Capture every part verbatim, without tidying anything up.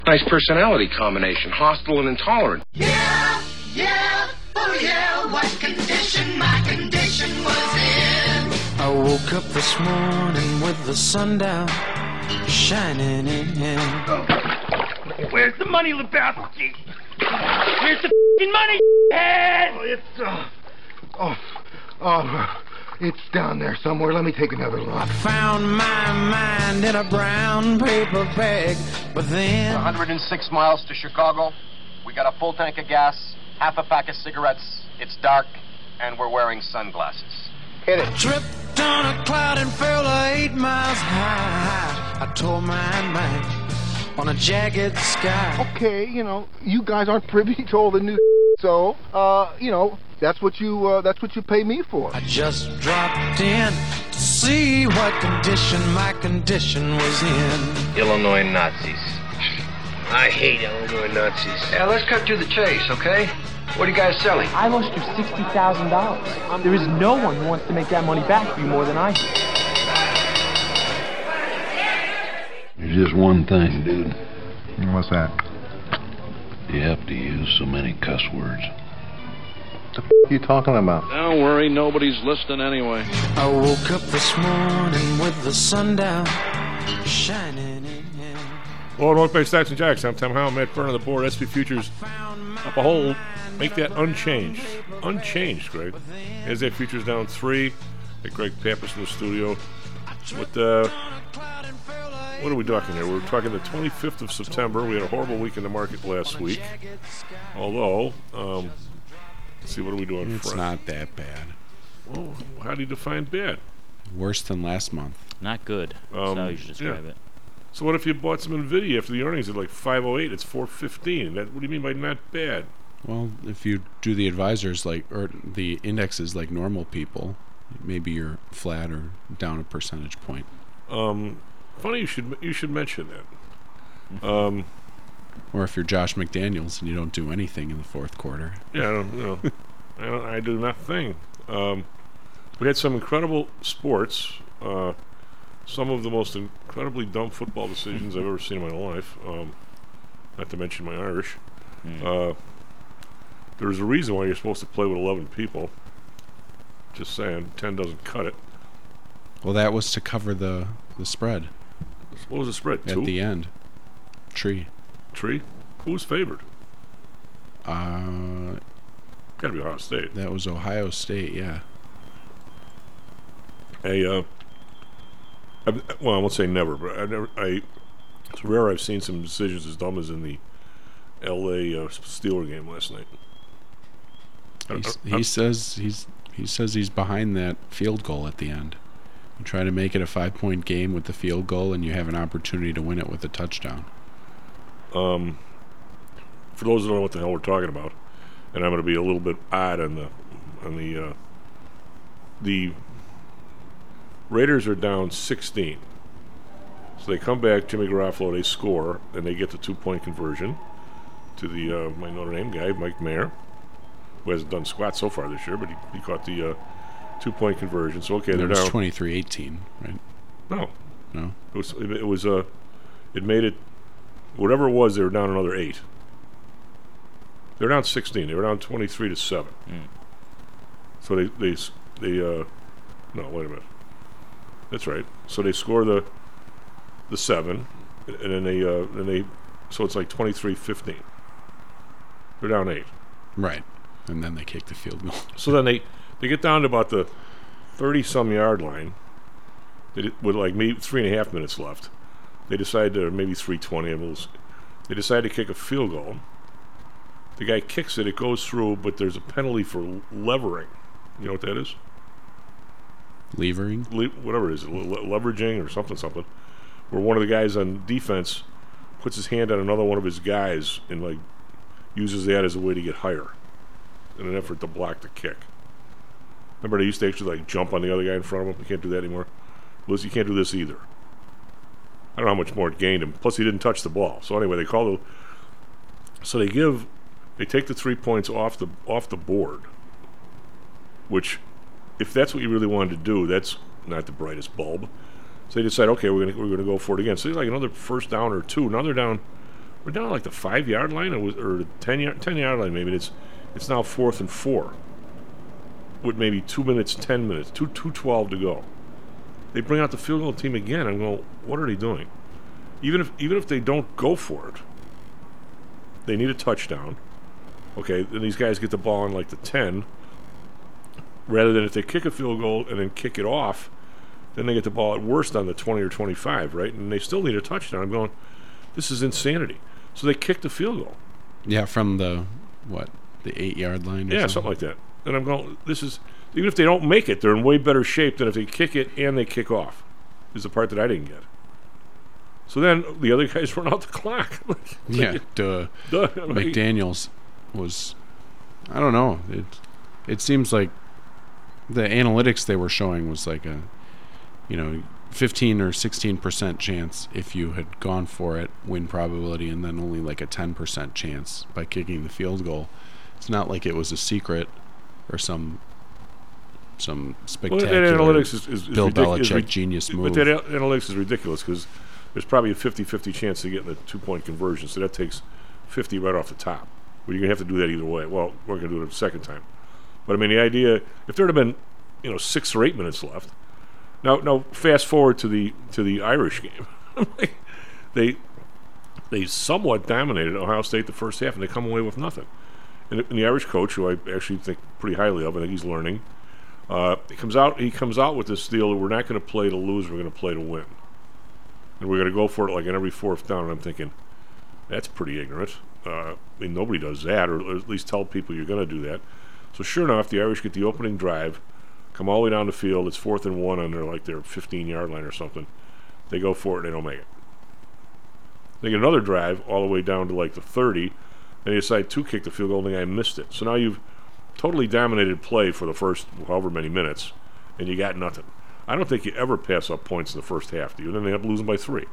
Nice personality combination, hostile and intolerant. Yeah, yeah, oh yeah, what condition my condition was in. I woke up this morning with the sun down, shining in. Oh. Where's the money, Lebowski? Where's the f***ing money, head? Oh, it's, uh, oh, oh, it's down there somewhere. Let me take another look. I found my mind in a brown paper bag, but then... one hundred six miles to Chicago. We got a full tank of gas, half a pack of cigarettes. It's dark, and we're wearing sunglasses. Hit it. Tripped on a cloud and fell eight miles high. I tore my mind on a jagged sky. Okay, you know, you guys aren't privy to all the new so, uh, you know, that's what you, uh, that's what you pay me for. I just dropped in to see what condition my condition was in. Illinois Nazis. I hate Illinois Nazis. Yeah, let's cut to the chase, okay? What are you guys selling? I lost you sixty thousand dollars. There is no one who wants to make that money back for you more than I do. There's just one thing, dude. What's that? You have to use so many cuss words. What the f*** are you talking about? Don't worry, nobody's listening anyway. I woke up this morning with the sun down, shining in. Well, North Bay Stats and Jacks. I'm Tom Howell, Matt Fern on the board. S P Futures up a hole. Make that unchanged. Unchanged, Greg. As that Futures down three. At Greg Pappas in the studio. What, uh, what are we talking here? We're talking the twenty-fifth of September. We had a horrible week in the market last week. Although, um, let's see, what are we doing? It's Friday? Not that bad. Well, how do you define bad? Worse than last month. Not good. That's Um, how you should describe yeah. it. So what if you bought some NVIDIA after the earnings at like five oh eight? It's four fifteen. That, what do you mean by not bad? Well, if you do the advisors like, or the indexes like normal people, maybe you're flat or down a percentage point. Um, funny you should you should mention that. Um, or if you're Josh McDaniels and you don't do anything in the fourth quarter. Yeah, I don't know. I, don't, I do nothing. Um, we had some incredible sports. Uh, some of the most incredibly dumb football decisions I've ever seen in my life. Um, not to mention my Irish. Mm. Uh, there's a reason why you're supposed to play with eleven people. Just saying, ten doesn't cut it. Well, that was to cover the the spread. What was the spread? At Two? the end. Tree. Tree? Who was favored? Uh, Gotta be Ohio State. That was Ohio State, yeah. Hey, uh, I, well, I won't say never, but I never. I it's rare I've seen some decisions as dumb as in the L A uh, Steeler game last night. He's, he says he's he says he's behind that field goal at the end. You try to make it a five-point game with the field goal, and you have an opportunity to win it with a touchdown. Um, for those who don't know what the hell we're talking about, and I'm going to be a little bit odd on the on the uh, the Raiders are down sixteen, so they come back. Jimmy Garoppolo, they score, and they get the two-point conversion to the uh, my Notre Dame guy, Mike Mayer, who hasn't done squat so far this year, but he, he caught the uh, two-point conversion. So okay, they're down. It was twenty-three eighteen, right? No, no. It was it, it was uh, it made it whatever it was. They were down another eight. They were down sixteen. They were down twenty-three to seven. Mm. So they they they uh, no wait a minute. That's right. So they score the the seven, and then they uh, then they so it's like twenty-three fifteen. They're down eight. Right. And then they kick the field goal. So then they, they get down to about the thirty-some yard line they, with like maybe three and a half minutes left. They decide to, maybe three twenty, they decide to kick a field goal. The guy kicks it, it goes through, but there's a penalty for levering. You know what that is? Levering? Le- whatever it is, le- leveraging or something, something. Where one of the guys on defense puts his hand on another one of his guys and like uses that as a way to get higher in an effort to block the kick. Remember they used to actually like jump on the other guy in front of him? You can't do that anymore. Well, you can't do this either. I don't know how much more it gained him. Plus he didn't touch the ball. So anyway, they call the so they give they take the three points off the off the board, which if that's what you really wanted to do, that's not the brightest bulb. So they decide, okay, we're gonna we're gonna go for it again. So it's like another first down or two. Now they're down we're down like the five yard line, or, was, or the ten yard ten yard line maybe. It's it's now fourth and four, with maybe two minutes, ten minutes, two two twelve to go. They bring out the field goal team again. I'm going, what are they doing? Even if even if they don't go for it, they need a touchdown. Okay, then these guys get the ball on like the ten, rather than if they kick a field goal and then kick it off, then they get the ball at worst on the twenty or twenty-five, right? And they still need a touchdown. I'm going, this is insanity. So they kick the field goal. Yeah, from the, what, the eight-yard line or Yeah, something? something like that. And I'm going, this is, even if they don't make it, they're in way better shape than if they kick it and they kick off, is the part that I didn't get. So then the other guys run out the clock. like, Yeah, duh. duh. McDaniels was, I don't know. It, it seems like the analytics they were showing was like a, you know, fifteen or sixteen percent chance if you had gone for it, win probability, and then only like a ten percent chance by kicking the field goal. It's not like it was a secret or some some spectacular well, that analytics is, is, is Bill ridic- Belichick is ri- genius move. But that a- analytics is ridiculous because there's probably a fifty-fifty chance of getting a two-point conversion, so that takes fifty right off the top. Well, you're going to have to do that either way. Well, we're going to do it a second time. But, I mean, the idea, if there had been, you know, six or eight minutes left, Now, now, fast forward to the to the Irish game. they they somewhat dominated Ohio State the first half, and they come away with nothing. And, and the Irish coach, who I actually think pretty highly of, I think he's learning. Uh, he comes out. He comes out with this deal that we're not going to play to lose. We're going to play to win, and we're going to go for it like in every fourth down. And I'm thinking, that's pretty ignorant. Uh, I mean, nobody does that, or at least tell people you're going to do that. So sure enough, the Irish get the opening drive. Come all the way down the field. It's fourth and one on their like their fifteen-yard line or something. They go for it and they don't make it. They get another drive all the way down to like the thirty, and they decide to kick the field goal, and the guy missed it. So now you've totally dominated play for the first however many minutes, and you got nothing. I don't think you ever pass up points in the first half, do you? And then they end up losing by three.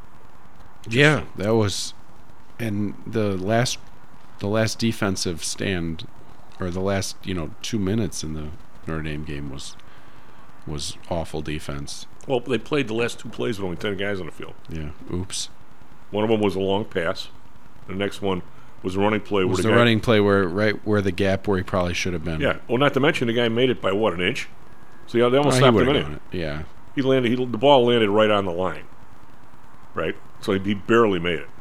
Yeah, that was, and the last, the last defensive stand, or the last you know two minutes in the Notre Dame game was was awful defense. Well, they played the last two plays with only ten guys on the field. Yeah, oops. One of them was a long pass. The next one was a running play. It was where the, the guy, running play where right where the gap where he probably should have been. Yeah. Well, not to mention the guy made it by what, an inch? So yeah, they almost Oh, he stopped him would've anyway. gone it, yeah. He landed. He, the ball landed right on the line. Right. So he, he barely made it.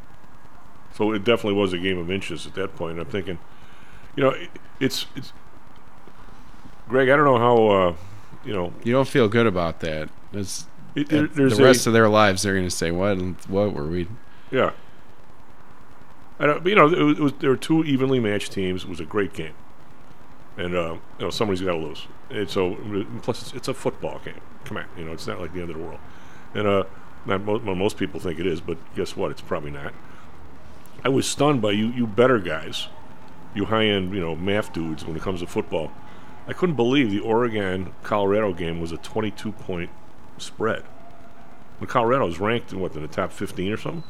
So it definitely was a game of inches at that point. And I'm thinking, you know, it, it's it's. Greg, I don't know how, uh, you know. You don't feel good about that. It's, it, there, the there's rest a, of their lives, they're going to say, "What? What were we?" Yeah. I don't, but, you know, it was, it was, there were two evenly matched teams. It was a great game, and uh, you know somebody's got to lose. And so, plus, it's, it's a football game. Come on, you know, it's not like the end of the world. And uh, not mo- well, most people think it is, but guess what? It's probably not. I was stunned by you, you better guys, you high-end, you know, math dudes when it comes to football. I couldn't believe the Oregon-Colorado game was a twenty-two point spread. When Colorado was ranked in, what, in the top fifteen or something?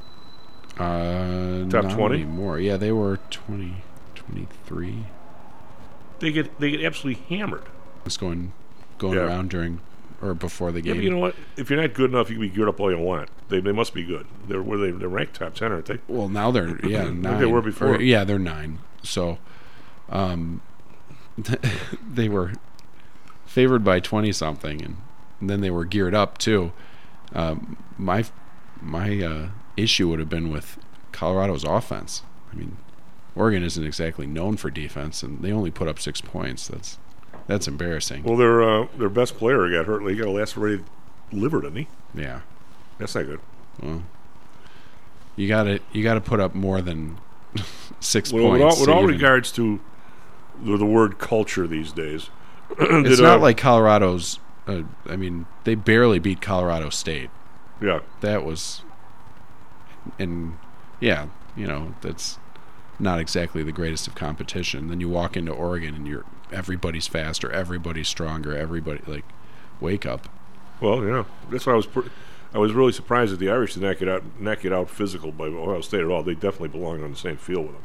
Uh, top not twenty? anymore. Yeah, they were twenty, twenty-three. They get they get absolutely hammered. It's going going Yeah. around during or before the Yeah, game. but you know what? If you're not good enough, you can be geared up all you want. They they must be good. They're where they they're ranked top ten, aren't they? Well, now they're yeah I think nine. they were before. Or, yeah, they're nine. So, um, they were favored by twenty something, and, and then they were geared up too. Um, my my uh, issue would have been with Colorado's offense. I mean, Oregon isn't exactly known for defense, and they only put up six points. That's that's embarrassing. Well, their uh, their best player got hurt. He got a lacerated liver, didn't he? Yeah, that's not good. Well, you got to you got to put up more than six well, points. With all, with all even. regards to the, the word culture these days, it's did, not uh, like Colorado's. Uh, I mean, they barely beat Colorado State. Yeah, that was, and yeah, you know, that's not exactly the greatest of competition. Then you walk into Oregon and you're everybody's faster, everybody's stronger, everybody like wake up. Well, yeah, that's why I was. Pr- I was really surprised that the Irish did not get out, not get out physical by Ohio State at all. They definitely belong on the same field with them.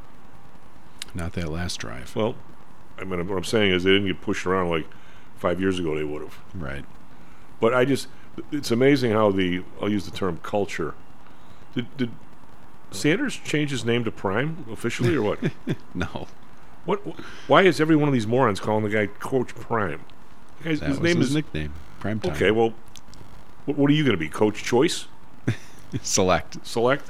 Not that last drive. Well, I mean, what I'm saying is they didn't get pushed around like five years ago. They would have. Right. But I just, it's amazing how the, I'll use the term culture. Did did Sanders change his name to Prime officially, or what? No. What? Why is every one of these morons calling the guy Coach Prime? The guy's, That his was name his is nickname. Prime Time. Okay, well, what, what are you going to be, Coach Choice? Select. Select.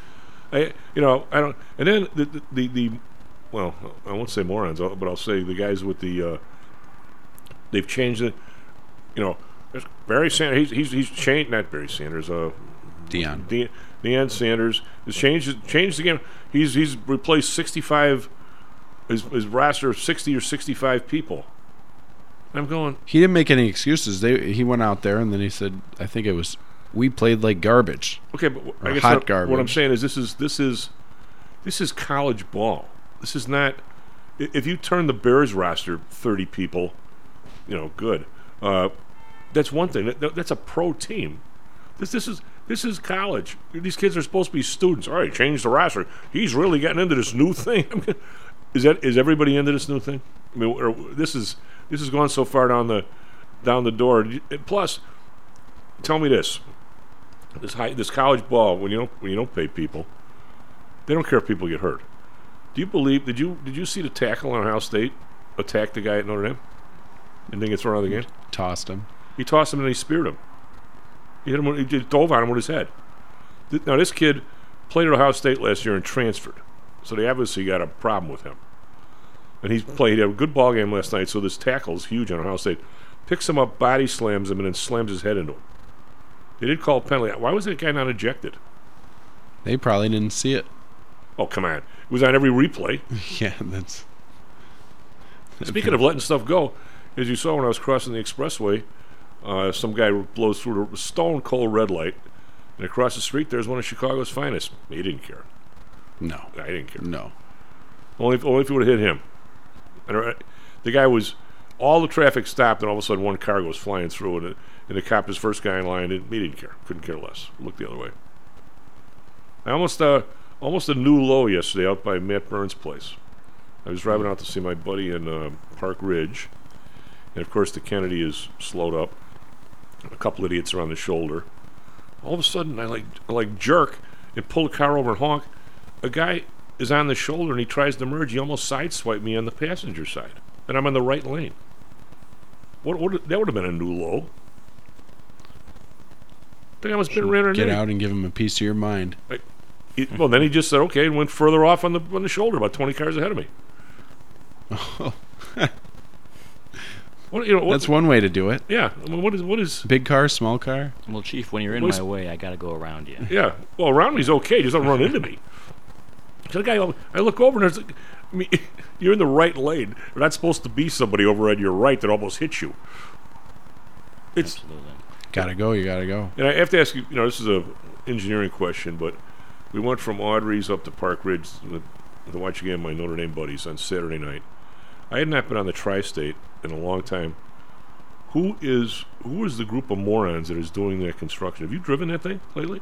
I, you know, I don't. And then the the, the the well, I won't say morons, but I'll say the guys with the. Uh, they've changed it. You know, there's Barry Sanders. He's he's he's changed. Not Barry Sanders. Uh, Deion. De, Deion Sanders has changed changed the game. He's he's replaced sixty-five. His his roster of sixty or sixty-five people. I'm going. He didn't make any excuses. They he went out there and then he said, I think it was, we played like garbage. Okay, but Or I guess hot what, garbage. what I'm saying is this is this is this is college ball. This is not. i- If you turn the Bears roster thirty people, you know, good. Uh, that's one thing. That, that's a pro team. This this is this is college. These kids are supposed to be students. All right, change the roster. He's really getting into this new thing. I mean, is that is everybody into this new thing? I mean, or, this is this has gone so far down the down the door. Plus, tell me this: this high, this college ball, when you don't when you don't pay people, they don't care if people get hurt. Do you believe? Did you did you see the tackle on Ohio State attack the guy at Notre Dame and then get thrown out of the game? Tossed him. He tossed him and he speared him. He hit him. He just dove on him with his head. Th- Now this kid played at Ohio State last year and transferred, so they obviously got a problem with him. And he's played. He had a good ball game last night. So this tackle is huge on Ohio State. Picks him up, body slams him, and then slams his head into him. They did call a penalty. Why was that guy not ejected? They probably didn't see it. Oh, come on. It was on every replay. Yeah, that's. Speaking of letting stuff go, as you saw when I was crossing the expressway, uh, some guy blows through the stone cold red light, and across the street there's one of Chicago's finest. He didn't care. No. I didn't care. No. Only if, only if it would have hit him. And uh, the guy was, all the traffic stopped, and all of a sudden one car goes flying through, and, it, and the cop, his first guy in line, and he didn't care. Couldn't care less. Looked the other way. I almost, uh, almost a new low yesterday out by Matt Burns' place. I was driving out to see my buddy in uh, Park Ridge, and of course the Kennedy is slowed up. A couple idiots are on the shoulder. All of a sudden, I like I like jerk and pull the car over and honk. A guy is on the shoulder and he tries to merge. He almost sideswiped me on the passenger side, and I'm on the right lane. What, what that would have been a new low. I think I must have been ran Get underneath. out and give him a piece of your mind. I, he, well, then he just said okay and went further off on the on the shoulder, about twenty cars ahead of me. What, you know, what, That's one way to do it. Yeah. I mean, what is what is Big car, small car? Well, Chief, when you're in What is- my way, I got to go around you. Yeah. Well, around me's okay. Just don't run into me. So the guy, I look over and there's, like, I mean, you're in the right lane. You're not supposed to be somebody over on your right that almost hits you. It's Absolutely. Gotta go, you gotta go. And I have to ask you. You know, this is a engineering question, but we went from Audrey's up to Park Ridge to, to watch a game of my Notre Dame buddies on Saturday night. I had not been on the Tri-State in a long time. Who is who is the group of morons that is doing that construction? Have you driven that thing lately?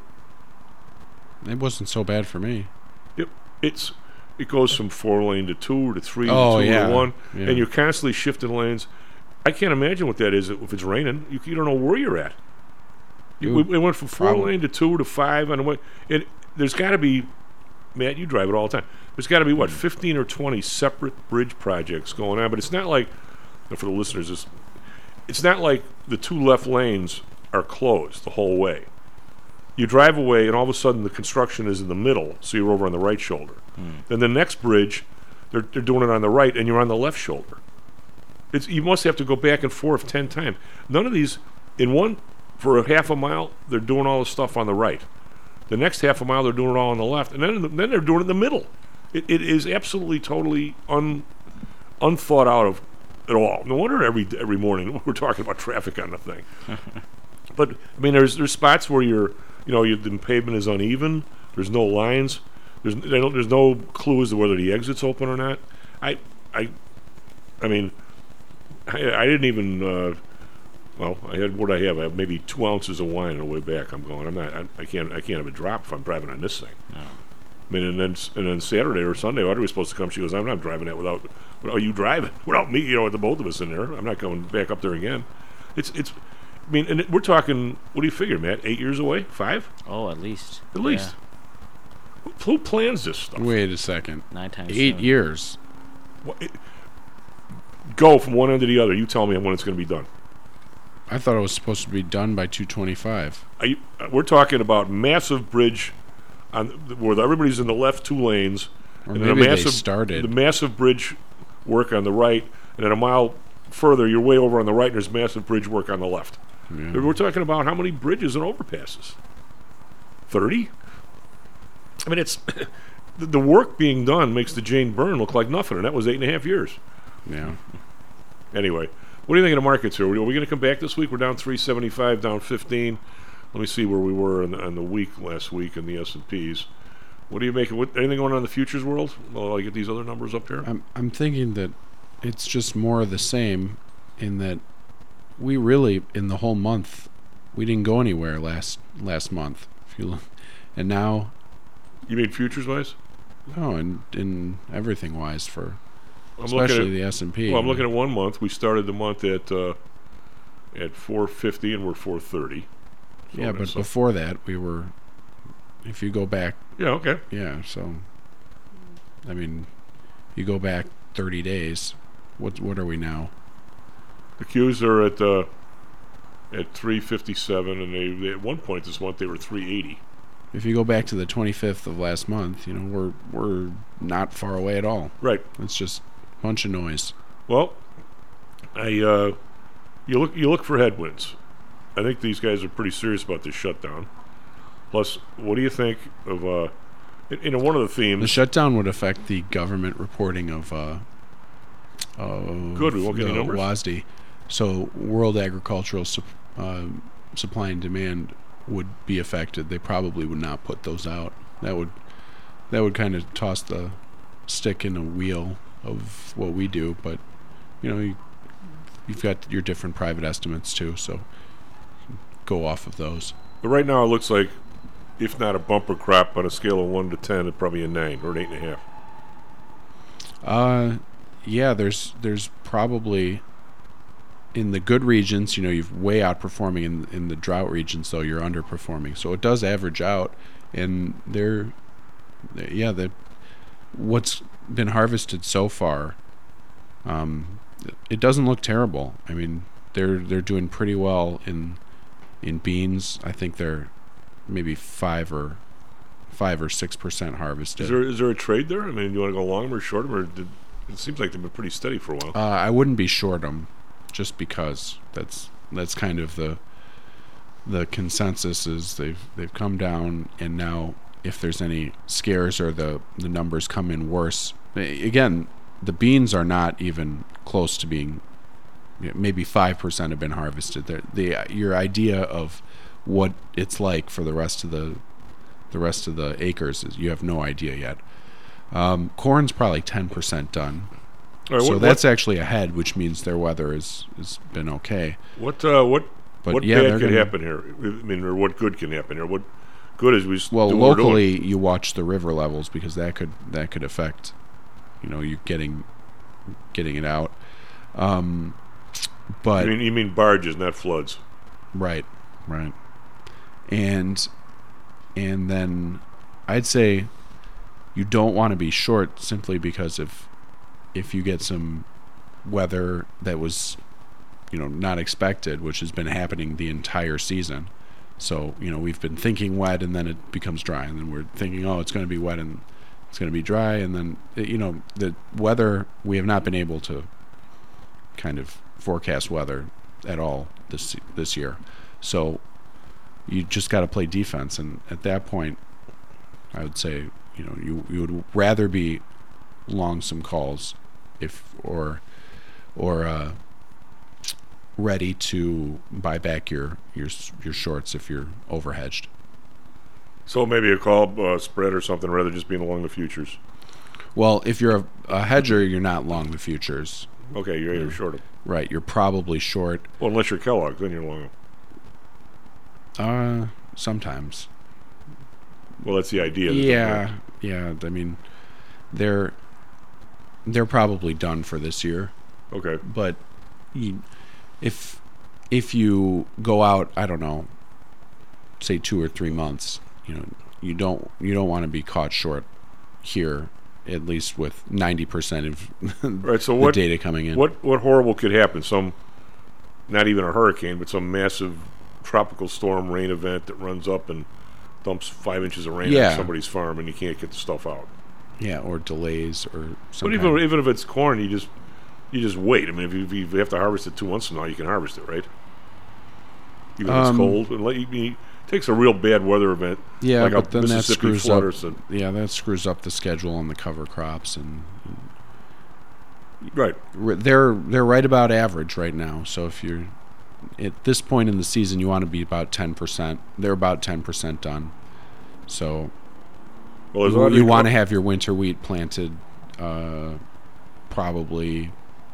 It wasn't so bad for me. It, it's it goes from four lane to two to three Oh, to two yeah. to one, Yeah. and you're constantly shifting lanes. I can't imagine what that is if it's raining. You, you don't know where you're at. You, we, we went from four Probably. lane to two to five, and it, it, there's got to be, Matt, you drive it all the time. There's got to be what fifteen or twenty separate bridge projects going on, but it's not like, for the listeners, it's, it's not like the two left lanes are closed the whole way. You drive away, and all of a sudden the construction is in the middle, so you're over on the right shoulder. Mm. Then the next bridge, they're they're doing it on the right, and you're on the left shoulder. It's you must have to go back and forth ten times. None of these, in one for a half a mile, they're doing all the stuff on the right. The next half a mile, they're doing it all on the left, and then in the, then they're doing it in the middle. It, it is absolutely totally un unthought out of at all. No wonder every every morning we're talking about traffic on the thing. But I mean, there's there's spots where you're you know you, the pavement is uneven. There's no lines. There's they don't, there's no clue as to whether the exit's open or not. I I I mean, I, I didn't even. Uh, well, I had what I have. I have maybe two ounces of wine on the way back. I'm going. I'm not. I, I can't. I can't have a drop if I'm driving on this thing. No. I mean, and then and then Saturday or Sunday, Audrey was supposed to come. She goes, "I'm not driving that without without you driving, without me. You know, with the both of us in there. I'm not going back up there again." It's it's. I mean, and it, we're talking. What do you figure, Matt? Eight years away? Five? Oh, at least. At least. Who, who plans this stuff? Wait a second. Nine times Eight seven. years. What, it, go from one end to the other. You tell me when it's going to be done. I thought it was supposed to be done by two twenty-five. Are you, we're talking about massive bridge on where everybody's in the left two lanes, Or and then a maybe they massive, started. the massive bridge work on the right, and then a mile further, you're way over on the right, and there's massive bridge work on the left. Yeah. We're talking about how many bridges and overpasses? Thirty. I mean, it's the, the work being done makes the Jane Byrne look like nothing, and that was eight and a half years. Yeah. Anyway, what do you think of the markets here? Are we, we going to come back this week? We're down three seventy-five, down fifteen. Let me see where we were on the, on the week last week in the S and Ps. What do you make? What, anything going on in the futures world? While I get these other numbers up here. I'm I'm thinking that it's just more of the same, in that we really in the whole month we didn't go anywhere last last month. If you look, and now. You mean futures wise? No, and in everything wise for. I'm Especially at, the S and P. Well, I'm looking at one month. We started the month at uh, at four fifty, and we're four thirty. So yeah, but before that, we were. If you go back. Yeah. Okay. Yeah. So. I mean, you go back thirty days. What what are we now? The Qs are at uh, at three fifty-seven, and they, they at one point this month they were three eighty. If you go back to the twenty-fifth of last month, you know we're we're not far away at all. Right. It's just. Bunch of noise. Well, I uh, you look you look for headwinds. I think these guys are pretty serious about this shutdown. Plus, what do you think of uh, you know one of the themes? The shutdown would affect the government reporting of uh, of Good, we won't get the any numbers. W A S D. So, World Agricultural Sup- uh, Supply and Demand would be affected. They probably would not put those out. That would that would kind of toss the stick in a wheel of what we do, but you know you, you've got your different private estimates too, so go off of those. But right now it looks like, if not a bumper crop on a scale of one to ten, it's probably a nine or an eight and a half. Uh, yeah, there's there's probably in the good regions, you know, you're way outperforming. In in the drought regions, though, you're underperforming. So it does average out, and they're, they're yeah, the what's been harvested so far, um, it doesn't look terrible. I mean, they're they're doing pretty well in in beans. I think they're maybe five or five or six percent harvested. Is there is there a trade there? I mean, do you want to go long them or short them, or did, it seems like they've been pretty steady for a while. Uh, I wouldn't be short them, just because that's that's kind of the the consensus is they've they've come down, and now if there's any scares or the the numbers come in worse, again, the beans are not even close to being, maybe five percent have been harvested. The, the your idea of what it's like for the rest of the the rest of the acres is you have no idea yet. Um, corn's probably ten percent done. All right, so what, that's what, actually ahead, which means their weather is has been okay. What uh, what but what yeah, bad could gonna, happen here? I mean, or what good can happen here? What good is we well do what we're locally doing? you watch the river levels, because that could that could affect, you know, you getting getting it out. Um, but you mean, you mean barges, not floods? Right, right, and and then I'd say you don't want to be short simply because if if you get some weather that was, you know, not expected, which has been happening the entire season. So, you know, we've been thinking wet, and then it becomes dry, and then we're thinking, oh, it's going to be wet and it's going to be dry, and then, you know, the weather, we have not been able to kind of forecast weather at all this this year. So you just got to play defense, and at that point, I would say, you know, you you would rather be long some calls, if or or uh, ready to buy back your your your shorts if you're overhedged. So maybe a call uh, spread or something rather than just being along the futures. Well, if you're a, a hedger, you're not long the futures. Okay, you're, you're short them. Right, you're probably short. Well, unless you're Kellogg, then you're long them. Uh, sometimes. Well, that's the idea. Yeah, yeah. I mean, they're they're probably done for this year. Okay. But you, if if you go out, I don't know, say two or three months, you know, you don't you don't want to be caught short here, at least with ninety percent of right, so the what, data coming in. What what horrible could happen? Some, not even a hurricane, but some massive tropical storm rain event that runs up and dumps five inches of rain Yeah. on somebody's farm, and you can't get the stuff out. Yeah, or delays or something. But even even if it's corn, you just you just wait. I mean, if you, if you have to harvest it two months from now, you can harvest it, right? Even if it's Um, cold, and let you, you, it takes a real bad weather event. Yeah, like but a then that Mississippi screws flood up. or some- Yeah, that screws up the schedule on the cover crops, and, and right. They're they're right about average right now. So if you're at this point in the season, you want to be about ten percent. They're about ten percent done. So well, there's you, already you a want to couple- have your winter wheat planted, uh, probably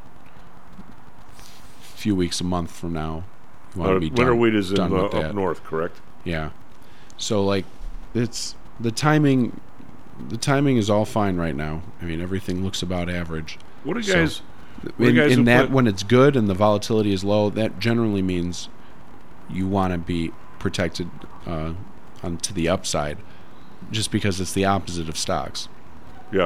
a few weeks, a month from now. You want Uh, to be winter done, wheat is in done uh, with up that. north, correct? Yeah. So like it's the timing the timing is all fine right now. I mean everything looks about average. What do So, guys- what do in, guys in who that plant- when it's good and the volatility is low, that generally means you want to be protected uh, on to the upside, just because it's the opposite of stocks. Yeah.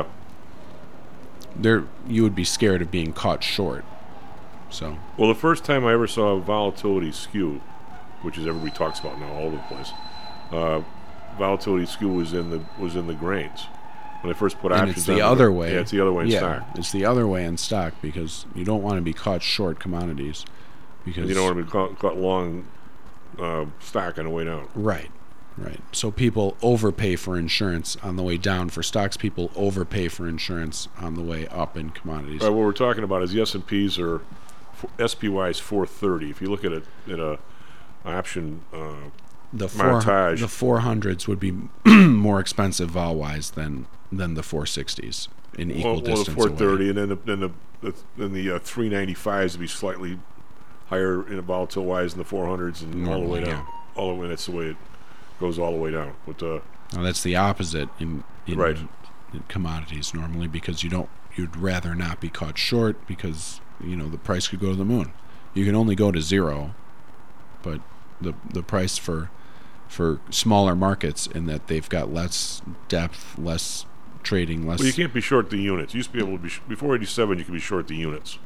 There you would be scared of being caught short. So Well, the first time I ever saw volatility skew, which is everybody talks about now all over the place, uh, volatility skew was in the was in the grains. When I first put and options it's the on other way. Yeah, it's the other way in yeah, stock. It's the other way in stock because you don't want to be caught short commodities. Because You don't want to be caught, caught long uh, stock on the way down. Right, right. So people overpay for insurance on the way down for stocks. People overpay for insurance on the way up in commodities. All right, what we're talking about is the S and Ps are S P Y is four thirty. If you look at it at a option uh, the four, montage, the four hundreds would be more expensive vol wise than than the four sixties in equal well, distance. Well, the four thirty, away. and then the then the, the then the uh, three ninety-fives would be slightly higher in a volatile wise than the four hundreds, and all the way Normally, down. All the way. That's the way it goes all the way down. But uh, Well, that's the opposite in, in, Right. in commodities normally because you don't you'd rather not be caught short because you know the price could go to the moon. You can only go to zero, but the the price for for smaller markets in that they've got less depth, less trading, less. well, you can't be short the units. You used to be able to be sh- before eighty-seven. You could be short the units.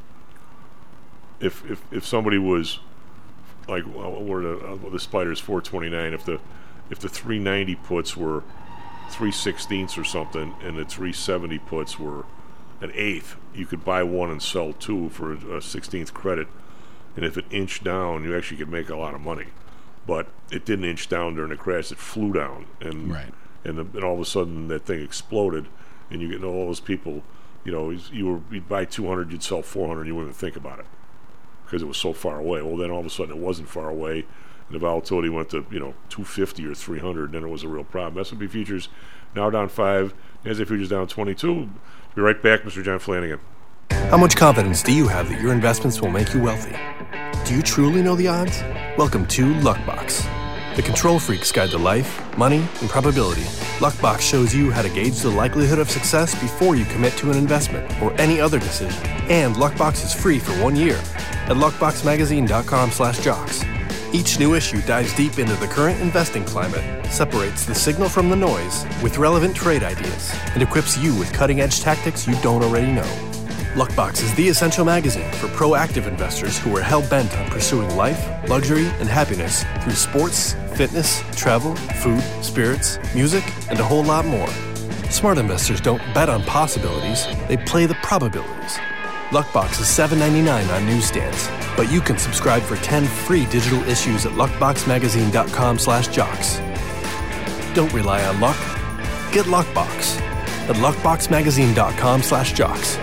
If if if somebody was like well, where the uh, the Spider's four twenty-nine, if the if the three ninety puts were three sixteenths or something, and the three seventy puts were an eighth, you could buy one and sell two for a sixteenth credit. And if it inched down, you actually could make a lot of money. But it didn't inch down during the crash; it flew down, and Right. and, the, and all of a sudden that thing exploded, and you get all those people. You know, you were you'd buy two hundred, you'd sell four hundred, you wouldn't even think about it because it was so far away. Well, then all of a sudden it wasn't far away, and the volatility went to you know two fifty or three hundred, and then it was a real problem. S and P futures now down five, N S A futures down twenty-two. Be right back, Mister John Flanagan. How much confidence do you have that your investments will make you wealthy? Do you truly know the odds? Welcome to Luckbox, the control freak's guide to life, money, and probability. Luckbox shows you how to gauge the likelihood of success before you commit to an investment or any other decision. And Luckbox is free for one year at luckbox magazine dot com slash jocks. Each new issue dives deep into the current investing climate, separates the signal from the noise with relevant trade ideas, and equips you with cutting-edge tactics you don't already know. Luckbox is the essential magazine for proactive investors who are hell-bent on pursuing life, luxury, and happiness through sports, fitness, travel, food, spirits, music, and a whole lot more. Smart investors don't bet on possibilities, they play the probabilities. Luckbox is seven ninety-nine on newsstands, but you can subscribe for ten free digital issues at luckbox magazine dot com slash jocks. Don't rely on luck. Get Luckbox at luckbox magazine dot com slash jocks.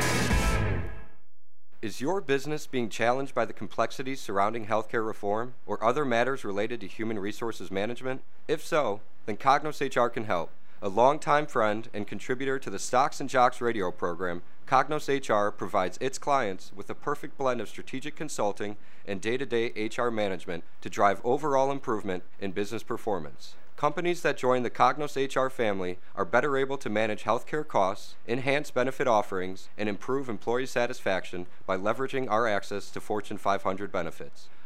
Is your business being challenged by the complexities surrounding healthcare reform or other matters related to human resources management? If so, then Cognos H R can help. A longtime friend and contributor to the Stocks and Jocks radio program, Cognos H R provides its clients with a perfect blend of strategic consulting and day-to-day H R management to drive overall improvement in business performance. Companies that join the Cognos H R family are better able to manage healthcare costs, enhance benefit offerings, and improve employee satisfaction by leveraging our access to Fortune five hundred benefits.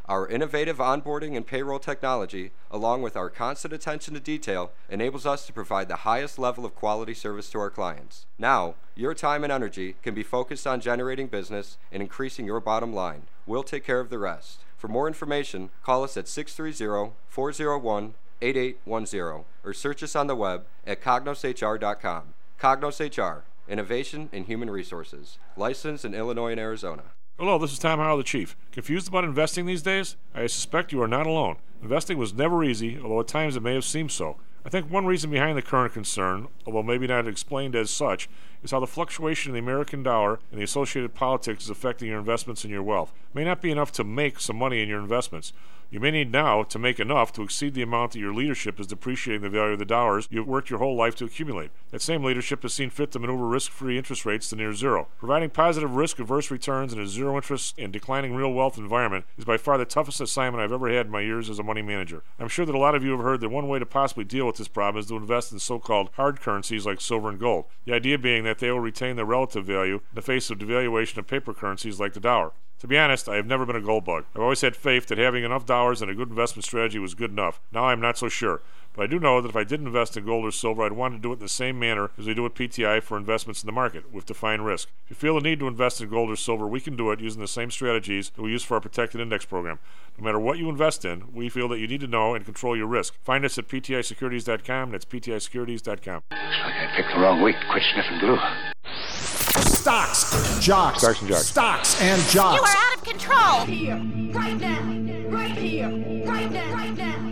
Our innovative onboarding and payroll technology, along with our constant attention to detail, enables us to provide the highest level of quality service to our clients. Now, your time and energy can be focused on generating business and increasing your bottom line. We'll take care of the rest. For more information, call us at six three zero, four zero one, eight eight one zero or search us on the web at cognos H R dot com. Cognos H R, Innovation in Human Resources, licensed in Illinois and Arizona. Hello, this is Tom Howell, the Chief. Confused about investing these days? I suspect you are not alone. Investing was never easy, although at times it may have seemed so. I think one reason behind the current concern, although maybe not explained as such, is how the fluctuation in the American dollar and the associated politics is affecting your investments and your wealth. It may not be enough to make some money in your investments. You may need now to make enough to exceed the amount that your leadership is depreciating the value of the dollars you've worked your whole life to accumulate. That same leadership has seen fit to maneuver risk-free interest rates to near zero. Providing positive risk-averse returns in a zero-interest and declining real wealth environment is by far the toughest assignment I've ever had in my years as a money manager. I'm sure that a lot of you have heard that one way to possibly deal with this problem is to invest in so-called hard currencies like silver and gold. The idea being that they will retain their relative value in the face of devaluation of paper currencies like the dollar. To be honest, I have never been a gold bug. I've always had faith that having enough dollars and a good investment strategy was good enough. Now I'm not so sure. But I do know that if I did invest in gold or silver, I'd want to do it in the same manner as we do with P T I for investments in the market, with defined risk. If you feel the need to invest in gold or silver, we can do it using the same strategies that we use for our protected index program. No matter what you invest in, we feel that you need to know and control your risk. Find us at P T I securities dot com. That's P T I securities dot com. Looks like I picked the wrong week to quit sniffing glue. Stocks, jocks, Stocks and jocks. Stocks and jocks. You are out of control. Here, right now, right here, right now, right now.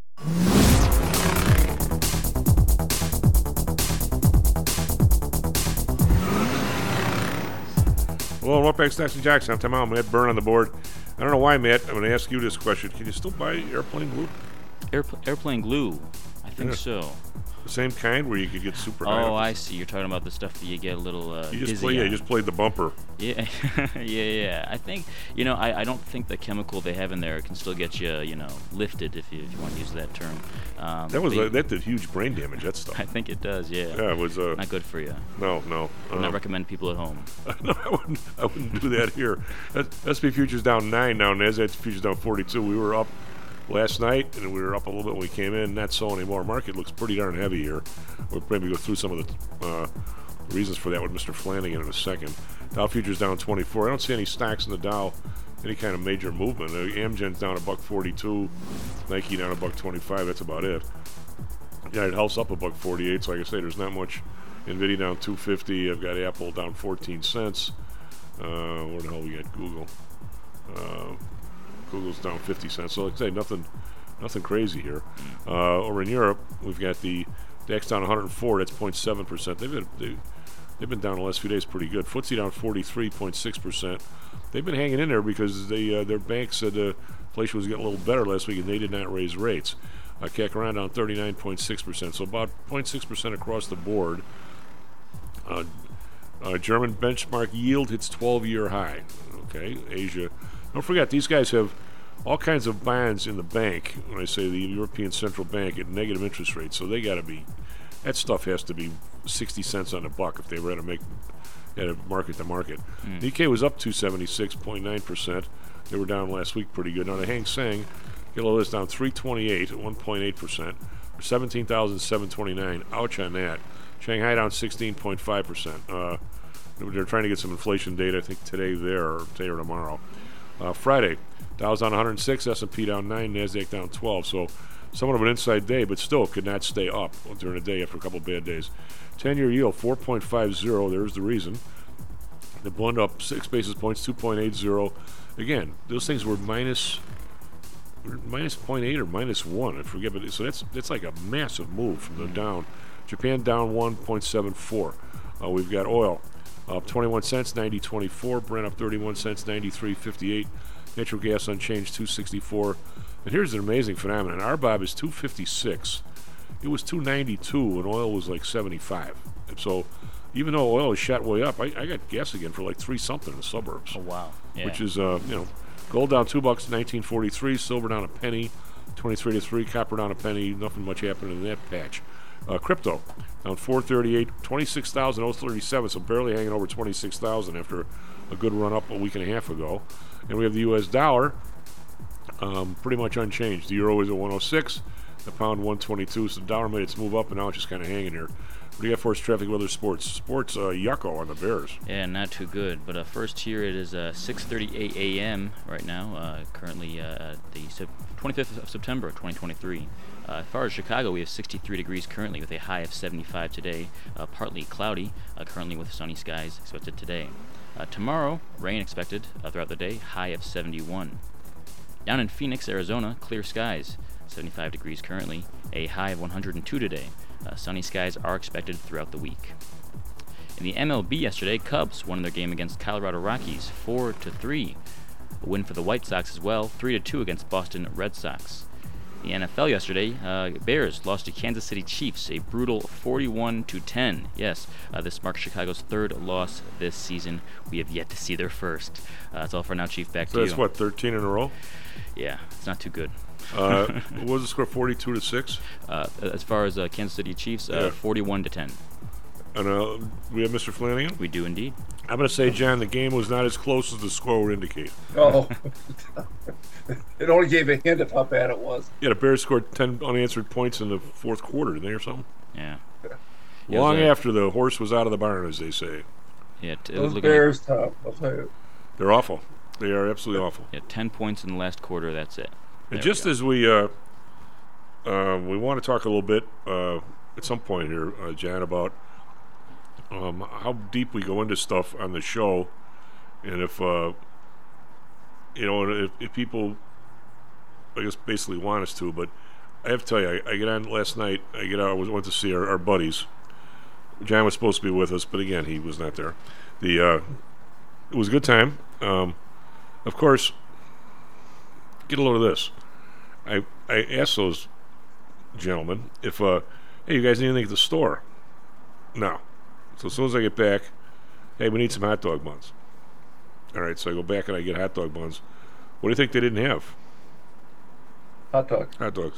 Hello, welcome back to Stocks and Jocks. I'm Tom Allen, Matt Byrne on the board. I don't know why, Matt. I'm going to ask you this question. Can you still buy airplane glue? Airpl- airplane glue? I think Yeah. so. The same kind where you could get super high. Oh, up. I see. You're talking about the stuff that you get a little uh, You just dizzy play, yeah, on. you just played the bumper. Yeah, yeah, yeah. I think, you know, I, I don't think the chemical they have in there can still get you, you know, lifted, if you, if you want to use that term. Um, That was but uh, that did huge brain damage. That stuff. I think it does, yeah. Yeah, it was uh, not good for you. No, no. I would uh, not recommend people at home. no, I wouldn't. I wouldn't do that here. S and P futures down nine now. Nasdaq futures down forty-two. We were up last night, and we were up a little bit when we came in. Not so anymore. Market looks pretty darn heavy here. We'll maybe go through some of the uh, reasons for that with Mister Flanagan in a second. Dow futures down twenty-four. I don't see any stocks in the Dow, any kind of major movement. Uh, Amgen's down a buck forty-two. Nike down a buck twenty-five. That's about it. United Health's up a buck forty-eight. So like I say, there's not much. Nvidia down two fifty. I've got Apple down fourteen cents. Uh, where the hell we got Google? Uh, Google's down fifty cents. So like I say, nothing, nothing crazy here. Uh, over in Europe, we've got the D A X down one hundred four. That's zero point seven percent. They've been they, they've been down the last few days pretty good. F T S E down forty-three point six percent. They've been hanging in there because they uh, their bank said uh, inflation was getting a little better last week, and they did not raise rates. Uh, C A C around down thirty-nine point six percent. So about zero point six percent across the board. Uh, uh, German benchmark yield hits twelve-year high. Okay, Asia. Don't forget, these guys have all kinds of bonds in the bank, when I say the European Central Bank, at negative interest rates. So they got to be, that stuff has to be sixty cents on the buck if they were to make, at a market to market. Mm. Nikkei was up two seventy-six point nine percent. They were down last week pretty good. Now the Hang Seng, get a little this down three twenty-eight at one point eight percent. seventeen thousand seven hundred twenty-nine. Ouch on that. Shanghai down sixteen point five percent. Uh, they're trying to get some inflation data, I think, today there, or today or tomorrow. Uh, Friday, Dow's down one hundred six, S and P down nine, Nasdaq down twelve. So somewhat of an inside day, but still could not stay up during the day after a couple of bad days. ten-year yield, four point five zero. There's the reason. The blend up six basis points, two point eight zero. Again, those things were minus minus zero point eight or minus one. I forget, but so that's that's like a massive move from the down. Japan down one point seven four. Uh, we've got oil up twenty-one cents, ninety twenty-four. Brent up thirty-one cents, ninety-three fifty-eight. Natural gas unchanged, two sixty-four. And here's an amazing phenomenon. R B O B is two fifty-six. It was two ninety-two, and oil was like seventy-five. And so even though oil is shot way up, I, I got gas again for like three something in the suburbs. Oh wow! Yeah. Which is uh, you know, gold down two bucks, nineteen forty-three. Silver down a penny, twenty-three to three. Copper down a penny. Nothing much happened in that patch. Uh, crypto down four thirty-eight, twenty-six thousand thirty-seven. So barely hanging over twenty-six thousand after a good run up a week and a half ago. And we have the U S dollar Um, pretty much unchanged. The euro is at one oh six, the pound one twenty-two, so the dollar made its move up, and now it's just kind of hanging here. What do you got for us, traffic, weather, sports? Sports, uh, yucko on the Bears. Yeah, not too good. But uh, first here, it is uh, six thirty-eight a.m. right now, uh, currently uh, the se- twenty-fifth of September, twenty twenty-three. Uh, as far as Chicago, we have sixty-three degrees currently with a high of seventy-five today, uh, partly cloudy, uh, currently with sunny skies expected today. Uh, tomorrow, rain expected uh, throughout the day, high of seventy-one. Down in Phoenix, Arizona, clear skies, seventy-five degrees currently, a high of one hundred two today. Uh, sunny skies are expected throughout the week. In the M L B yesterday, Cubs won their game against Colorado Rockies, four to three. A win for the White Sox as well, three to two against Boston Red Sox. The N F L yesterday, uh, Bears lost to Kansas City Chiefs, a brutal forty-one to ten. Yes, uh, this marks Chicago's third loss this season. We have yet to see their first. Uh, that's all for now, Chief. Back so to you. That's what, thirteen in a row? Yeah, it's not too good. uh, what was the score? Forty-two to six. Uh, as far as uh, Kansas City Chiefs, uh, yeah. Forty-one to ten. And uh, we have Mister Flanagan. We do indeed. I'm going to say, John, the game was not as close as the score would indicate. Oh, it only gave a hint of how bad it was. Yeah, the Bears scored ten unanswered points in the fourth quarter, didn't they, or something? Yeah. Long yeah, after the horse was out of the barn, as they say. Yeah. T- Those Bears, Tom, I'll tell you. They're awful. They are absolutely awful. Yeah, ten points in the last quarter. That's it. And there just we as we uh, uh, we want to talk a little bit uh, at some point here, uh, Jan, about um, how deep we go into stuff on the show, and if uh, you know, if, if people, I guess, basically want us to. But I have to tell you, I, I get on last night. I get out. I was, went to see our, our buddies. John was supposed to be with us, but again, he was not there. The uh, it was a good time. Um, of course, get a load of this. I I asked those gentlemen if, uh, hey, you guys need anything at the store? No. So as soon as I get back, hey, we need some hot dog buns. All right, so I go back and I get hot dog buns. What do you think they didn't have? Hot dogs. Hot dogs.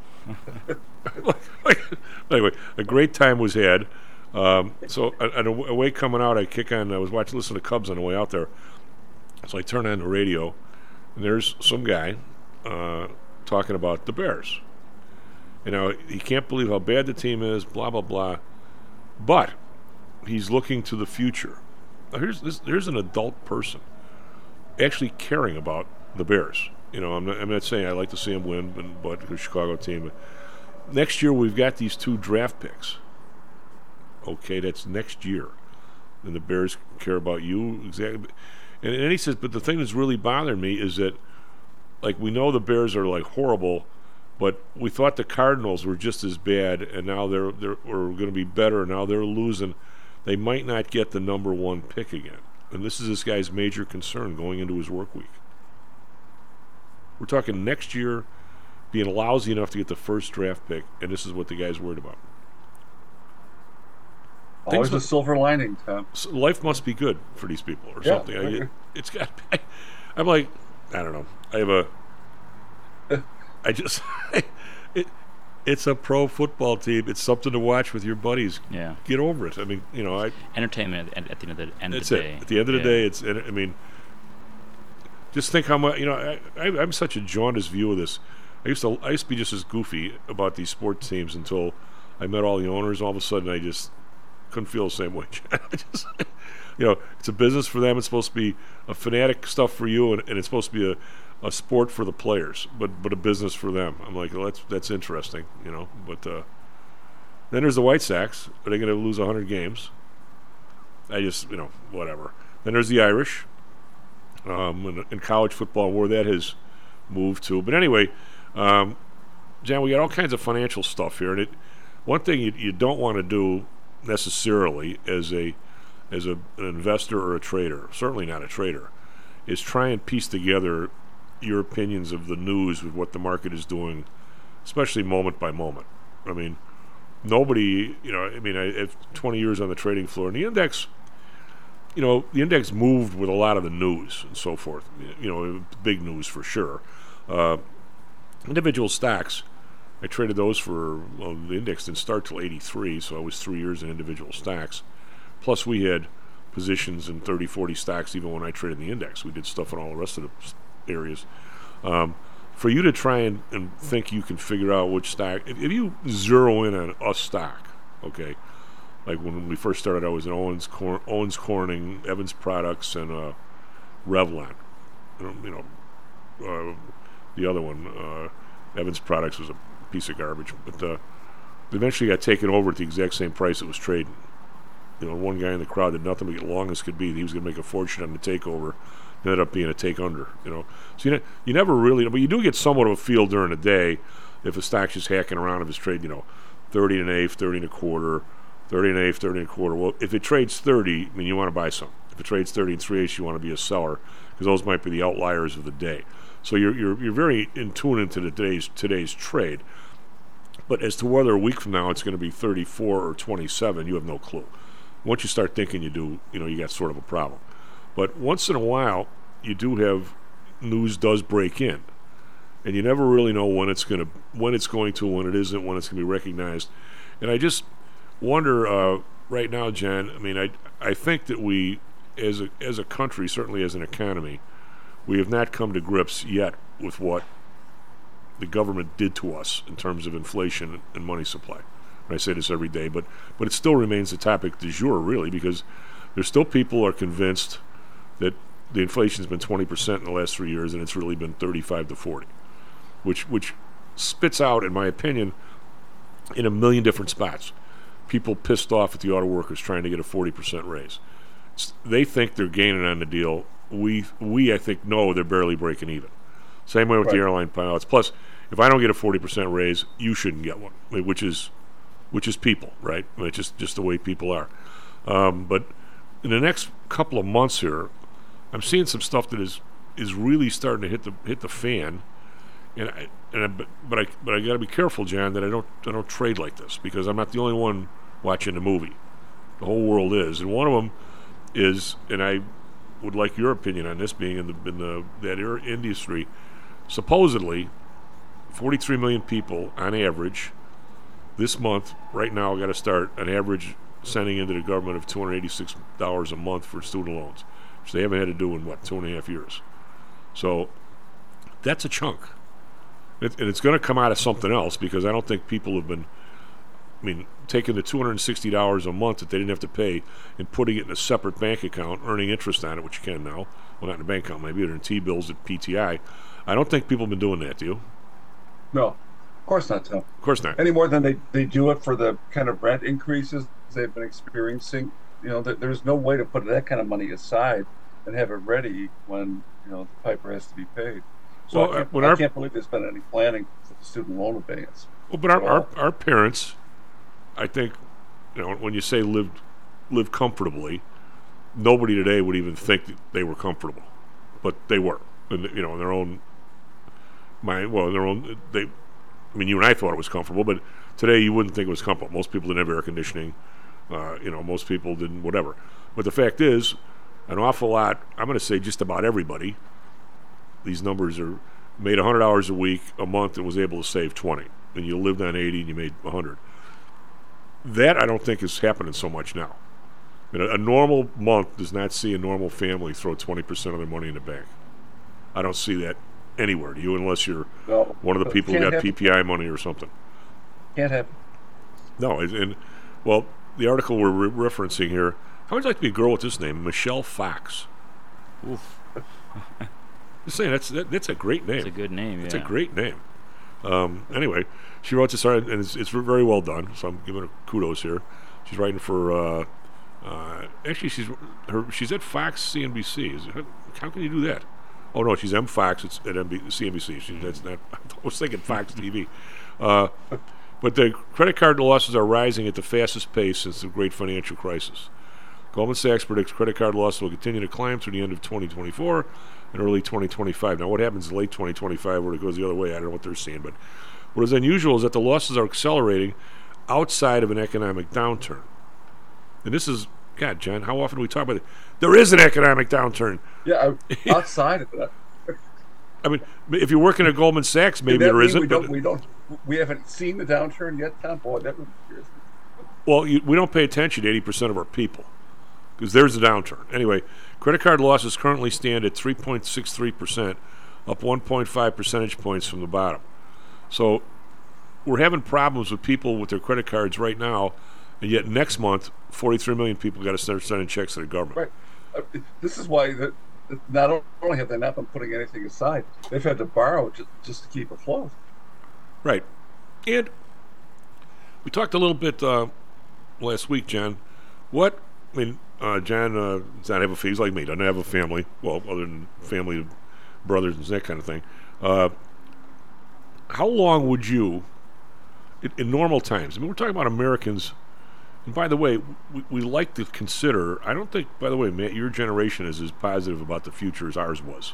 Anyway, a great time was had. Um, so on the way coming out, I kick on. I was watching, listening to Cubs on the way out there. So I turn on the radio, and there's some guy uh, talking about the Bears. You know, he can't believe how bad the team is, blah, blah, blah. But he's looking to the future. Now, here's this, here's an adult person actually caring about the Bears. You know, I'm not, I'm not saying I like to see him win, but, but the Chicago team. Next year, we've got these two draft picks. Okay, that's next year. And the Bears care about you. Exactly. And, and he says, but the thing that's really bothering me is that, like, we know the Bears are, like, horrible, but we thought the Cardinals were just as bad, and now they're they're going to be better. Now they're losing. They might not get the number one pick again. And this is this guy's major concern going into his work week. We're talking next year being lousy enough to get the first draft pick, and this is what the guy's worried about. Always a silver lining, Tom. Life must be good for these people, or yeah, something. I, it, it's got. I, I'm like, I don't know. I have a. I just. it. It's a pro football team. It's something to watch with your buddies. Yeah. Get over it. I mean, you know, I. Entertainment at, at the end of the end That's of the it. day. At the end of yeah. the day, it's. I mean. Just think how much. You know, I, I. I'm such a jaundiced view of this. I used to. I used to be just as goofy about these sports teams until I met all the owners. All of a sudden, I just. Couldn't feel the same way. Just, you know, it's a business for them. It's supposed to be a fanatic stuff for you, and, and it's supposed to be a, a sport for the players, but but a business for them. I'm like, well, that's that's interesting, you know. But uh, then there's the White Sox. Are they going to lose one hundred games? I just, you know, whatever. Then there's the Irish, um, in, in college football, where that has moved to. But anyway, um, John, we got all kinds of financial stuff here, and it. One thing you you don't want to do necessarily as a as a, an investor or a trader, certainly not a trader, is try and piece together your opinions of the news with what the market is doing, especially moment by moment. I mean, nobody, you know, I mean, I have twenty years on the trading floor, and the index, you know, the index moved with a lot of the news and so forth. You know, big news for sure. Uh, individual stocks, I traded those for, well, the index didn't start till eighty-three, so I was three years in individual stocks. Plus, we had positions in thirty, forty stocks even when I traded the index. We did stuff in all the rest of the areas. Um, for you to try and, and think you can figure out which stock, if, if you zero in on a stock, okay, like when we first started, I was in Owens, Cor- Owens Corning, Evans Products, and uh, Revlon. You know, uh, the other one, uh, Evans Products, was a piece of garbage, but uh, eventually got taken over at the exact same price it was trading. You know, one guy in the crowd did nothing but get long as could be. He was going to make a fortune on the takeover. Ended up being a take under. You know, so you ne- you never really, but you do get somewhat of a feel during the day if a stock's just hacking around. If it's trading, you know, thirty and an eighth, thirty and a quarter, thirty and an eighth, thirty and a quarter. Well, if it trades thirty, I mean, you want to buy some. If it trades thirty and three eighths, you want to be a seller because those might be the outliers of the day. So you're you're you're very in tune into the today's today's trade. But as to whether a week from now it's going to be thirty-four or twenty-seven, you have no clue. Once you start thinking you do, you know, you got sort of a problem. But once in a while, you do have news does break in, and you never really know when it's going to, when it's going to, when it isn't, when it's going to be recognized. And I just wonder uh, right now, John. I mean, I I think that we, as a as a country, certainly as an economy, we have not come to grips yet with what the government did to us in terms of inflation and money supply. And I say this every day, but but it still remains the topic du jour, really, because there's still people who are convinced that the inflation's been twenty percent in the last three years, and it's really been thirty-five to forty, which which spits out, in my opinion, in a million different spots. People pissed off at the auto workers trying to get a forty percent raise. It's, they think they're gaining on the deal. We, we I think, know they're barely breaking even. Same way with Right. the airline pilots. Plus, if I don't get a forty percent raise, you shouldn't get one, I mean, which is which is people, right? I mean, it's just, just the way people are. Um, but in the next couple of months here, I'm seeing some stuff that is is really starting to hit the hit the fan, and I, and I, but but I but I got to be careful, John, that I don't I don't trade like this because I'm not the only one watching the movie. The whole world is, and one of them is, and I would like your opinion on this, being in the in the that air industry. Supposedly, forty-three million people on average this month, right now, got to start an average sending into the government of two hundred eighty-six dollars a month for student loans, which they haven't had to do in, what, two and a half years. So that's a chunk. It, and it's going to come out of something else because I don't think people have been, I mean, taking the two hundred sixty dollars a month that they didn't have to pay and putting it in a separate bank account, earning interest on it, which you can now. Well, not in a bank account, maybe they're in T-bills at P T I. I don't think people have been doing that, do you? No, of course not, Tim. Of course not. Any more than they, they do it for the kind of rent increases they've been experiencing. You know, th- there's no way to put that kind of money aside and have it ready when, you know, the piper has to be paid. So Well, I, can't, when I our- can't believe there's been any planning for the student loan advance. Well, but our, at our all. our parents, I think, you know, when you say lived live comfortably, nobody today would even think that they were comfortable, but they were, and you know, in their own mind. Well, in their own, they. I mean, you and I thought it was comfortable, but today you wouldn't think it was comfortable. Most people didn't have air conditioning. Uh, you know, most people didn't, whatever. But the fact is, an awful lot. I'm going to say just about everybody. These numbers are made one hundred dollars a week, a month, and was able to save twenty. And you lived on eighty, and you made one hundred. That I don't think is happening so much now. I mean, a, a normal month does not see a normal family throw twenty percent of their money in the bank. I don't see that anywhere, do you? Unless you're No, one of the it people who can't got happen. P P I money or something. Can't happen. No, and, and well, the article we're re- referencing here. How would you like to be a girl with this name, Michelle Fox? Oof. Just saying, that's that, that's a great name. It's a good name. It's yeah. a great name. Um, anyway, she wrote this, and it's, it's very well done. So I'm giving her kudos here. She's writing for. Uh, uh, actually, she's her. She's at Fox C N B C. Is it, how can you do that? Oh no, she's M Fox. It's at M B, C N B C. She, that's not. I was thinking Fox T V. Uh, but the credit card losses are rising at the fastest pace since the great financial crisis. Goldman Sachs predicts credit card losses will continue to climb through the end of twenty twenty-four and early twenty twenty-five. Now, what happens in late twenty twenty-five where it goes the other way? I don't know what they're seeing. But what is unusual is that the losses are accelerating outside of an economic downturn. And this is, God, John, how often do we talk about it? There is an economic downturn. Yeah, I- outside of that. I mean, if you're working at Goldman Sachs, maybe Does that there mean isn't. We but- don't, we don't. We haven't seen the downturn yet, Tom. Boy, that would be curious. Well, you, we don't pay attention to eighty percent of our people because there's a downturn. Anyway, credit card losses currently stand at three point six three percent up one point five percentage points from the bottom. So we're having problems with people with their credit cards right now, and yet next month, forty-three million people got to start sending checks to the government. Right. Uh, this is why the, not only have they not been putting anything aside, they've had to borrow just, just to keep afloat. Right. And we talked a little bit uh, last week, John. What, I mean, uh, John uh, does not have a, he's like me, doesn't have a family, well, other than family, brothers and that kind of thing. Uh, how long would you, in, in normal times, I mean, we're talking about Americans, and by the way, we, we like to consider, I don't think, by the way, Matt, your generation is as positive about the future as ours was.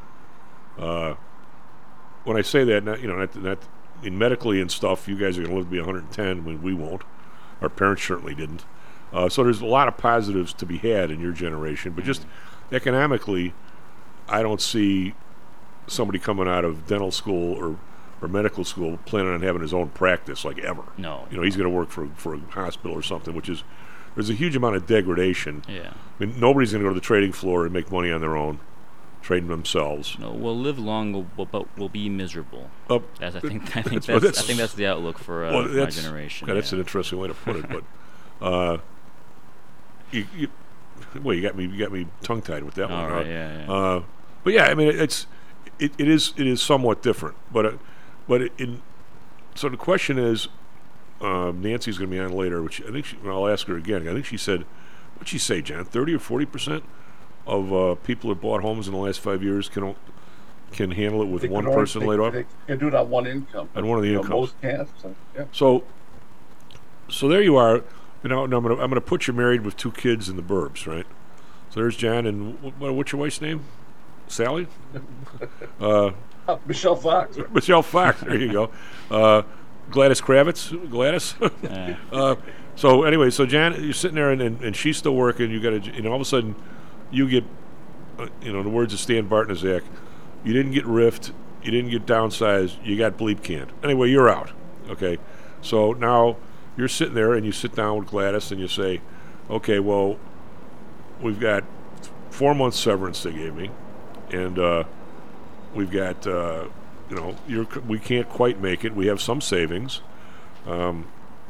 Uh, when I say that, not, you know, not, not in medically and stuff, you guys are going to live to be one hundred ten when we won't. Our parents certainly didn't. Uh, so there's a lot of positives to be had in your generation, but just economically, I don't see somebody coming out of dental school or, or medical school planning on having his own practice like ever. No. You know, he's going to work for for a hospital or something, which is, there's a huge amount of degradation. Yeah. I mean, nobody's going to go to the trading floor and make money on their own, trading themselves. No, we'll live long, but we'll, we'll be miserable. Uh, that's, I think. I think that's, that's, that's, I think that's the outlook for uh, well, my generation. God, yeah. That's an interesting way to put it, but. Uh, You, you, well, you got me. You got me tongue-tied with that All one. Right, uh, yeah, yeah. Uh, but yeah, I mean, it, it's it, it is it is somewhat different. But uh, but it, in so the question is, um, Nancy's going to be on later, which I think she, I'll ask her again. I think she said, what'd she say, John? Thirty or forty percent of uh, people that bought homes in the last five years can o- can handle it with They one can only- person they, laid off. They can do it on one income. On one of the You know, incomes. most can't. So, yeah. So, so there you are. You know, no, I'm going to I'm going to put you married with two kids in the burbs, right? So there's John, and w- what's your wife's name? Sally? uh, Oh, Michelle Fox. Right? Michelle Fox. There you go. Uh, Gladys Kravitz. Gladys. Yeah. uh, so anyway, so Jan, you're sitting there, and, and, and she's still working. You got to, you know, all of a sudden, you get, uh, you know, in the words of Stan Bartnazak, you didn't get riffed, you didn't get downsized, you got bleep canned. Anyway, you're out. Okay, so now you're sitting there, and you sit down with Gladys, and you say, okay, well, we've got four months severance they gave me, and uh, we've got, uh, you know, you're, we can't quite make it. We have some savings. Um,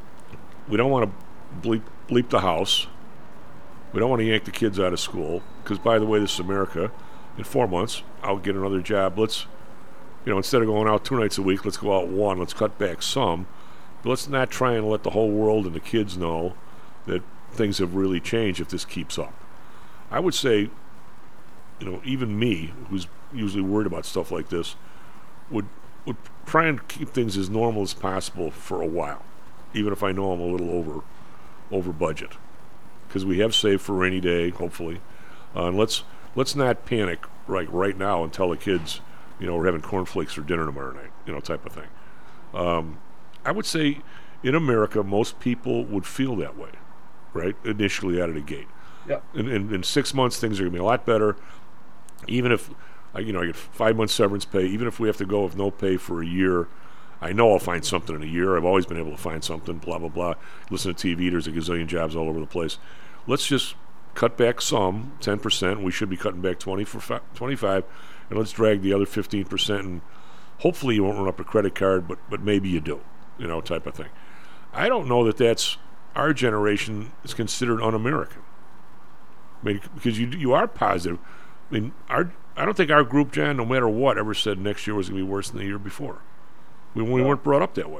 we don't want to bleep, bleep the house. We don't want to yank the kids out of school because, by the way, this is America. In four months, I'll get another job. Let's, you know, instead of going out two nights a week, let's go out one. Let's cut back some. But let's not try and let the whole world and the kids know that things have really changed if this keeps up. I would say, you know, even me, who's usually worried about stuff like this, would would try and keep things as normal as possible for a while, even if I know I'm a little over over budget, because we have saved for rainy day, hopefully. Uh, and let's let's not panic right right now and tell the kids, you know, we're having cornflakes for dinner tomorrow night, you know, type of thing. Um, I would say in America, most people would feel that way, right, initially out of the gate. Yeah. In, in, in six months, things are going to be a lot better. Even if, uh, you know, I get five months severance pay, even if we have to go with no pay for a year, I know I'll find something in a year. I've always been able to find something, blah, blah, blah. Listen to T V, there's a gazillion jobs all over the place. Let's just cut back some, ten percent. We should be cutting back twenty for fi- twenty-five, and let's drag the other fifteen percent, and hopefully you won't run up a credit card, but, but maybe you do, you know, type of thing. I don't know that that's, our generation is considered un-American. I mean, because you you are positive. I mean, our I don't think our group, John, no matter what, ever said next year was going to be worse than the year before. We, we weren't brought up that way.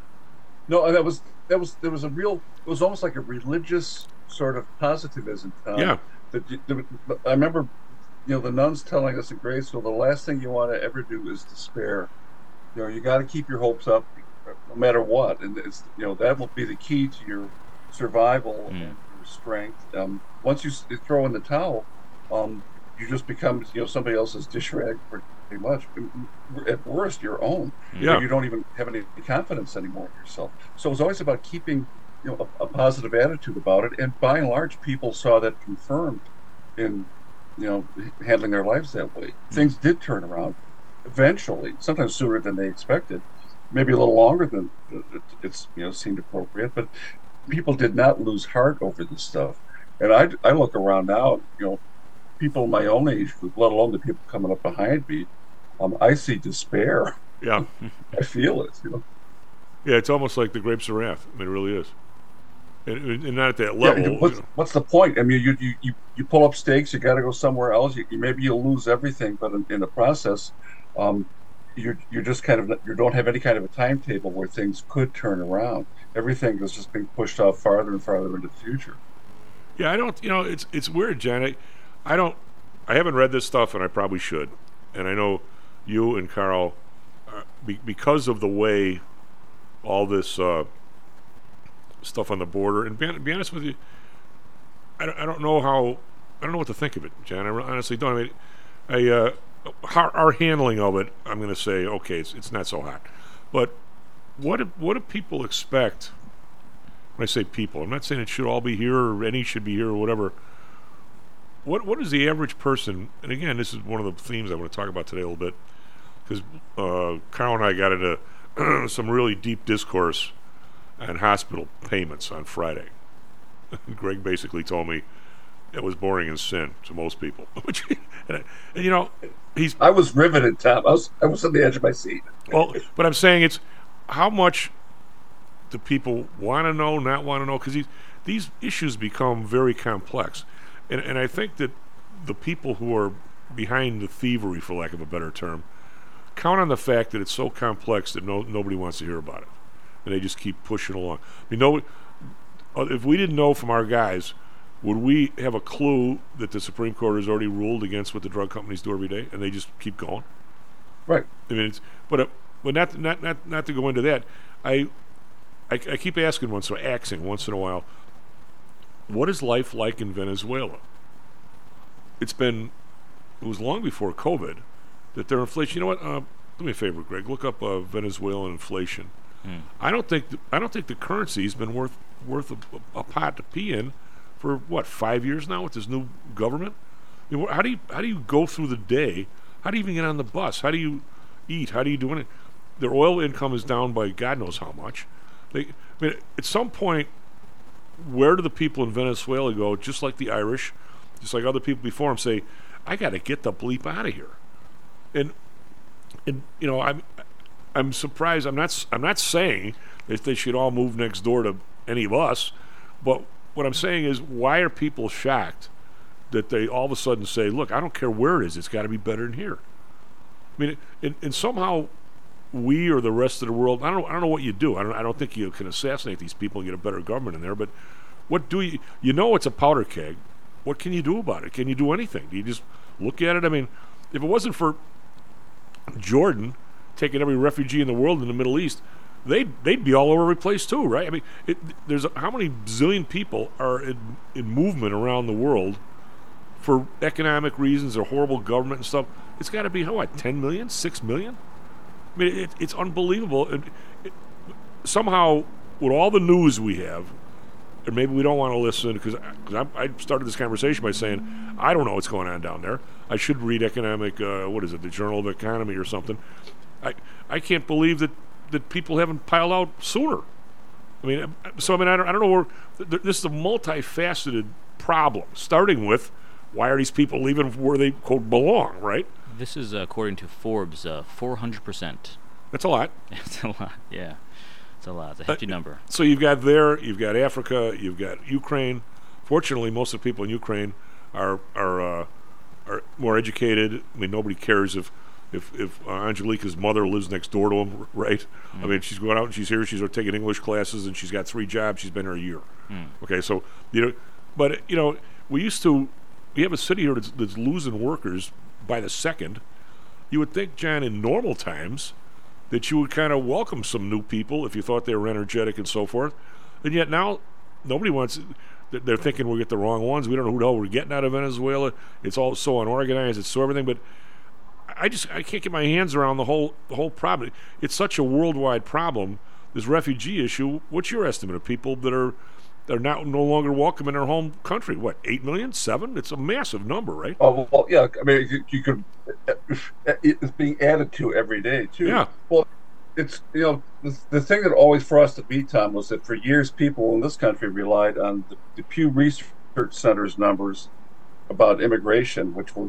No, that was that was there was a real. It was almost like a religious sort of positivism. Tom, yeah. That you, the, I remember, you know, the nuns telling us at grade school, the last thing you want to ever do is despair. You know, you got to keep your hopes up, no matter what, and it's, you know, that will be the key to your survival mm. and your strength. Um, once you throw in the towel, um, you just become, you know, somebody else's dish rag pretty much. At worst, your own. Yeah. You don't even have any confidence anymore in yourself. So it was always about keeping, you know, a, a positive attitude about it. And by and large, people saw that confirmed in, you know, handling their lives that way. Mm. Things did turn around eventually, sometimes sooner than they expected, maybe a little longer than it's, you know, seemed appropriate. But people did not lose heart over this stuff. And I, I look around now, you know, people my own age group, let alone the people coming up behind me, um, I see despair. Yeah. I feel it, you know. Yeah, it's almost like the grapes of wrath. I mean, it really is. And, and not at that level. Yeah, what's, you know. what's the point? I mean, you you, you, you pull up stakes, you got to go somewhere else. You, you, maybe you'll lose everything, but in, in the process, um, you're you're just kind of you don't have any kind of a timetable where things could turn around. Everything is just being pushed off farther and farther into the future. Yeah, I don't. You know, it's it's weird, John. I, I don't. I haven't read this stuff, and I probably should. And I know you and Carl, uh, be, because of the way all this. Uh, stuff on the border, and be, be honest with you, I don't, I don't know how, I don't know what to think of it, John. I honestly don't. I mean, I, uh, our, our handling of it, I'm going to say, okay, it's it's not so hot. But what do, what do people expect when I say people? I'm not saying it should all be here or any should be here or whatever. What What is the average person, and again, this is one of the themes I want to talk about today a little bit, because uh, Carl and I got into some really deep discourse on hospital payments on Friday. Greg basically told me it was boring and sin to most people. Which, and, and you know, he's. I was riveted, Tom. I was I was on the edge of my seat. Well, but I'm saying it's how much do people want to know, not want to know? Because these these issues become very complex, and and I think that the people who are behind the thievery, for lack of a better term, count on the fact that it's so complex that no nobody wants to hear about it. And they just keep pushing along. I mean, no, if we didn't know from our guys, would we have a clue that the Supreme Court has already ruled against what the drug companies do every day, and they just keep going? Right. I mean, it's, but uh, but not not not not to go into that. I I, I keep asking once, or asking once in a while, what is life like in Venezuela? It's been it was long before COVID that their inflation. You know what? Uh, do me a favor, Greg. Look up uh, Venezuelan inflation. Hmm. I don't think the, I don't think the currency's been worth worth a, a pot to pee in for what five years now with this new government. I mean, how do you how do you go through the day? How do you even get on the bus? How do you eat? How do you do it? Their oil income is down by God knows how much. They, I mean, at some point, where do the people in Venezuela go? Just like the Irish, just like other people before them, say, "I got to get the bleep out of here." And and you know, I'm. I'm surprised. I'm not. I'm not saying that they should all move next door to any of us, but what I'm saying is, why are people shocked that they all of a sudden say, "Look, I don't care where it is. It's got to be better than here." I mean, and, and somehow we or the rest of the world. I don't. I don't know what you do. I don't. I don't think you can assassinate these people and get a better government in there. But what do you? You know, it's a powder keg. What can you do about it? Can you do anything? Do you just look at it? I mean, if it wasn't for Jordan taking every refugee in the world in the Middle East, they'd they'd be all over every place too, right? I mean, it, there's a, how many zillion people are in, in movement around the world for economic reasons or horrible government and stuff? It's got to be how what ten million, six million? I mean, it, it's unbelievable. It, it, somehow, with all the news we have, and maybe we don't want to listen because I, I started this conversation by saying I don't know what's going on down there. I should read economic, uh, what is it, the Journal of Economy or something. I I can't believe that, that people haven't piled out sooner. I mean, so I mean, I don't, I don't know where th- this is a multifaceted problem. Starting with why are these people leaving where they quote belong, right? This is uh, according to Forbes, uh, four hundred percent. That's a lot. It's a lot. Yeah, it's a lot. It's a hefty uh, number. So you've got there, you've got Africa, you've got Ukraine. Fortunately, most of the people in Ukraine are are uh, are more educated. I mean, nobody cares if. If if uh, Angelica's mother lives next door to him, right? Mm. I mean, she's going out and she's here. She's taking English classes and she's got three jobs. She's been here a year. Mm. Okay, so you know, but you know, we used to. We have a city here that's, that's losing workers by the second. You would think, John, in normal times, that you would kind of welcome some new people if you thought they were energetic and so forth. And yet now, nobody wants. They're thinking we'll get the wrong ones. We don't know who the hell we're getting out of Venezuela. It's all so unorganized. It's so everything, but. I just I can't get my hands around the whole the whole problem. It's such a worldwide problem. This refugee issue. What's your estimate of people that are that are now no longer welcome in their home country? What, eight million, seven? It's a massive number, right? Oh well, yeah. I mean, you, you could. It's being added to every day too. Yeah. Well, it's you know the, the thing that always for us to beat, Tom, was that for years people in this country relied on the, the Pew Research Center's numbers about immigration, which were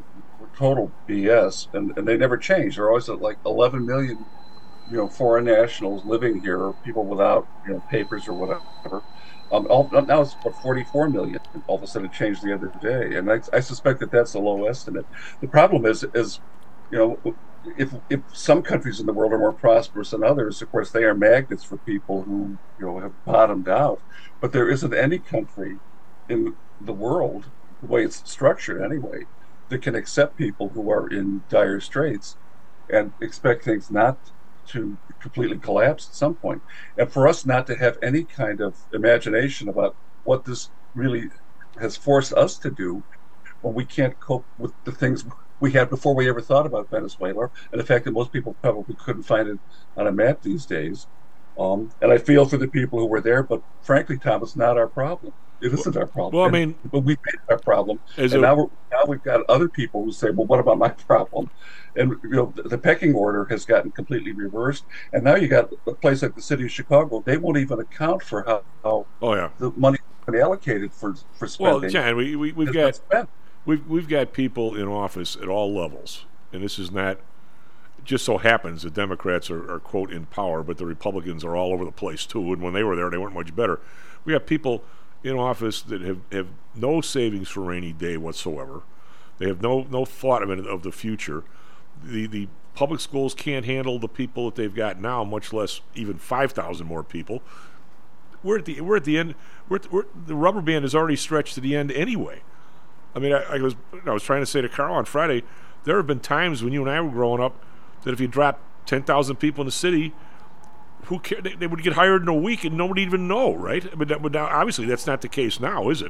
total B S, and, and they never change. They're always at like eleven million, you know, foreign nationals living here, or people without, you know, papers or whatever. Um, all, now it's about forty-four million. All of a sudden, it changed the other day, and I, I suspect that that's a low estimate. The problem is, is you know, if if some countries in the world are more prosperous than others, of course, they are magnets for people who, you know, have bottomed out. But there isn't any country in the world, the way it's structured anyway, that can accept people who are in dire straits and expect things not to completely collapse at some point. And for us not to have any kind of imagination about what this really has forced us to do when we can't cope with the things we had before we ever thought about Venezuela, and the fact that most people probably couldn't find it on a map these days. Um, and I feel for the people who were there, but frankly, Tom, it's not our problem. It isn't our problem. Well, I mean, but we made it our problem, and a, now we're, now we've got other people who say, "Well, what about my problem?" And you know, the, the pecking order has gotten completely reversed, and now you got a place like the city of Chicago. They won't even account for how, how oh yeah the money has been allocated for for spending. Well, John, we, we we've got we've we've got people in office at all levels, and this is not. Just so happens the Democrats are, are, quote, in power, but the Republicans are all over the place, too. And when they were there, they weren't much better. We have people in office that have, have no savings for rainy day whatsoever. They have no no thought of it, of the future. The the public schools can't handle the people that they've got now, much less even five thousand more people. We're at the we're at the end. We're, at, we're the rubber band is already stretched to the end anyway. I mean, I, I was I was trying to say to Carl on Friday, there have been times when you and I were growing up that if you drop ten thousand people in the city, who care? They, they would get hired in a week and nobody even know, right? But, that, but now, obviously, that's not the case now, is it?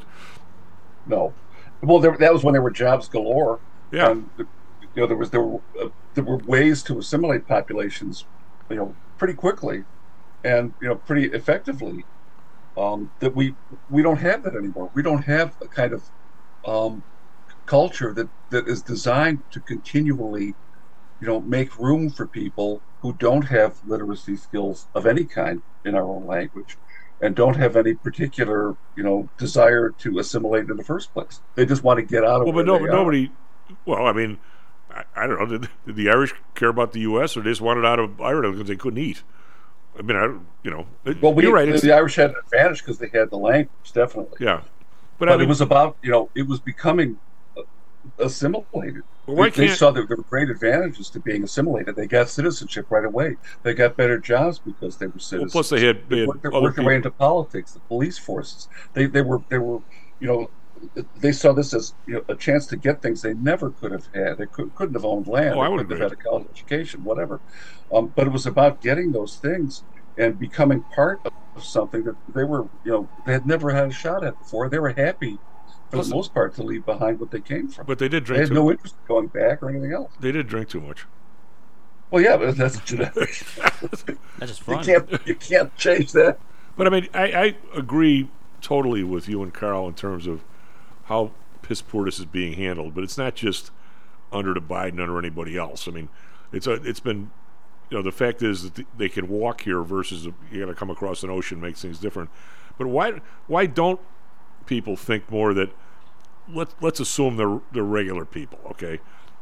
No. Well, there, that was when there were jobs galore. Yeah. And, you know, there was there were uh, there were ways to assimilate populations, you know, pretty quickly, and you know, pretty effectively. Um, that we we don't have that anymore. We don't have a kind of um, culture that, that is designed to continually, you know, make room for people who don't have literacy skills of any kind in our own language and don't have any particular, you know, desire to assimilate in the first place. They just want to get out of well, where but no, they but are. nobody, well, I mean, I, I don't know, did, did the Irish care about the U S or they just wanted out of Ireland because they couldn't eat? I mean, I, you know, well, we, you're right. The, the Irish had an advantage because they had the language, definitely. Yeah. But, But, I but mean, it was about, you know, it was becoming uh, assimilated. Well, why they, they can't- saw that there were great advantages to being assimilated. They got citizenship right away. They got better jobs because they were citizens. plus they had- they had worked, their- other worked their way people- into politics, the police forces. They they were they were you know they saw this as, you know, a chance to get things they never could have had. They could, couldn't have owned land. Oh, I they would couldn't agree. have had a college education, whatever. Um, but it was about getting those things and becoming part of something that they were, you know, they had never had a shot at before. They were happy, for Plus- the most part, to leave behind what they came from. But they did They drink had too no interest in going back or anything else. They did drink too much. Well, yeah, but that's genetic. That's just You fun. can't, you can't change that. But I mean, I, I agree totally with you and Carl in terms of how piss poor this is being handled. But it's not just under the Biden, under anybody else. I mean, it's a, it's been, you know, the fact is that they can walk here versus you got to come across an ocean makes things different. But why why don't people think more that let's let's assume they're they're regular people, okay,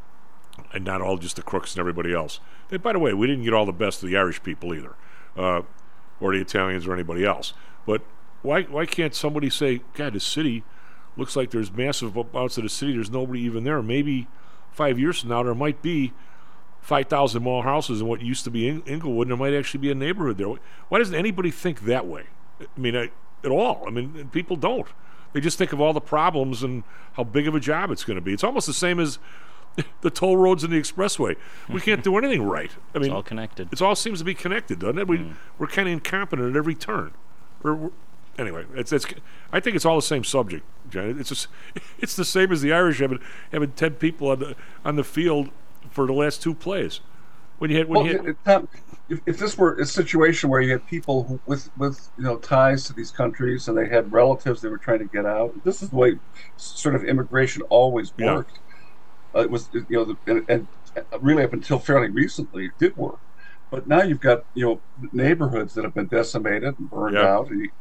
and not all just the crooks and everybody else. And by the way, we didn't get all the best of the Irish people either, uh, or the Italians or anybody else. But why why can't somebody say, God, the city looks like there's massive amounts of the city. There's nobody even there. Maybe five years from now there might be five thousand more houses in what used to be in Inglewood, and there might actually be a neighborhood there. Why doesn't anybody think that way? I mean, I, at all. I mean, people don't. They just think of all the problems and how big of a job it's going to be. It's almost the same as the toll roads and the expressway. We can't do anything right. I mean, It's all connected. It all seems to be connected, doesn't it? We Mm. we're kind of incompetent at every turn. We're, we're, anyway, it's it's. I think it's all the same subject, John. It's just, it's the same as the Irish having having ten people on the on the field for the last two plays. When you had when Well, you had, it- Tom, if, if this were a situation where you had people who, with with you know ties to these countries and they had relatives they were trying to get out, this is the way sort of immigration always Yeah. worked. Uh, it was you know, the, and, and really up until fairly recently, it did work. But now you've got you know neighborhoods that have been decimated and burned Yeah. out, and you,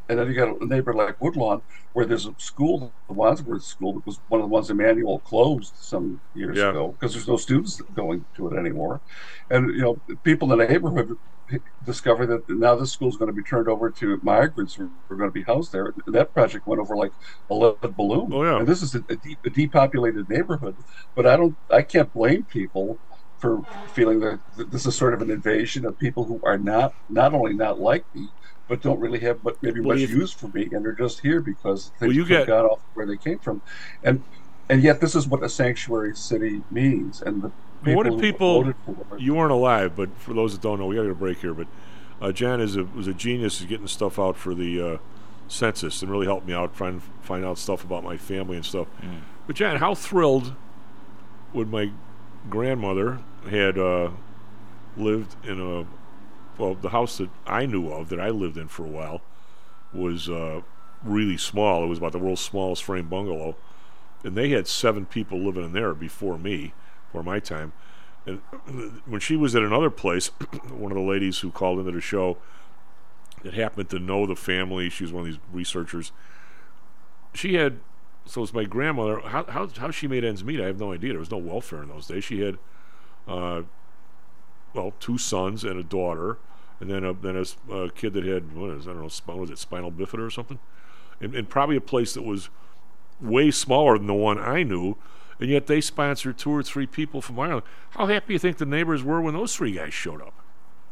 And then you got a neighbor like Woodlawn, where there's a school, the Wadsworth School, that was one of the ones Emmanuel closed some years Yeah. ago because there's no students going to it anymore. And, you know, people in the neighborhood discovered that now this school is going to be turned over to migrants who are going to be housed there. And that project went over like a lead balloon. Oh, yeah. And this is a, a, de- a depopulated neighborhood. But I don't, I can't blame people for feeling that this is sort of an invasion of people who are not, not only not like me, but don't really have but maybe Well, much you've- use for me, and they're just here because Well, things you well, get- got off where they came from, and and yet this is what a sanctuary city means. And the people what did who people? voted for it, You weren't alive, but for those that don't know, we got to get a break here. But uh, John is a was a genius at getting stuff out for the uh, census and really helped me out trying to find out stuff about my family and stuff. Mm. But John, how thrilled would my grandmother had uh, lived in a well, the house that I knew of that I lived in for a while was uh, really small. It was about the world's smallest frame bungalow, and they had seven people living in there before me, before my time. And when she was at another place, one of the ladies who called into the show that happened to know the family, she was one of these researchers. She had, so it's my grandmother. How how how she made ends meet, I have no idea. There was no welfare in those days. She had, uh, well, two sons and a daughter. And then a, then a, s- a kid that had, what is, I don't know, sp- was it spinal bifida or something? And, and probably a place that was way smaller than the one I knew, and yet they sponsored two or three people from Ireland. How happy do you think the neighbors were when those three guys showed up?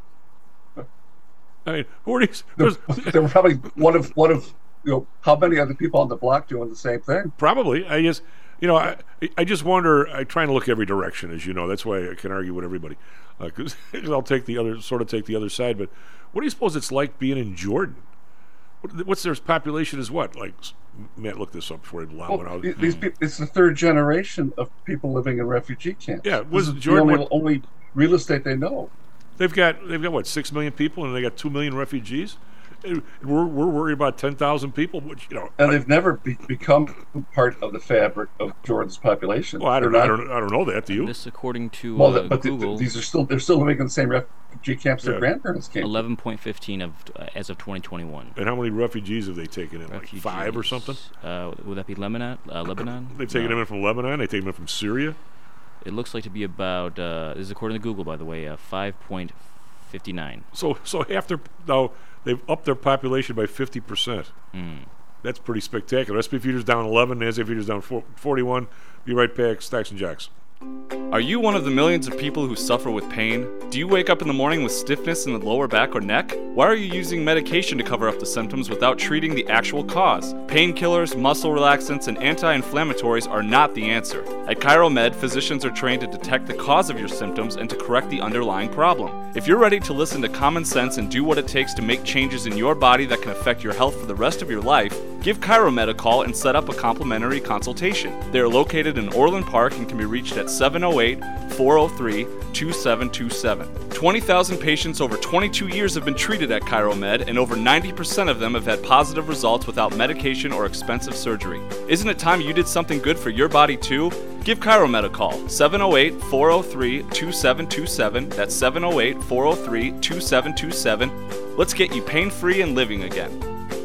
I mean, who are these? there, there's- there were probably one of one of you know how many other people on the block doing the same thing. Probably. I just, you know, I, I just wonder. I try to look every direction, as you know. That's why I can argue with everybody, because I'll take the other, sort of take the other side. But what do you suppose it's like being in Jordan? What, what's their population is what? Like, Matt, look this up before he Well, went out. these these people, it's the third generation of people living in refugee camps. Yeah, This was is the Jordan only, what- only real estate they know. They've got they've got what six million people, and they got two million refugees. And We're we're worried about ten thousand people, which you know. And they've never be, become part of the fabric of Jordan's population. Well, I don't, They're I not- don't I don't know that. Do you? This, according to Well, uh, but the- Google, these are still they're still living in the same refugee camps their Yeah. grandparents came. eleven point one five of uh, as of twenty twenty-one. And how many refugees have they taken in? Like Refugees. five or something? Uh, would that be Lebanon? Uh, Lebanon? They've taken No. them in from Lebanon. They taken them in from Syria. It looks like to be about. Uh, this is according to Google, by the way, uh, five point five nine. So so half their now they've upped their population by fifty percent. Mm. That's pretty spectacular. S and P futures down eleven. NASDAQ futures down four, forty-one. Be right back. Stacks and Jacks. Are you one of the millions of people who suffer with pain? Do you wake up in the morning with stiffness in the lower back or neck? Why are you using medication to cover up the symptoms without treating the actual cause? Painkillers, muscle relaxants, and anti-inflammatories are not the answer. At ChiroMed, physicians are trained to detect the cause of your symptoms and to correct the underlying problem. If you're ready to listen to common sense and do what it takes to make changes in your body that can affect your health for the rest of your life, give ChiroMed a call and set up a complimentary consultation. They are located in Orland Park and can be reached at seven oh eight, four oh three, two seven two seven. twenty thousand patients over twenty-two years have been treated at ChiroMed, and over ninety percent of them have had positive results without medication or expensive surgery. Isn't it time you did something good for your body too? Give ChiroMed a call, seven oh eight, four oh three, two seven two seven. That's seven oh eight, four oh three, two seven two seven. Let's get you pain-free and living again.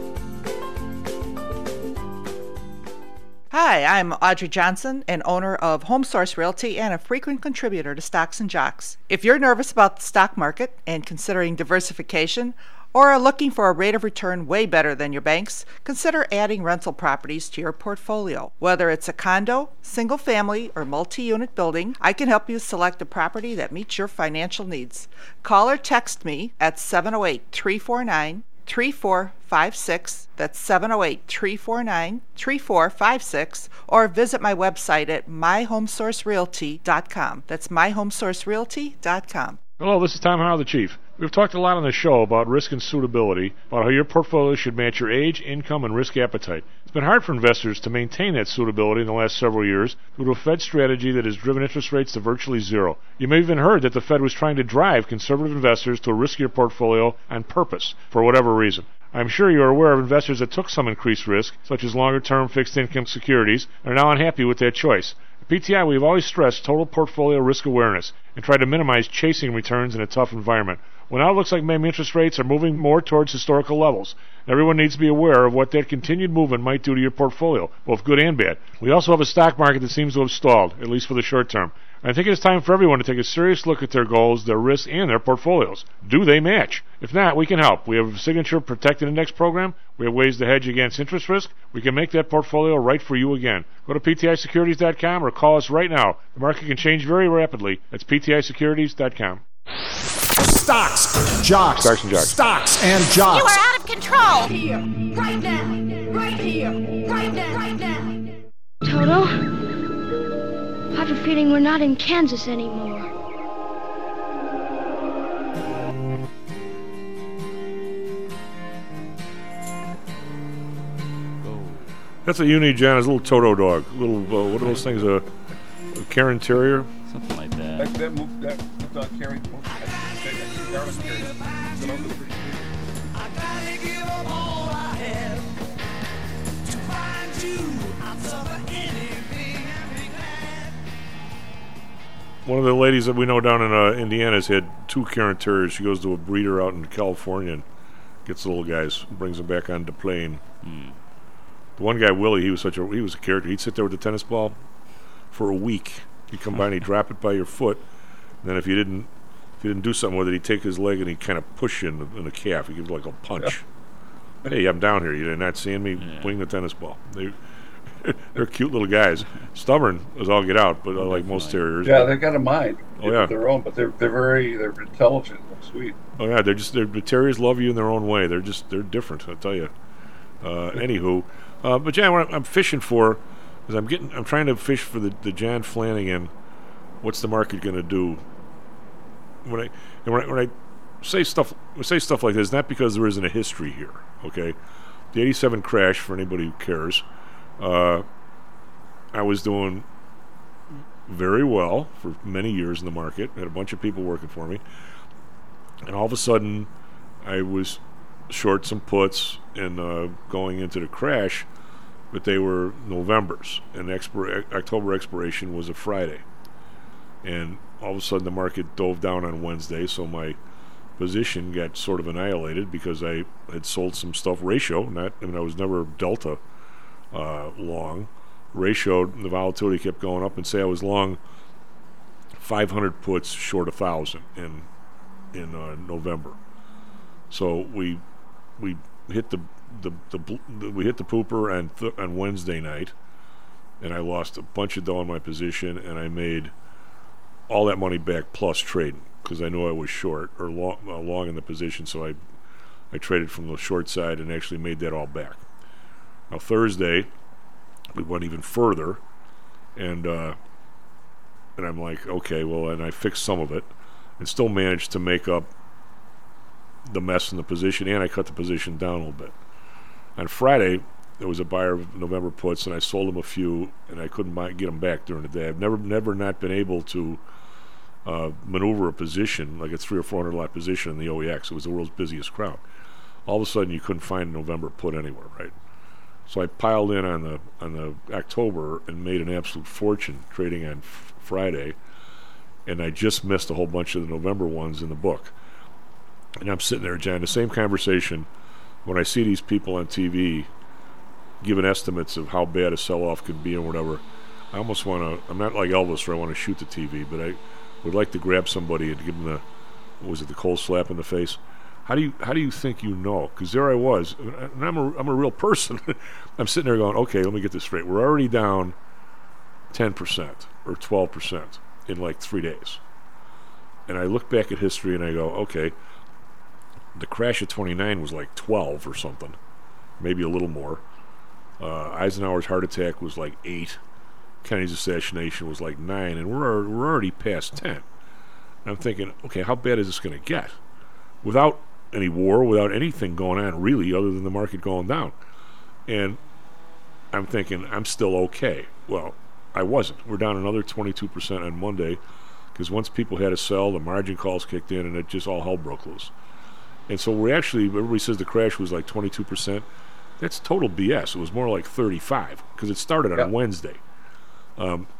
Hi, I'm Audrey Johnson, an owner of HomeSource Realty and a frequent contributor to Stocks and Jocks. If you're nervous about the stock market and considering diversification, or are looking for a rate of return way better than your banks, consider adding rental properties to your portfolio. Whether it's a condo, single family, or multi-unit building, I can help you select a property that meets your financial needs. Call or text me at seven oh eight, three four nine, three four five six. That's seven oh eight, three four nine, three four five six, or visit my website at my home source realty dot com. That's my home source realty dot com. Hello, this is Tom Howell, the Chief. We've talked a lot on the show about risk and suitability, about how your portfolio should match your age, income, and risk appetite. It's been hard for investors to maintain that suitability in the last several years due to a Fed strategy that has driven interest rates to virtually zero. You may have even heard that the Fed was trying to drive conservative investors to a riskier portfolio on purpose, for whatever reason. I'm sure you are aware of investors that took some increased risk, such as longer-term fixed-income securities, and are now unhappy with that choice. At P T I, we have always stressed total portfolio risk awareness and tried to minimize chasing returns in a tough environment. Well, now it looks like maybe interest rates are moving more towards historical levels. Everyone needs to be aware of what that continued movement might do to your portfolio, both good and bad. We also have a stock market that seems to have stalled, at least for the short term. I think it is time for everyone to take a serious look at their goals, their risks, and their portfolios. Do they match? If not, we can help. We have a Signature Protected Index program. We have ways to hedge against interest risk. We can make that portfolio right for you again. Go to P T I securities dot com or call us right now. The market can change very rapidly. That's P T I securities dot com. Stocks, jocks, Stocks and jocks. Stocks and jocks. You are out of control. Here, right now, right here, right now, right now. Toto, I have a feeling we're not in Kansas anymore. That's a uni, John. It's a little Toto dog. A little, uh, what are those things? A, a Cairn Terrier? Something like that. That, that move, that dog carried. Garland carried. So don't look pretty One of the ladies that we know down in uh, Indiana has had two Cairn Terriers. She goes to a breeder out in California and gets the little guys, brings them back on the plane. Hmm. The one guy, Willie, he was such a he was a character. He'd sit there with the tennis ball for a week. He'd come by and he'd drop it by your foot. And then if you didn't if you didn't do something with it, he'd take his leg and he'd kind of push you in the, in the calf. He'd give it like a punch. Yeah. Hey, I'm down here. You're not seeing me yeah. wing the tennis ball. They, they're cute little guys. Stubborn as all get out, but uh, like most terriers. Yeah, they've got a mind. Oh yeah, their own, but they're they're very they're intelligent and sweet. Oh yeah, they're just they're, the terriers love you in their own way. They're just they're different. I'll tell you. Uh, anywho, uh, but John, what I'm fishing for is I'm getting I'm trying to fish for the, the John Flanagan. What's the market going to do? When I and when I, when I say stuff say stuff like this, not because there isn't a history here. Okay, the eighty-seven crash, for anybody who cares. Uh, I was doing very well for many years in the market. Had a bunch of people working for me, and all of a sudden, I was short some puts and uh, going into the crash, but they were Novembers, and expir- October expiration was a Friday, and all of a sudden the market dove down on Wednesday, so my position got sort of annihilated because I had sold some stuff ratio. Not, I mean, I was never delta. Uh, long ratio, the volatility kept going up, and say I was long five hundred puts short a thousand in in uh, November. So we we hit the the, the, the we hit the pooper on th- on Wednesday night, and I lost a bunch of dough in my position, and I made all that money back plus trading because I knew I was short or long, uh, long in the position, so I I traded from the short side and actually made that all back. Now Thursday, we went even further, and uh, and I'm like, okay, well, and I fixed some of it, and still managed to make up the mess in the position, and I cut the position down a little bit. On Friday, there was a buyer of November puts, and I sold him a few, and I couldn't buy, get them back during the day. I've never, never not been able to uh, maneuver a position like a three or four hundred lot position in the O E X. It was the world's busiest crowd. All of a sudden, you couldn't find a November put anywhere, right? So I piled in on the on the October and made an absolute fortune trading on f- Friday, and I just missed a whole bunch of the November ones in the book. And I'm sitting there, John, the same conversation when I see these people on T V giving estimates of how bad a sell-off could be and whatever. I almost want to, I'm not like Elvis where I want to shoot the T V, but I would like to grab somebody and give them the, what was it, the cold slap in the face. How do you how do you think you know? Because there I was, and I'm a I'm a real person. I'm sitting there going, okay, let me get this straight. We're already down ten percent or twelve percent in like three days. And I look back at history and I go, okay, the crash of twenty-nine was like twelve or something, maybe a little more. Uh, Eisenhower's heart attack was like eight. Kennedy's assassination was like nine, and we're we're already past ten. And I'm thinking, okay, how bad is this going to get? Without any war, without anything going on really other than the market going down. And I'm thinking I'm still okay. Well, I wasn't. We're down another twenty-two percent on Monday because once people had to sell, the margin calls kicked in and it just all hell broke loose. And so we actually, everybody says the crash was like twenty-two percent. That's total B S. It was more like thirty-five because it started on yep. Wednesday. Um,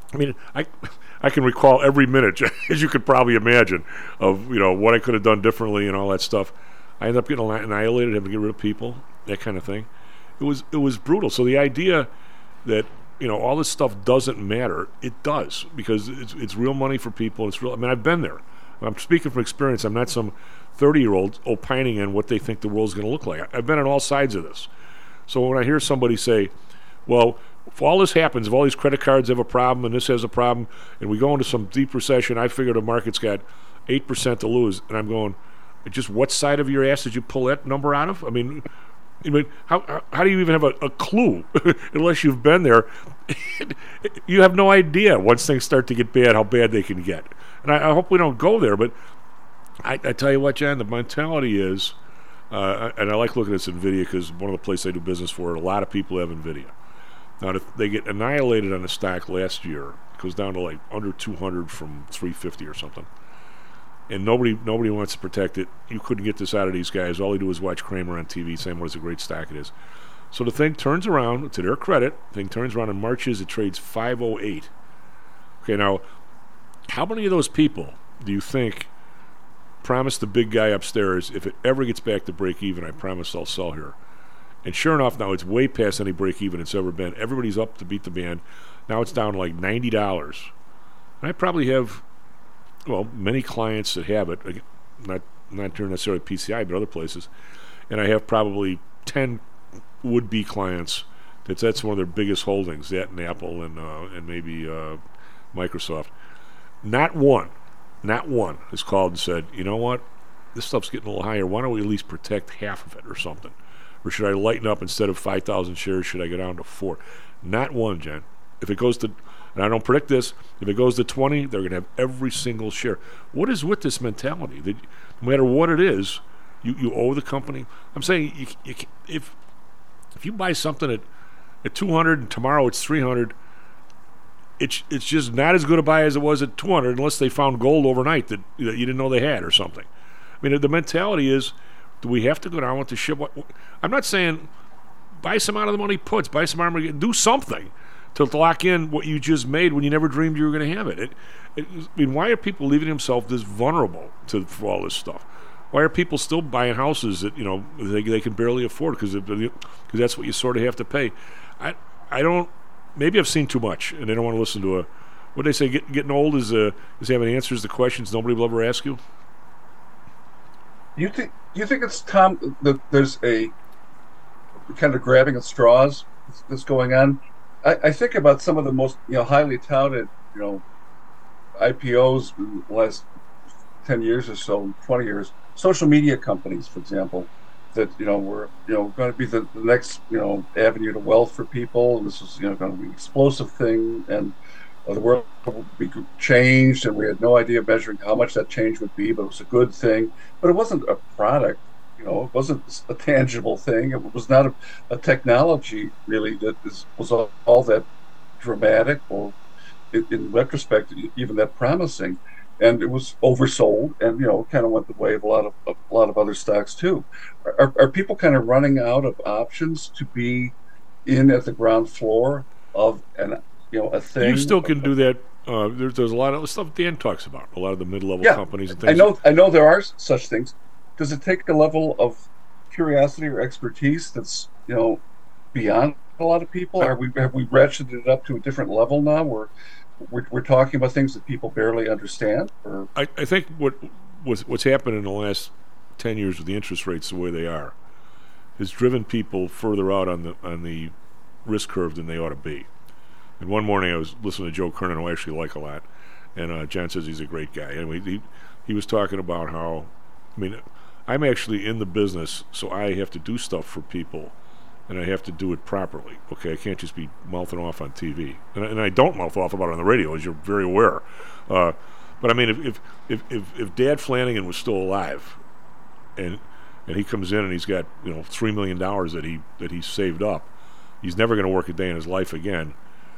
I mean, I I can recall every minute, as you could probably imagine, of you know what I could have done differently and all that stuff. I ended up getting annihilated, having to get rid of people, that kind of thing. It was it was brutal. So the idea that you know all this stuff doesn't matter, it does, because it's it's real money for people. It's real. I mean, I've been there. I'm speaking from experience. I'm not some thirty-year-old opining on what they think the world's going to look like. I've been on all sides of this. So when I hear somebody say, well, if all this happens, if all these credit cards have a problem and this has a problem, and we go into some deep recession, I figure the market's got eight percent to lose. And I'm going, just what side of your ass did you pull that number out of? I mean, I mean how, how, how do you even have a, a clue unless you've been there? You have no idea once things start to get bad how bad they can get. And I, I hope we don't go there, but I, I tell you what, John, the mentality is, uh, and I like looking at this NVIDIA because one of the places I do business for, a lot of people have NVIDIA. Now, if they get annihilated on the stock last year, it goes down to like under two hundred from three fifty or something, and nobody nobody wants to protect it. You couldn't get this out of these guys. All they do is watch Kramer on T V saying what a great stock it is. So the thing turns around, to their credit, the thing turns around in March is it trades five oh eight. Okay, now, how many of those people do you think promised the big guy upstairs, if it ever gets back to break even, I promise I'll sell here? And sure enough, now it's way past any break even it's ever been. Everybody's up to beat the band. Now it's down to like ninety dollars. And I probably have, well, many clients that have it, not not during necessarily P C I, but other places. And I have probably ten would-be clients that that's one of their biggest holdings, that and Apple and, uh, and maybe uh, Microsoft. Not one, not one has called and said, you know what, this stuff's getting a little higher. Why don't we at least protect half of it or something? Or should I lighten up instead of five thousand shares, should I go down to four? Not one, Jen. If it goes to, and I don't predict this, if it goes to twenty, they're going to have every single share. What is with this mentality? That no matter what it is, you, you owe the company. I'm saying you, you, if if you buy something at, at two hundred and tomorrow it's three hundred, it's it's just not as good a buy as it was at two hundred unless they found gold overnight that, that you didn't know they had or something. I mean, the mentality is, do we have to go down with the ship? What, what, I'm not saying buy some out of the money puts, buy some armor, do something to lock in what you just made when you never dreamed you were going to have it. It, it. I mean, why are people leaving themselves this vulnerable to for all this stuff? Why are people still buying houses that you know they they can barely afford because because that's what you sort of have to pay? I I don't. Maybe I've seen too much, and they don't want to listen to a. What they say, get, getting old is uh, is having answers to questions nobody will ever ask you. You think you think it's Tom that there's a kind of grabbing at straws that's going on? I, I think about some of the most you know highly touted you know I P Os in the last ten years or so, twenty years. Social media companies, for example, that you know were you know going to be the, the next you know avenue to wealth for people. This was you know going to be an explosive thing, and uh, the world would be changed, and we had no idea measuring how much that change would be, but it was a good thing. But it wasn't a product, you know, it wasn't a tangible thing. It was not a, a technology really that is, was all, all that dramatic, or in, in retrospect, even that promising. And it was oversold, and you know, kind of went the way of a lot of a lot of other stocks too. Are, are people kind of running out of options to be in at the ground floor of an you know a thing? You still can do that. Uh, there's there's a lot of stuff Dan talks about. A lot of the mid-level yeah, companies and things. I know I know there are such things. Does it take a level of curiosity or expertise that's you know beyond a lot of people? Are we have we ratcheted it up to a different level now? Where We're, we're talking about things that people barely understand? Or? I, I think what what's, what's happened in the last ten years with the interest rates the way they are has driven people further out on the on the risk curve than they ought to be. And one morning I was listening to Joe Kernan, who I actually like a lot, and uh, John says he's a great guy. Anyway, he, he was talking about how, I mean, I'm actually in the business, so I have to do stuff for people, and I have to do it properly. Okay, I can't just be mouthing off on T V, and I, and I don't mouth off about it on the radio, as you're very aware. Uh, but I mean, if if, if if if Dad Flanagan was still alive, and and he comes in and he's got you know three million dollars that he that he saved up, he's never going to work a day in his life again.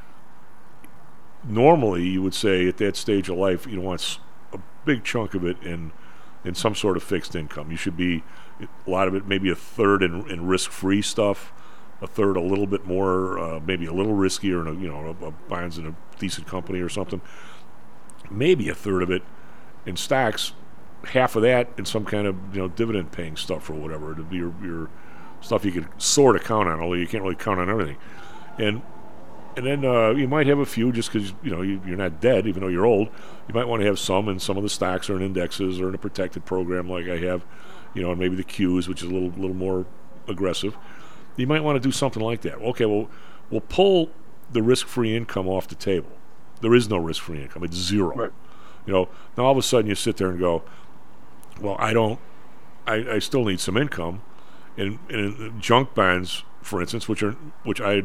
Normally, you would say at that stage of life, you want a big chunk of it in in some sort of fixed income. You should be a lot of it, maybe a third in, in risk-free stuff, a third a little bit more, uh, maybe a little riskier, and a, you know, a, a bonds in a decent company or something. Maybe a third of it in stocks, half of that in some kind of, you know, dividend-paying stuff or whatever. It'd be your, your stuff you could sort of count on, although you can't really count on everything. And and then uh, you might have a few just because, you know, you, you're not dead, even though you're old. You might want to have some in some of the stocks or in indexes or in a protected program like I have, you know, and maybe the Qs, which is a little little more aggressive. You might want to do something like that. Okay, well, we'll pull the risk-free income off the table. There is no risk-free income. It's zero. Right. You know, now all of a sudden you sit there and go, well, I don't, I, I still need some income. And, and junk bonds, for instance, which are, which I,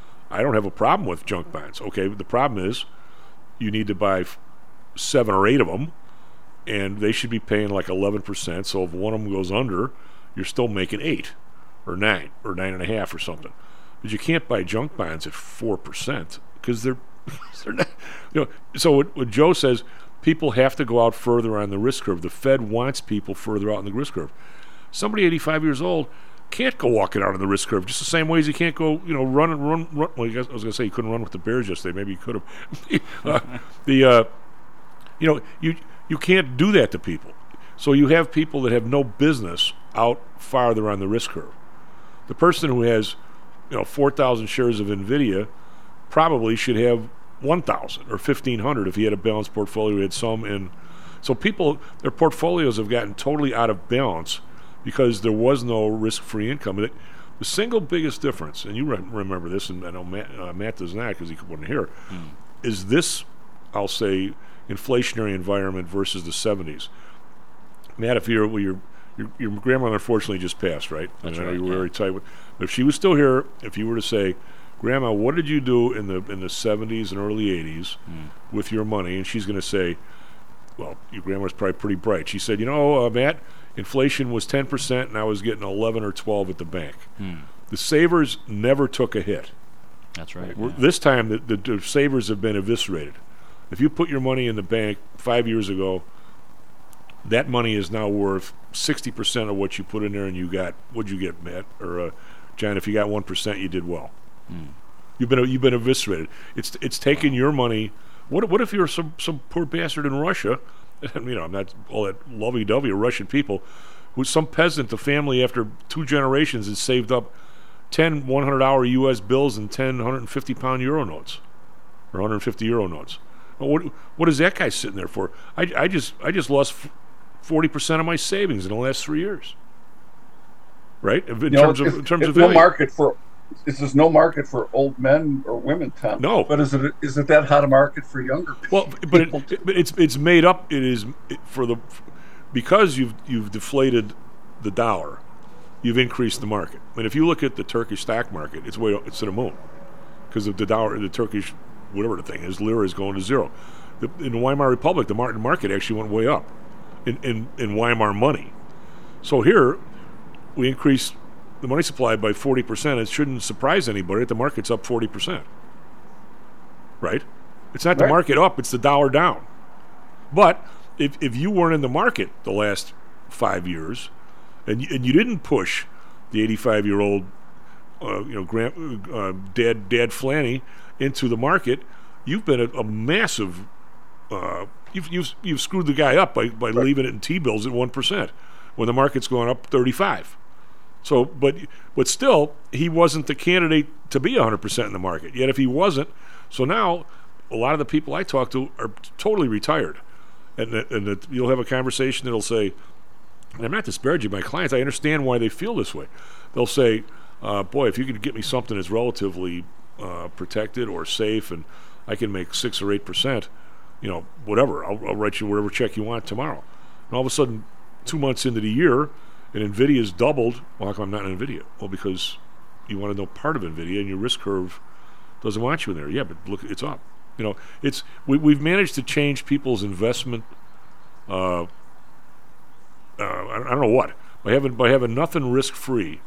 I don't have a problem with junk bonds. Okay, the problem is you need to buy f- seven or eight of them, and they should be paying like eleven percent. So if one of them goes under, you're still making eight or nine or nine and a half or something. But you can't buy junk bonds at four percent because they're, they're not, you know. So what, what Joe says, people have to go out further on the risk curve. The Fed wants people further out on the risk curve. Somebody eighty-five years old can't go walking out on the risk curve just the same way as he can't go, you know, run and run. run. Well, I was going to say he couldn't run with the Bears yesterday. Maybe he could have. uh, the, uh, you know, you you can't do that to people. So you have people that have no business out farther on the risk curve. The person who has, you know, four thousand shares of NVIDIA probably should have one thousand or fifteen hundred if he had a balanced portfolio. He had some in. So people, their portfolios have gotten totally out of balance because there was no risk-free income. The single biggest difference, and you re- remember this, and I know Matt, uh, Matt does not because he wasn't here, mm. is this, I'll say, inflationary environment versus the seventies. Matt, if you're, well, your your your grandmother unfortunately just passed, right? That's I know right, you were yeah. very tight with. But if she was still here, if you were to say, Grandma, what did you do in the in the seventies and early eighties mm. with your money? And she's going to say, well, your grandma's probably pretty bright. She said, you know, uh, Matt, inflation was ten percent and I was getting eleven or twelve at the bank. Mm. The savers never took a hit. That's right. We're, Yeah. This time, the, the, the savers have been eviscerated. If you put your money in the bank five years ago, that money is now worth sixty percent of what you put in there, and you got, what'd you get, Matt? Or, uh, John, if you got one percent, you did well. Mm. You've been you've been eviscerated. It's it's taken your money. What what if you're some, some poor bastard in Russia? And, you know, I'm not all that lovey-dovey of Russian people. Who's some peasant, the family after two generations has saved up ten one hundred hour U S bills and ten one hundred fifty pound euro notes, or one hundred fifty euro notes. Well, what what is that guy sitting there for? I, I just I just lost forty percent of my savings in the last three years. Right, in You terms know, of it's, in terms it's of no value. market for. This is no market for old men or women, Tom. No, but is it is it that hot a market for younger people? Well, but it, it, but it's it's made up. It is it, for the because you've you've deflated the dollar, you've increased the market. I mean, if you look at the Turkish stock market, it's way it's to the moon because of the dollar, the Turkish whatever the thing is, lira is going to zero. The, in the Weimar Republic, the market market actually went way up in, in in Weimar money. So here we increased the money supply by forty percent. It shouldn't surprise anybody that the market's up forty percent. Right? It's not the Right. market up, it's the dollar down. But if if you weren't in the market the last five years and you, and you didn't push the eighty-five-year-old uh, you know, grand, uh, dad dad Flanny into the market, you've been a, a massive uh, you've, you've you've screwed the guy up by, by Right. leaving it in T-bills at one percent when the market's going up thirty-five. So, but but still, he wasn't the candidate to be one hundred percent in the market. Yet if he wasn't, so now a lot of the people I talk to are totally retired. And that, and that you'll have a conversation that'll say, and I'm not disparaging my clients, I understand why they feel this way. They'll say, uh, boy, if you could get me something that's relatively uh, protected or safe and I can make six or eight percent, you know, whatever, I'll, I'll write you whatever check you want tomorrow. And all of a sudden, two months into the year, and NVIDIA's doubled. Well, how come I'm not in NVIDIA? Well, because you want to know part of NVIDIA, and your risk curve doesn't want you in there. Yeah, but look, it's up. You know, it's we, we've managed to change people's investment. Uh, uh, I, I don't know what by having by having nothing risk free.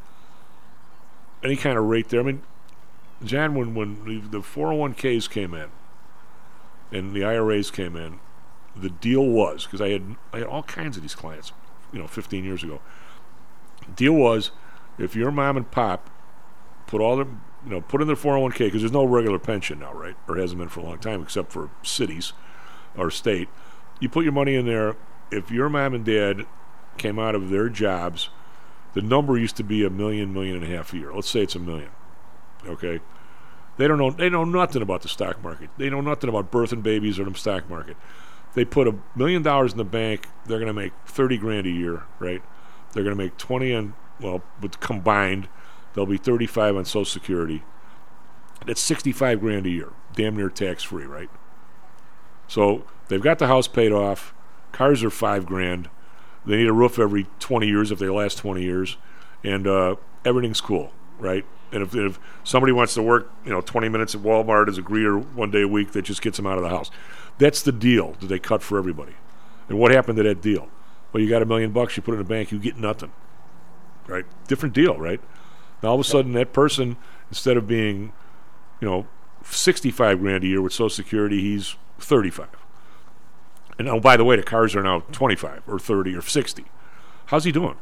Any kind of rate there. I mean, John, when when the, the four oh one k's came in, and the I R As came in, the deal was because I had I had all kinds of these clients, you know, fifteen years ago. Deal was, if your mom and pop put all their, you know, put in their four oh one k, because there's no regular pension now, right? Or hasn't been for a long time, except for cities or state. You put your money in there. If your mom and dad came out of their jobs, the number used to be a million, million and a half a year. Let's say it's a million. Okay? They don't know they know nothing about the stock market. They know nothing about birthing babies or the stock market. They put a million dollars in the bank, they're gonna make thirty grand a year, right? They're gonna make twenty on, well, with combined, they'll be thirty-five on Social Security. That's sixty-five grand a year, damn near tax free, right? So they've got the house paid off, cars are five grand. They need a roof every twenty years if they last twenty years, and uh, everything's cool, right? And if, if somebody wants to work, you know, twenty minutes at Walmart as a greeter one day a week, that just gets them out of the house. That's the deal that they cut for everybody. And what happened to that deal? Well, you got a million bucks, you put it in a bank, you get nothing, right? Different deal, right? Now all of a sudden, that person, instead of being, you know, sixty-five grand a year with Social Security, he's thirty-five. And oh, by the way, the cars are now twenty-five or thirty or sixty. How's he doing?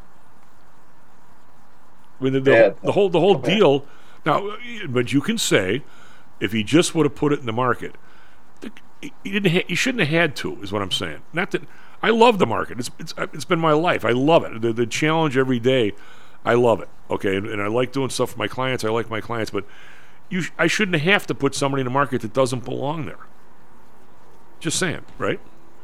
I mean, the, the, the whole the whole deal. Now, but you can say, if he just would have put it in the market, he didn't. Ha- he shouldn't have had to. Is what I'm saying. Not that I love the market. It's it's it's been my life. I love it. The, the challenge every day, I love it. Okay, and, and I like doing stuff for my clients. I like my clients, but you, sh- I shouldn't have to put somebody in the market that doesn't belong there. Just saying, right?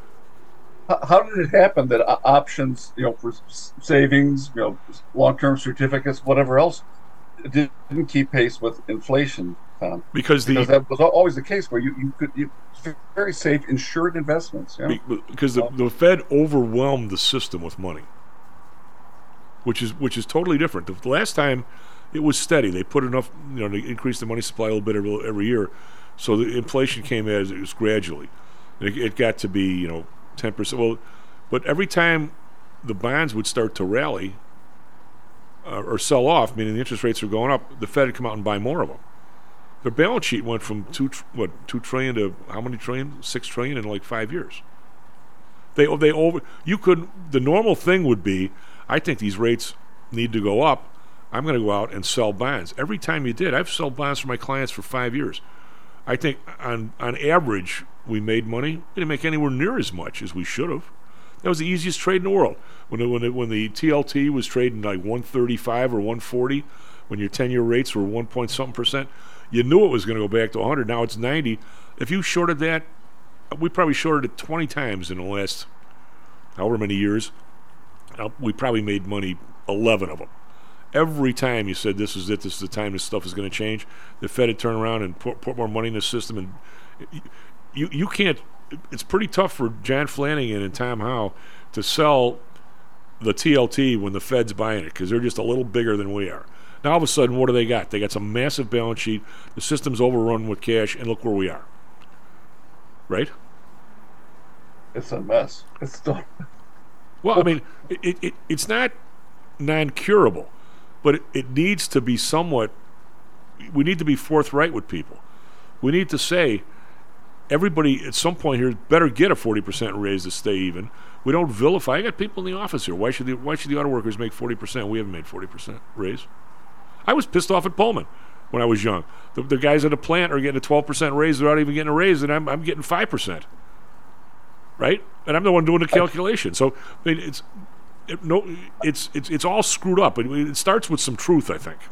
How did it happen that options, you know, for savings, you know, long-term certificates, whatever else, didn't keep pace with inflation, Tom? Because the because that was always the case where you, you could you, very safe insured investments. You know? Because the, the Fed overwhelmed the system with money, which is which is totally different. The last time it was steady. They put enough, you know, to increase the money supply a little bit every, every year, so the inflation came as it was gradually. It, it got to be, you know, ten percent. Well, but every time the bonds would start to rally uh, or sell off, meaning the interest rates were going up, the Fed would come out and buy more of them. Their balance sheet went from two, what, two trillion to how many trillion? Six trillion in like five years. They they over. You could. The normal thing would be, I think these rates need to go up. I'm going to go out and sell bonds. Every time you did, I've sold bonds for my clients for five years. I think on on average, we made money. We didn't make anywhere near as much as we should have. That was the easiest trade in the world. When it, when it, when the T L T was trading like one thirty-five or one forty, when your ten-year rates were one point something percent, you knew it was going to go back to one hundred. Now it's ninety. If you shorted that, we probably shorted it twenty times in the last however many years. Uh, we probably made money eleven of them. Every time you said this is it, this is the time this stuff is going to change, the Fed would turn around and put, put more money in the system. And you you can't. It's pretty tough for John Flanagan and Tom Howe to sell the T L T when the Fed's buying it, because they're just a little bigger than we are. Now all of a sudden, what do they got? They got some massive balance sheet. The system's overrun with cash, and look where we are. Right? It's a mess. It's done. Well, I mean, it, it it's not non-curable, but it, it needs to be somewhat. We need to be forthright with people. We need to say, everybody at some point here better get a forty percent raise to stay even. We don't vilify. I got people in the office here. Why should the why should the auto workers make forty percent? We haven't made forty percent raise. I was pissed off at Pullman when I was young. The, the guys at the plant are getting a twelve percent raise without even getting a raise, and I'm I'm getting five percent. Right? And I'm the one doing the calculation. So I mean, it's it, no, it's it's it's all screwed up. It, it starts with some truth, I think.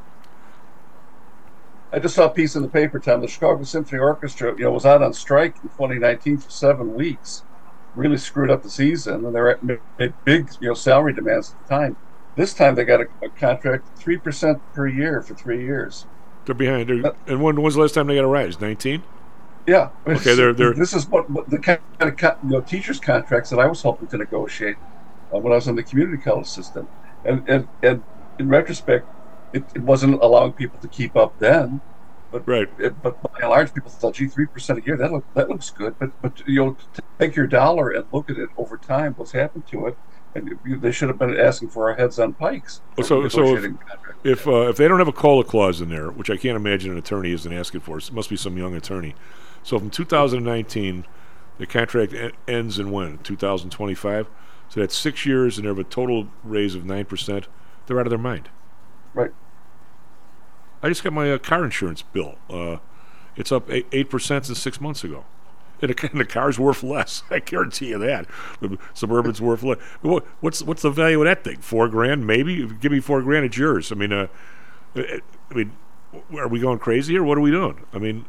I just saw a piece in the paper, Tom. The Chicago Symphony Orchestra, you know, was out on strike in twenty nineteen for seven weeks. Really screwed up the season, and they made big, you know, salary demands at the time. This time they got a, a contract three percent per year for three years. They're behind. They're, uh, and when was the last time they got a rise? Nineteen. Yeah. Okay. They're they're. This is what, what the kind of you know teachers' contracts that I was hoping to negotiate uh, when I was in the community college system, and and, and in retrospect, it, it wasn't allowing people to keep up then. But, right. It, but by and large, people thought, gee, three percent a year, that look, that looks good. But but you know, to take your dollar and look at it over time, what's happened to it, and you, they should have been asking for our heads on pikes. So so if if, uh, if they don't have a COLA clause in there, which I can't imagine an attorney isn't asking for, it must be some young attorney. So from two thousand nineteen, the contract en- ends in when? two thousand twenty-five. So that's six years, and they have a total raise of nine percent. They're out of their mind. Right. I just got my uh, car insurance bill. Uh, it's up eight, eight percent since six months ago. And the, and the car's worth less. I guarantee you that. The Suburban's worth less. What, what's what's the value of that thing? Four grand, maybe? Give me four grand, it's yours. I mean, uh, I mean, are we going crazy or what are we doing? I mean,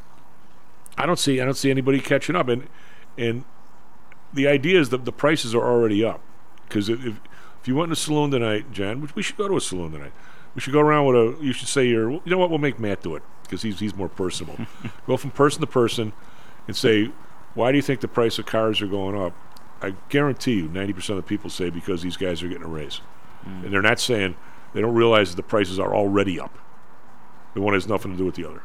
I don't see I don't see anybody catching up. And and the idea is that the prices are already up. Because if if you went in a saloon tonight, Jen, which we should go to a saloon tonight. We should go around with a. You should say you're. You know what? We'll make Matt do it because he's he's more personable. Go from person to person, and say, why do you think the price of cars are going up? I guarantee you, ninety percent of the people say because these guys are getting a raise, mm. and they're not saying they don't realize that the prices are already up. The one has nothing to do with the other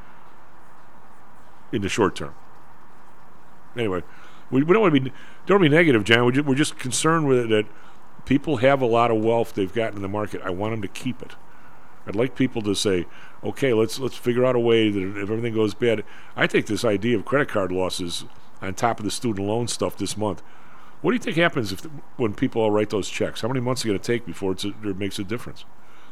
in the short term. Anyway, we, we don't want to be don't want to be negative, John. We're just, we're just concerned with it that people have a lot of wealth they've gotten in the market. I want them to keep it. I'd like people to say, okay, let's let's figure out a way that if everything goes bad. I think this idea of credit card losses on top of the student loan stuff this month. What do you think happens if the, when people all write those checks? How many months are it going to take before it's a, it makes a difference?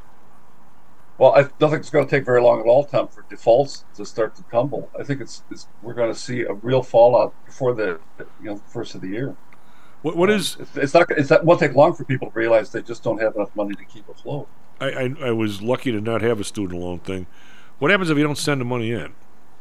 Well, I don't think it's going to take very long at all, Tom, for defaults to start to tumble. I think it's, it's we're going to see a real fallout before the you know first of the year. What what um, is? It's, it's not. It's not. It won't take long for people to realize they just don't have enough money to keep afloat. I, I I was lucky to not have a student loan thing. What happens if you don't send the money in?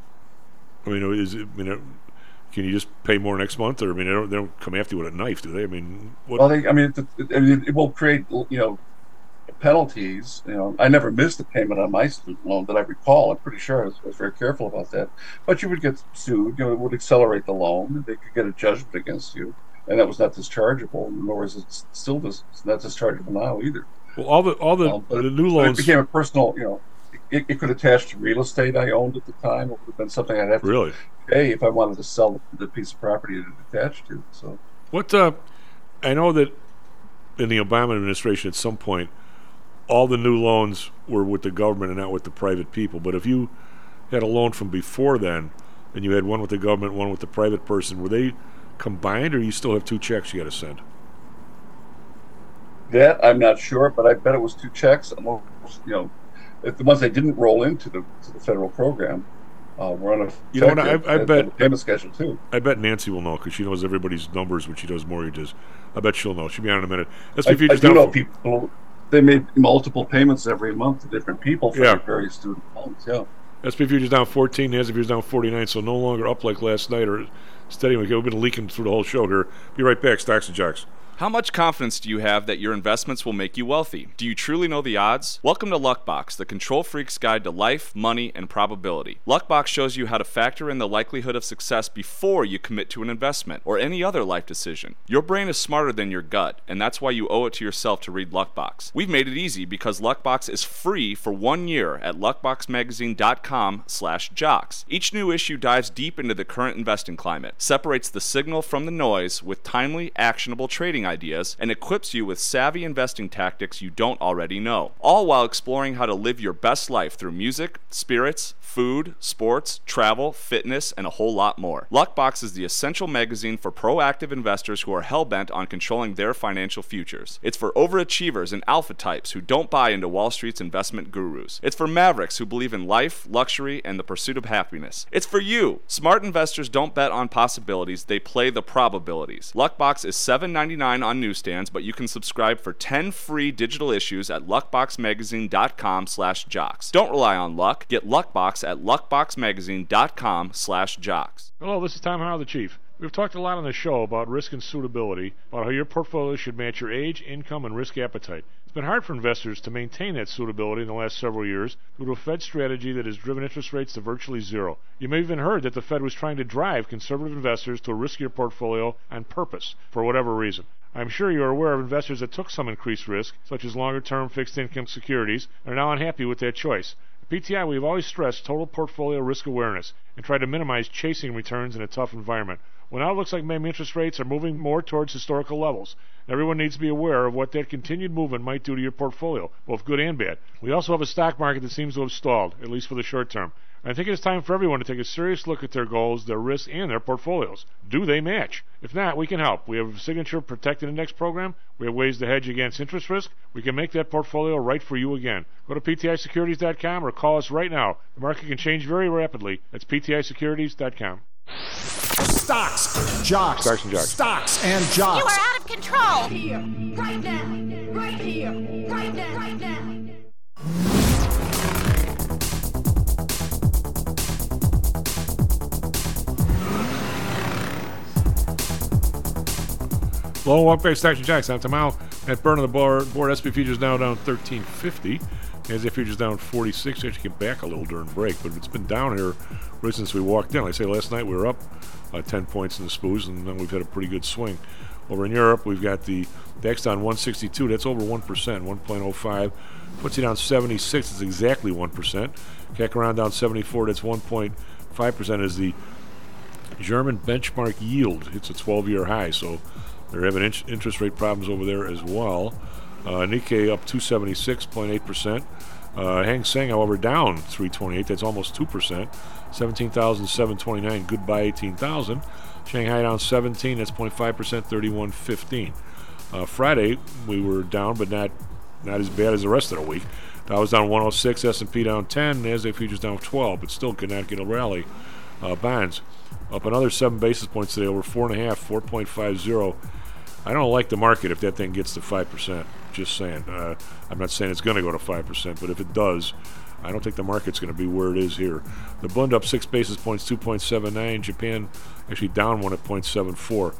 I mean, is it, I mean, can you just pay more next month, or I mean, they don't, they don't come after you with a knife, do they? I mean, what? Well, they, I mean, it, it, I mean, it will create you know penalties. You know, I never missed a payment on my student loan that I recall. I'm pretty sure I was, I was very careful about that. But you would get sued. You know, it would accelerate the loan. They could get a judgment against you. And that was not dischargeable, nor is it still dis- it's not dischargeable now either. Well, all the all the, um, but the new loans it became a personal. You know, it, it could attach to real estate I owned at the time. It would have been something I'd have to really pay if I wanted to sell the, the piece of property it attached to. So, what? Uh, I know that in the Obama administration, at some point, all the new loans were with the government and not with the private people. But if you had a loan from before then, and you had one with the government, one with the private person, were they combined, or you still have two checks you got to send? That I'm not sure, but I bet it was two checks. Almost, you know, if the ones they didn't roll into the to the federal program uh, were on a you know what, I, I bet payment schedule too. I bet Nancy will know because she knows everybody's numbers when she does mortgages. I bet she'll know. She'll be on in a minute. That's I, if you I just do know for, people. They made multiple payments every month to different people for yeah. their various student loans. Yeah. S P Futures down fourteen, Nasdaq Futures down forty-nine, so no longer up like last night or steady. We've been leaking through the whole show here. Be right back, Stocks and Jocks. How much confidence do you have that your investments will make you wealthy? Do you truly know the odds? Welcome to Luckbox, the control freak's guide to life, money, and probability. Luckbox shows you how to factor in the likelihood of success before you commit to an investment or any other life decision. Your brain is smarter than your gut, and that's why you owe it to yourself to read Luckbox. We've made it easy because Luckbox is free for one year at luckboxmagazine.com slash jocks. Each new issue dives deep into the current investing climate, separates the signal from the noise with timely, actionable trading ideas, and equips you with savvy investing tactics you don't already know, all while exploring how to live your best life through music, spirits, food, sports, travel, fitness, and a whole lot more. Luckbox is the essential magazine for proactive investors who are hell-bent on controlling their financial futures. It's for overachievers and alpha types who don't buy into Wall Street's investment gurus. It's for mavericks who believe in life, luxury, and the pursuit of happiness. It's for you. Smart investors don't bet on possibilities, they play the probabilities. Luckbox is seven ninety-nine on newsstands, but you can subscribe for ten free digital issues at luckboxmagazine.com slash jocks. Don't rely on luck. Get Luckbox at luckboxmagazine.com slash jocks. Hello, this is Tom Howell, the Chief. We've talked a lot on the show about risk and suitability, about how your portfolio should match your age, income, and risk appetite. It's been hard for investors to maintain that suitability in the last several years due to a Fed strategy that has driven interest rates to virtually zero. You may have even heard that the Fed was trying to drive conservative investors to a riskier portfolio on purpose, for whatever reason. I'm sure you are aware of investors that took some increased risk, such as longer-term fixed-income securities, and are now unhappy with that choice. At P T I, we have always stressed total portfolio risk awareness and tried to minimize chasing returns in a tough environment. Well, now it looks like maybe interest rates are moving more towards historical levels. Everyone needs to be aware of what that continued movement might do to your portfolio, both good and bad. We also have a stock market that seems to have stalled, at least for the short term. I think it's time for everyone to take a serious look at their goals, their risks, and their portfolios. Do they match? If not, we can help. We have a Signature Protected Index program. We have ways to hedge against interest risk. We can make that portfolio right for you again. Go to P T I securities dot com or call us right now. The market can change very rapidly. That's P T I securities dot com. Stocks, jocks, Stocks and jocks. Stocks and jocks. You are out of control. Here, right now, right here, right now, right now. Low walk back Stocks and Jocks. I'm Tamal at burn on the board. Board S and P futures now down thirteen fifty. As the futures down forty-six. Actually came back a little during break, but it's been down here really since we walked in. Like I say, last night we were up uh, ten points in the S P Ys, and then we've had a pretty good swing. Over in Europe, we've got the DAX down one sixty-two. That's over one percent, one point oh five. Puts you down seventy-six. It's exactly one percent. C A C around down seventy-four. That's one point five percent as the German benchmark yield hits a twelve-year high. So they're having in- interest rate problems over there as well. Uh, Nikkei up two seventy-six, zero point eight percent. Uh, Hang Seng, however, down three twenty-eight. That's almost two percent. seventeen thousand seven hundred twenty-nine. Goodbye eighteen thousand. Shanghai down seventeen. That's zero point five percent. thirty-one fifteen. Uh, Friday, we were down, but not not as bad as the rest of the week. Dow was down one oh six. S and P down ten. NASDAQ futures down twelve, but still could not get a rally. Uh, bonds up another seven basis points today, over four point five, four point five zero. I don't like the market if that thing gets to five percent. Just saying. Uh, I'm not saying it's going to go to five percent, but if it does, I don't think the market's going to be where it is here. The Bund up six basis points, two point seven nine. Japan actually down one at zero point seven four.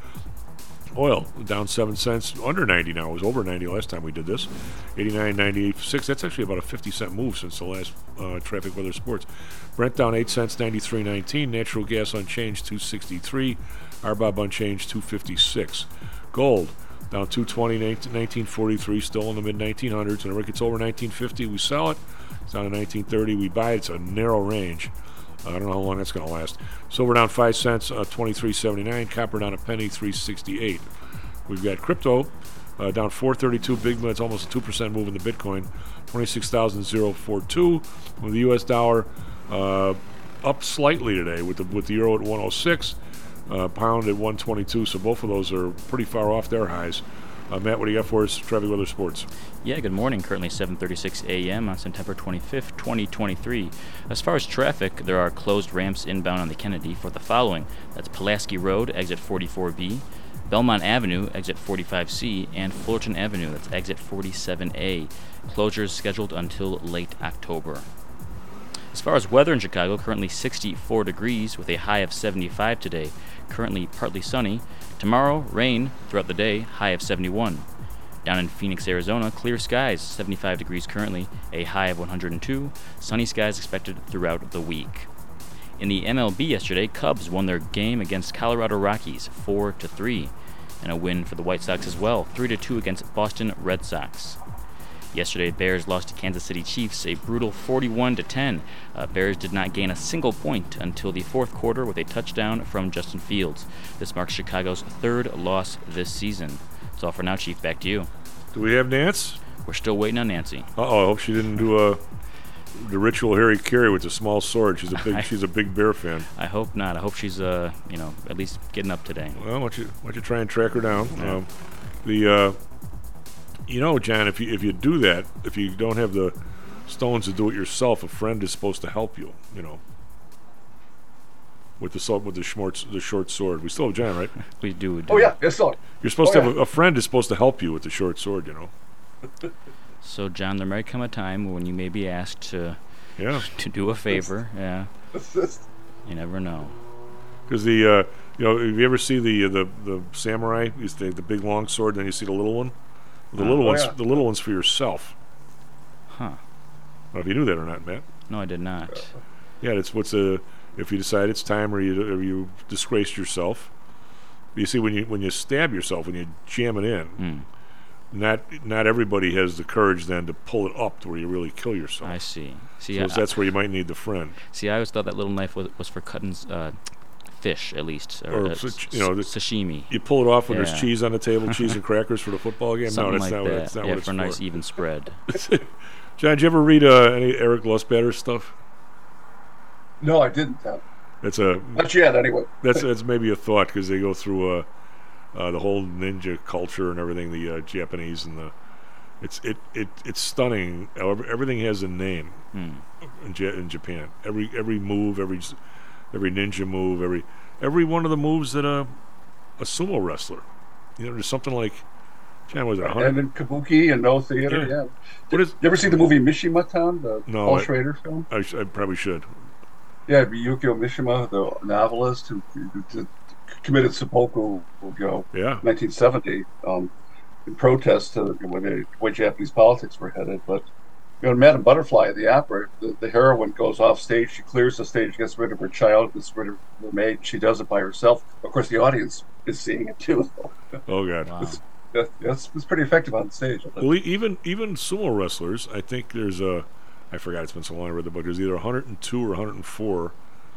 Oil down seven cents, under ninety now. It was over ninety last time we did this. eighty-nine ninety-eight six. That's actually about a fifty cent move since the last uh, Traffic Weather Sports. Brent down eight cents, ninety-three nineteen. Natural gas unchanged, two sixty-three. R B O B unchanged, two fifty-six. Gold down two twenty, nineteen forty-three, still in the mid nineteen hundreds. Whenever it gets over nineteen fifty, we sell it. It's down to nineteen thirty, we buy it. It's a narrow range. Uh, I don't know how long that's going to last. Silver down five cents, uh, twenty-three seventy-nine. Copper down a penny, three sixty-eight. We've got crypto uh, down four thirty-two. Big, it's almost a two percent move in the Bitcoin, twenty-six thousand forty-two. With the U S dollar uh, up slightly today with the with the euro at one oh six. Uh, pound at one twenty-two, so both of those are pretty far off their highs. Uh, Matt, what do you got for us? Traffic Weather Sports. Yeah, good morning. Currently seven thirty-six a.m. on September twenty-fifth, twenty twenty-three. As far as traffic, there are closed ramps inbound on the Kennedy for the following. That's Pulaski Road, exit forty-four B, Belmont Avenue, exit forty-five C, and Fullerton Avenue, that's exit forty-seven A. Closures scheduled until late October. As far as weather in Chicago, currently sixty-four degrees with a high of seventy-five today. Currently partly sunny. Tomorrow, rain throughout the day, high of seventy-one. Down in Phoenix, Arizona, clear skies, seventy-five degrees currently, a high of one hundred two. Sunny skies expected throughout the week. In the M L B yesterday, Cubs won their game against Colorado Rockies, four to three. And a win for the White Sox as well, three to two against Boston Red Sox. Yesterday, Bears lost to Kansas City Chiefs, a brutal forty-one to ten. Uh, Bears did not gain a single point until the fourth quarter with a touchdown from Justin Fields. This marks Chicago's third loss this season. That's all for now, Chief. Back to you. Do we have Nance? We're still waiting on Nancy. Uh-oh, I hope she didn't do a the ritual Harry Carey with the small sword. She's a big I, she's a big Bear fan. I hope not. I hope she's uh you know at least getting up today. Well, why don't you why don't you try and track her down? Yeah. Um, the uh, You know, John, if you if you do that, if you don't have the stones to do it yourself, a friend is supposed to help you. You know, with the with the short the short sword. We still have John, right? we do. We do. Oh yeah, yes, sir. You're supposed oh, to have yeah. a, a friend is supposed to help you with the short sword. You know. So, John, there may come a time when you may be asked to yeah to do a favor. Yeah. You never know. Because the uh, you know, if you ever see the uh, the the samurai, is the the big long sword, then you see the little one. The little oh, ones, yeah. the little ones for yourself. Huh. I don't know if you knew that or not, Matt. No, I did not. Yeah, it's what's a if you decide it's time or you or you disgraced yourself. You see, when you when you stab yourself, when you jam it in, mm. not not everybody has the courage then to pull it up to where you really kill yourself. I see. See, so I, that's where you might need the friend. See, I always thought that little knife was, was for cutting uh, fish, at least, or, or uh, you know, the, sashimi. You pull it off when yeah. there's cheese on the table, cheese and crackers for the football game. Something no, that's like not that. what that's not yeah, what it's for a nice for. even spread. John, did you ever read uh, any Eric Lustbader stuff? No, I didn't. Uh, That's a not yet, anyway. That's that's maybe a thought because they go through uh, uh, the whole ninja culture and everything. The uh, Japanese and the it's it, it it's stunning. However, everything has a name Hmm. in, Ja- in Japan. Every every move, every s- every ninja move, every every one of the moves that a a sumo wrestler. You know, there's something like. John, was it one hundred? And in Kabuki and No Theater, Yeah. yeah. What is? You ever see the movie Mishima-tan, the No, Paul I- Schrader film? I, sh- I probably should. Yeah, Yukio Mishima, the novelist who, who did, committed seppuku, you know, Yeah. nineteen seventy, um, in protest to the way, the way Japanese politics were headed. But you know, in Madame Butterfly at the opera, the, the heroine goes off stage, she clears the stage, gets rid of her child, gets rid of her maid. She does it by herself. Of course, the audience is seeing it too. Oh God. It's, yeah, it's, it's pretty effective on stage. Well, e- even even sumo wrestlers, I think there's a, I forgot, it's been so long I read the book. There's either one hundred two or one hundred four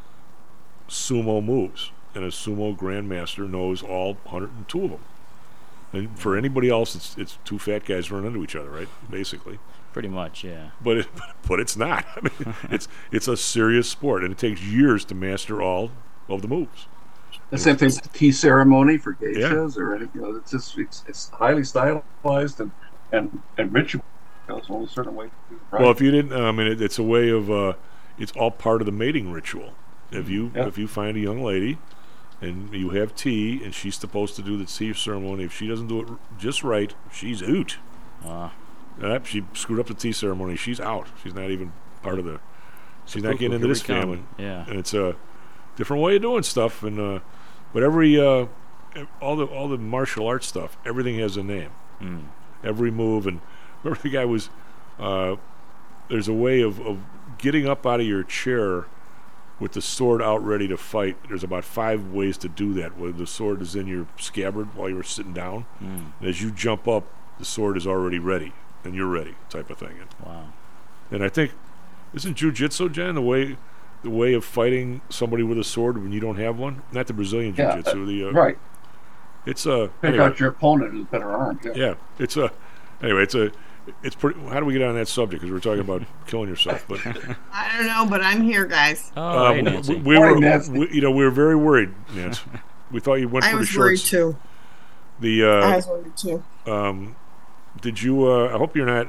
sumo moves, and a sumo grandmaster knows all one hundred two of them. And for anybody else, it's it's two fat guys running into each other, right? Basically. Pretty much, yeah. But it, but it's not. I mean, it's it's a serious sport, and it takes years to master all of the moves. The same thing with tea ceremony for geishas, or anything. You know, it's just it's, it's highly stylized and and and ritual. There's only a certain way to do it right. Well, if you didn't, I mean, it, it's a way of. Uh, it's all part of the mating ritual. If you Yeah. if you find a young lady, and you have tea, and she's supposed to do the tea ceremony, if she doesn't do it r- just right, she's out. Uh, Uh, she screwed up the tea ceremony. She's out. She's not even part of the. She's not Look, getting look, into here this we come. family. Yeah. And it's a different way of doing stuff. And uh, but every uh, ev- all the all the martial arts stuff, everything has a name. Mm. Every move. And remember, the guy was. Uh, there's a way of, of getting up out of your chair with the sword out ready to fight. There's about five ways to do that. Where the sword is in your scabbard while you're sitting down, Mm. and as you jump up, the sword is already ready. And you're ready, type of thing. And, Wow. and I think, isn't jiu-jitsu, Jen, the way, the way of fighting somebody with a sword when you don't have one? Not the Brazilian Yeah, jiu-jitsu. uh, the uh, right. It's a. Pick Anyway, out your opponent who's better armed. Yeah. yeah, it's a. Anyway, it's a. It's pretty. How do we get on that subject? Because we're talking about killing yourself. But I don't know, but I'm here, guys. Oh, um, hey, Nancy. we, we Morning, were. Nancy. We, you know, we were very worried, Nancy. We thought you went I for the was worried shorts. too. The. I Uh, was worried too. um, did you? Uh, I hope you're not.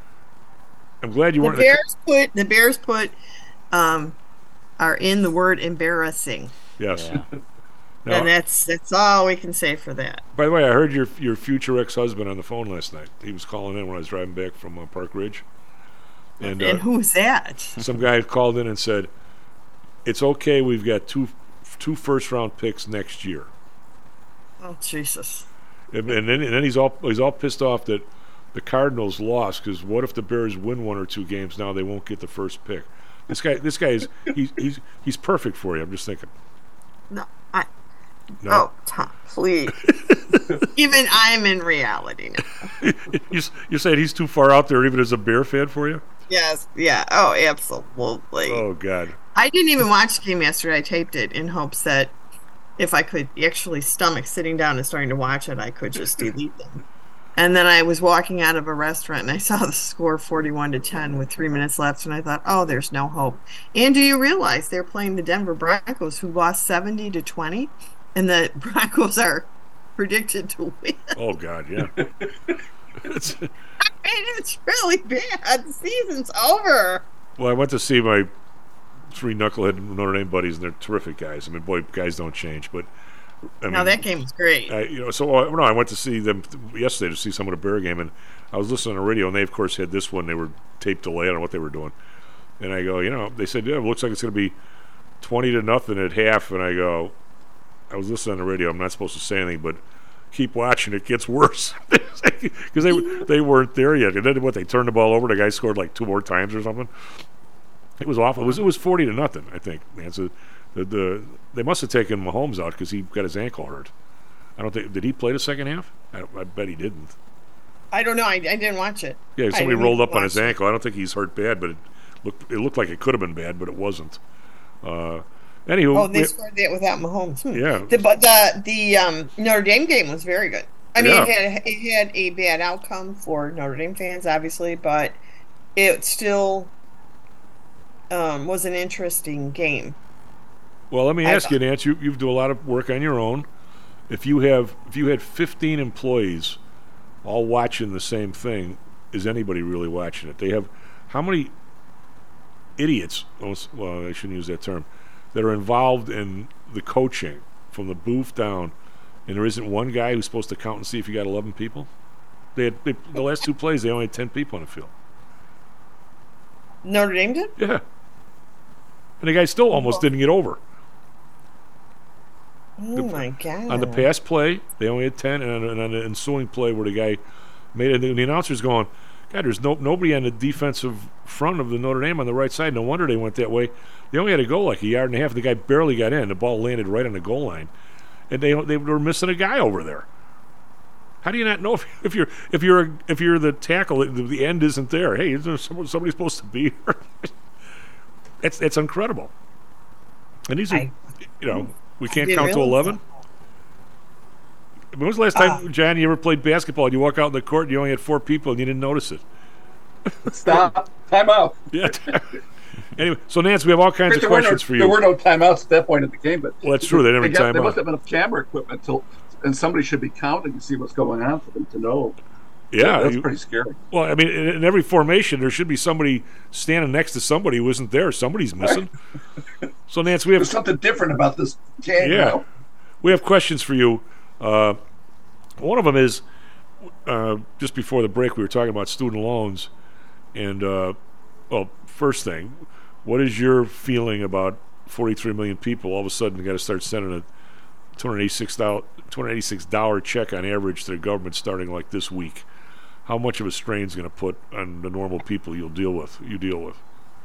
I'm glad you The weren't. Bears put the Bears put um are in the word embarrassing, Yes. Yeah. Now, and that's that's all we can say for that. by the way, I heard your your future ex-husband on the phone last night. He was calling in when I was driving back from uh, Park Ridge, and, uh, And who's that? some guy called in and said, "It's okay. We've got two two first-round picks next year." Oh Jesus! And, and then and then he's all he's all pissed off that the Cardinals lost because what if the Bears win one or two games now they won't get the first pick? This guy this guy is he's he's he's perfect for you. I'm just thinking. No, I. No. Oh, Tom, please. Even I'm in reality now. you s- you're saying he's too far out there even as a Bear fan for you? Yes. Yeah. Oh, absolutely. Oh God. I didn't even watch the game yesterday. I taped it in hopes that if I could actually stomach sitting down and starting to watch it, I could just delete them. And then I was walking out of a restaurant and I saw the score forty-one to ten with three minutes left, and I thought, oh, there's no hope. And do you realize they're playing the Denver Broncos, who lost seventy to twenty, and the Broncos are predicted to win? Oh God, yeah. It's, I mean, it's really bad. The season's over. well, I went to see my three knucklehead Notre Dame buddies, and they're terrific guys. I mean, boy, guys don't change, but I Now mean, that game was great. I, you know, so uh, no, I went to see them yesterday to see some of the Bear game, and I was listening on the radio, and they of course had this one. They were tape delay. I don't know what they were doing, and I go, you know, they said, yeah, it looks like it's going to be twenty to nothing at half, and I go, I was listening on the radio. I'm not supposed to say anything, but keep watching. It gets worse because they they weren't there yet. And then what? They turned the ball over. The guy scored like two more times or something. It was awful. It was it was forty to nothing. I think. Man, so the, the they must have taken Mahomes out because he got his ankle hurt. I don't think did he play the second half? I, I bet he didn't. I don't know. I, I didn't watch it. Yeah, I somebody didn't rolled even up on his watch it. ankle. I don't think he's hurt bad, but it looked it looked like it could have been bad, but it wasn't. Uh, anywho, Oh, they we- scored that without Mahomes. Hmm. Yeah. The, but the the um, Notre Dame game was very good. I mean, Yeah. it had it had a bad outcome for Notre Dame fans, obviously, but it still um, was an interesting game. Well, let me I ask you, thought. Nance. You you do a lot of work on your own. If you have if you had fifteen employees all watching the same thing, is anybody really watching it? They have how many idiots? Well, I shouldn't use that term. That are involved in the coaching from the booth down, and there isn't one guy who's supposed to count and see if you got eleven people. They had they, the last two plays. They only had ten people on the field. Notre Dame did? Yeah. And the guy still almost didn't get over. Oh, The- my God. On the pass play, they only had ten, and on, and on the ensuing play where the guy made it, and the announcer's going, God, there's no nobody on the defensive front of the Notre Dame on the right side. No wonder they went that way. They only had to go like a yard and a half. The guy barely got in. The ball landed right on the goal line, and they they were missing a guy over there. How do you not know if, if you're if you're a, if you're the tackle, the, the end isn't there? Hey, is there someone, somebody supposed to be here? It's it's incredible. And these are, I- you know, we can't didn't count to realize eleven. When was the last time, John, you ever played basketball and you walk out in the court and you only had four people and you didn't notice it? Stop. Time out. Yeah. Anyway, so Nance, we have all kinds There of were no- questions for you. There were no timeouts at that point in the game, but Well, that's true. They didn't have a got- timeout. There must have been enough camera equipment till, and somebody should be counting to see what's going on for them to know. Yeah, that's you- pretty scary. Well, I mean, in, in every formation, there should be somebody standing next to somebody who isn't there. Somebody's missing. So, Nance, we have There's something different about this game. yeah, now. we have questions for you. Uh, one of them is uh, just before the break, we were talking about student loans, and uh, well, first thing, what is your feeling about forty-three million people all of a sudden got to start sending a two hundred eighty-six dollars check on average to the government starting like this week? How much of a strain is going to put on the normal people you'll deal with? You deal with.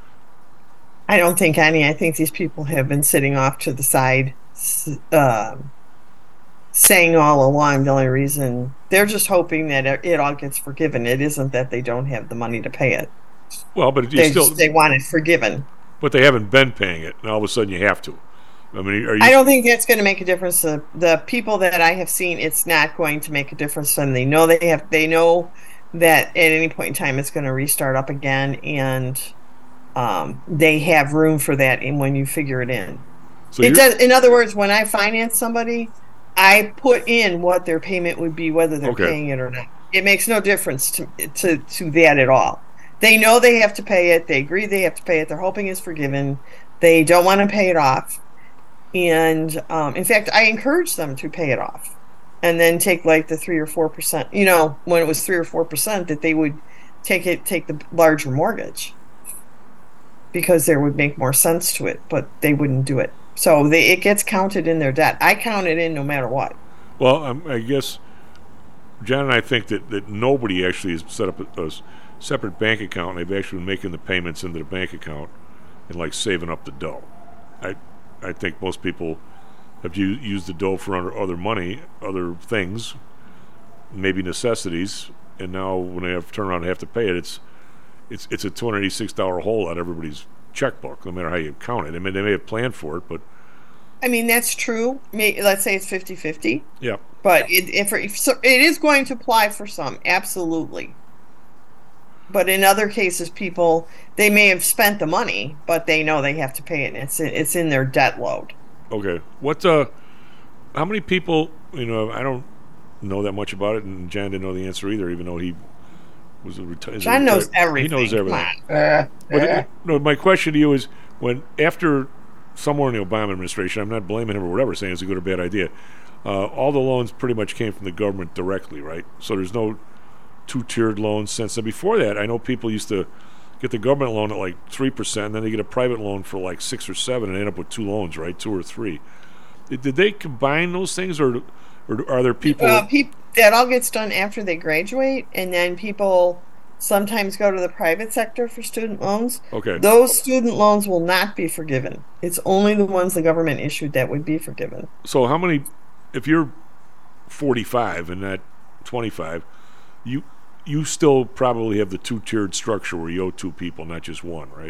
I don't think any. I think these people have been sitting off to the side, s- um, saying all along the only reason they're just hoping that it it all gets forgiven. It isn't that they don't have the money to pay it. Well, but you They still, just, they want it forgiven. but they haven't been paying it, and all of a sudden you have to. I mean, are you? I don't think that's going to make a difference. The, the people that I have seen, it's not going to make a difference. And they know they have. They know that at any point in time it's going to restart up again, and um, they have room for that. And when you figure it in, So it you're- does. In other words, when I finance somebody, I put in what their payment would be, whether they're Okay. paying it or not. It makes no difference to to to that at all. They know they have to pay it. They agree they have to pay it. They're hoping it's forgiven. They don't want to pay it off. And um, in fact, I encourage them to pay it off, and then take like the three or four percent. You know, when it was three or four percent, that they would take it, take the larger mortgage, because there would make more sense to it. But they wouldn't do it, so they, it gets counted in their debt. I count it in no matter what. Well, um, I guess John and I think that, that nobody actually has set up a, a s- separate bank account, and they've actually been making the payments into the bank account and like saving up the dough. I I think most people have u- used the dough for other, other money, other things, maybe necessities, and now when they have to turn around and have to pay it, it's it's it's a two hundred eighty-six dollars hole on everybody's checkbook, no matter how you count it. I mean, they may have planned for it, but I mean, that's true. May, let's say it's fifty-fifty. yeah. But it, if, if so, it is going to apply for some, absolutely. But in other cases, people, they may have spent the money, but they know they have to pay it, and it's it's in their debt load. Okay. What? Uh, how many people? You know, I don't know that much about it, and John didn't know the answer either, even though he was a retired. John knows everything. He knows Come everything. on. Eh, But eh. uh, no, my question to you is: when after somewhere in the Obama administration, I'm not blaming him or whatever, saying it's a good or bad idea. Uh, all the loans pretty much came from the government directly, right? So there's no two-tiered loans since. And before that, I know people used to get the government loan at like three percent, and then they get a private loan for like six or seven, and end up with two loans, right? Two or three. Did, did they combine those things, or, or are there people? Uh, peop that all gets done after they graduate, and then people sometimes go to the private sector for student loans. Okay. Those student loans will not be forgiven. It's only the ones the government issued that would be forgiven. So how many? If you're forty-five and not twenty-five, you you still probably have the two-tiered structure where you owe two people, not just one, right?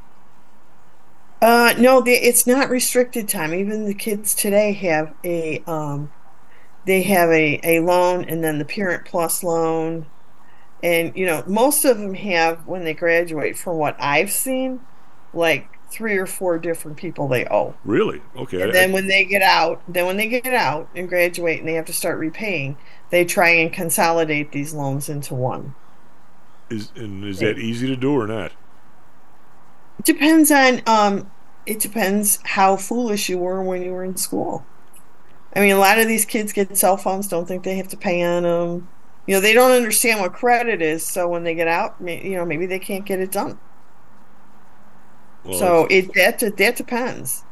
Uh, no, the, it's not restricted time. Even the kids today have a um, they have a, a loan, and then the Parent Plus loan, and you know most of them have when they graduate. From what I've seen, like three or four different people they owe. Really? Okay. And I- then I- when they get out, then when they get out and graduate and they have to start repaying, they try and consolidate these loans into one. is and is that easy to do or not? It depends on um it depends how foolish you were when you were in school. I mean, a lot of these kids get cell phones, don't think they have to pay on them. You know, they don't understand what credit is, so when they get out, may- you know, maybe they can't get it done. Well, So it that that depends.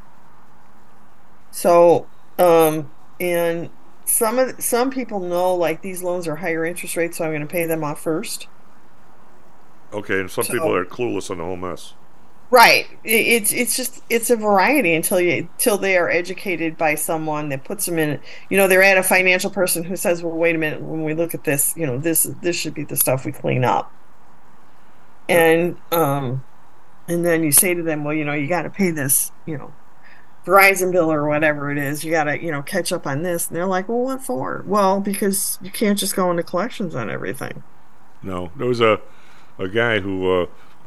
So um and some of some people know like these loans are higher interest rates, so I'm going to pay them off first. Okay, and some So- people are clueless on the whole mess. Right. It, it's it's just it's a variety until you until they are educated by someone that puts them in. You know, they're at a financial person who says, "Well, wait a minute. When we look at this, you know, this this should be the stuff we clean up." And um, and then you say to them, "Well, you know, you got to pay this, you know, Verizon bill or whatever it is. You got to, you know, catch up on this." And they're like, "Well, what for?" Well, because you can't just go into collections on everything. No, there was a a guy who uh,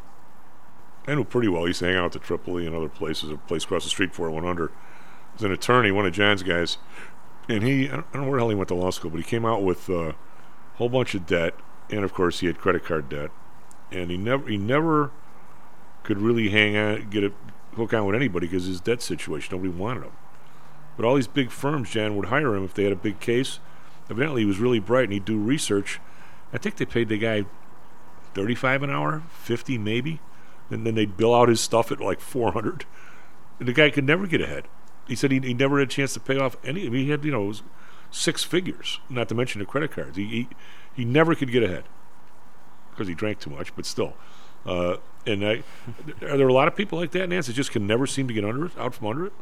I knew pretty well. He used to hang out at Tripoli and other places. A place across the street before it went under. He was an attorney, one of John's guys, and he I don't I don't know where the hell he went to law school, but he came out with uh, a whole bunch of debt, and of course he had credit card debt, and he never he never could really hang on, get a hook on with anybody because his debt situation, nobody wanted him. But all these big firms, John, would hire him if they had a big case. Evidently, he was really bright, and he'd do research. I think they paid the guy thirty-five an hour, fifty maybe, and then they'd bill out his stuff at like four hundred. And the guy could never get ahead. He said he, he never had a chance to pay off any. I mean, he had, you know, it was six figures, not to mention the credit cards. He he, he never could get ahead because he drank too much, but still. Uh, and I, are there a lot of people like that, Nancy, that just can never seem to get under it, out from under it?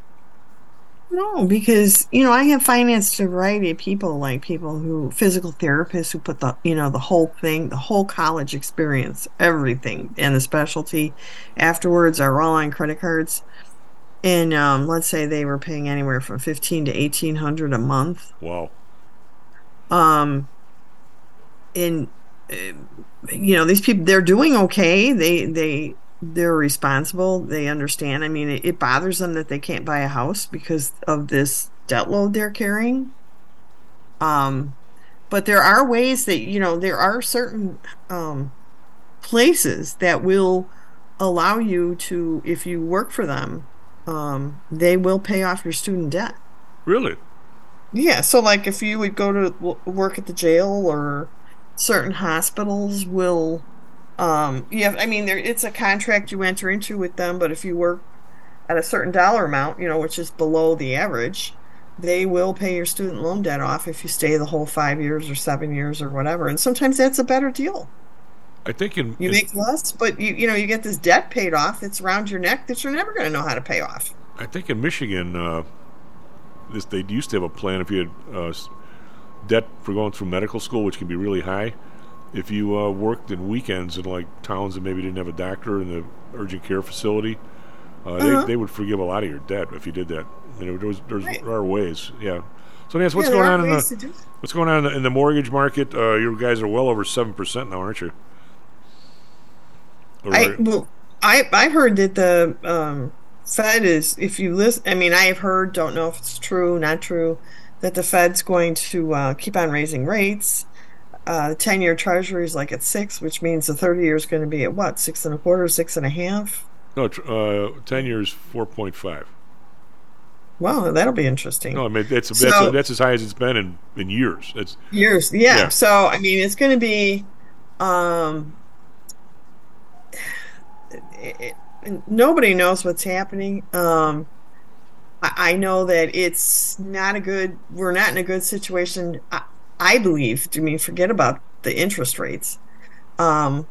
No, because, you know, I have financed a variety of people, like people who, physical therapists who put the, you know, the whole thing, the whole college experience, everything, and the specialty afterwards are all on credit cards. And um, let's say they were paying anywhere from fifteen to eighteen hundred a month. Wow. Um, and uh, you know, these people, they're doing okay. They they they're responsible. They understand. I mean, it, it bothers them that they can't buy a house because of this debt load they're carrying. Um, but there are ways that, you know, there are certain um, places that will allow you to, if you work for them, um, they will pay off your student debt. Really? Yeah. So, like, if you would go to w- work at the jail, or certain hospitals will. Um, you have, I mean, there, it's a contract you enter into with them, but if you work at a certain dollar amount, you know, which is below the average, they will pay your student loan debt off if you stay the whole five years or seven years or whatever. And sometimes that's a better deal. I think in, You in make less, but you you know, you get this debt paid off that's around your neck that you're never going to know how to pay off. I think in Michigan, uh, this they used to have a plan if you had uh, s- debt for going through medical school, which can be really high. If you uh, worked in weekends in like towns that maybe didn't have a doctor in the urgent care facility, uh, Uh-huh. they they would forgive a lot of your debt if you did that. And there, was, there's, Right. there are ways, yeah. So Nancy, what's Yeah, going there on are in ways the to do it. what's going on in the, in the mortgage market? Uh, you guys are well over seven percent now, aren't you? Or- I well, I I heard that the um, Fed is, if you listen, I mean, I have heard, don't know if it's true, not true, that the Fed's going to uh, keep on raising rates. Uh, the ten-year Treasury is like at six, which means the thirty-year is going to be at what, six and a quarter, six and a half. no, tr- uh, ten years, four point five. Wow, that'll be interesting. No, I mean that's that's, So- that's as high as it's been in, in years. It's Years, yeah. Yeah. So I mean, it's going to be. Um, it, it, nobody knows what's happening. Um, I, I know that it's not a good. We're not in a good situation. I, I believe. I mean, forget about the interest rates. Um,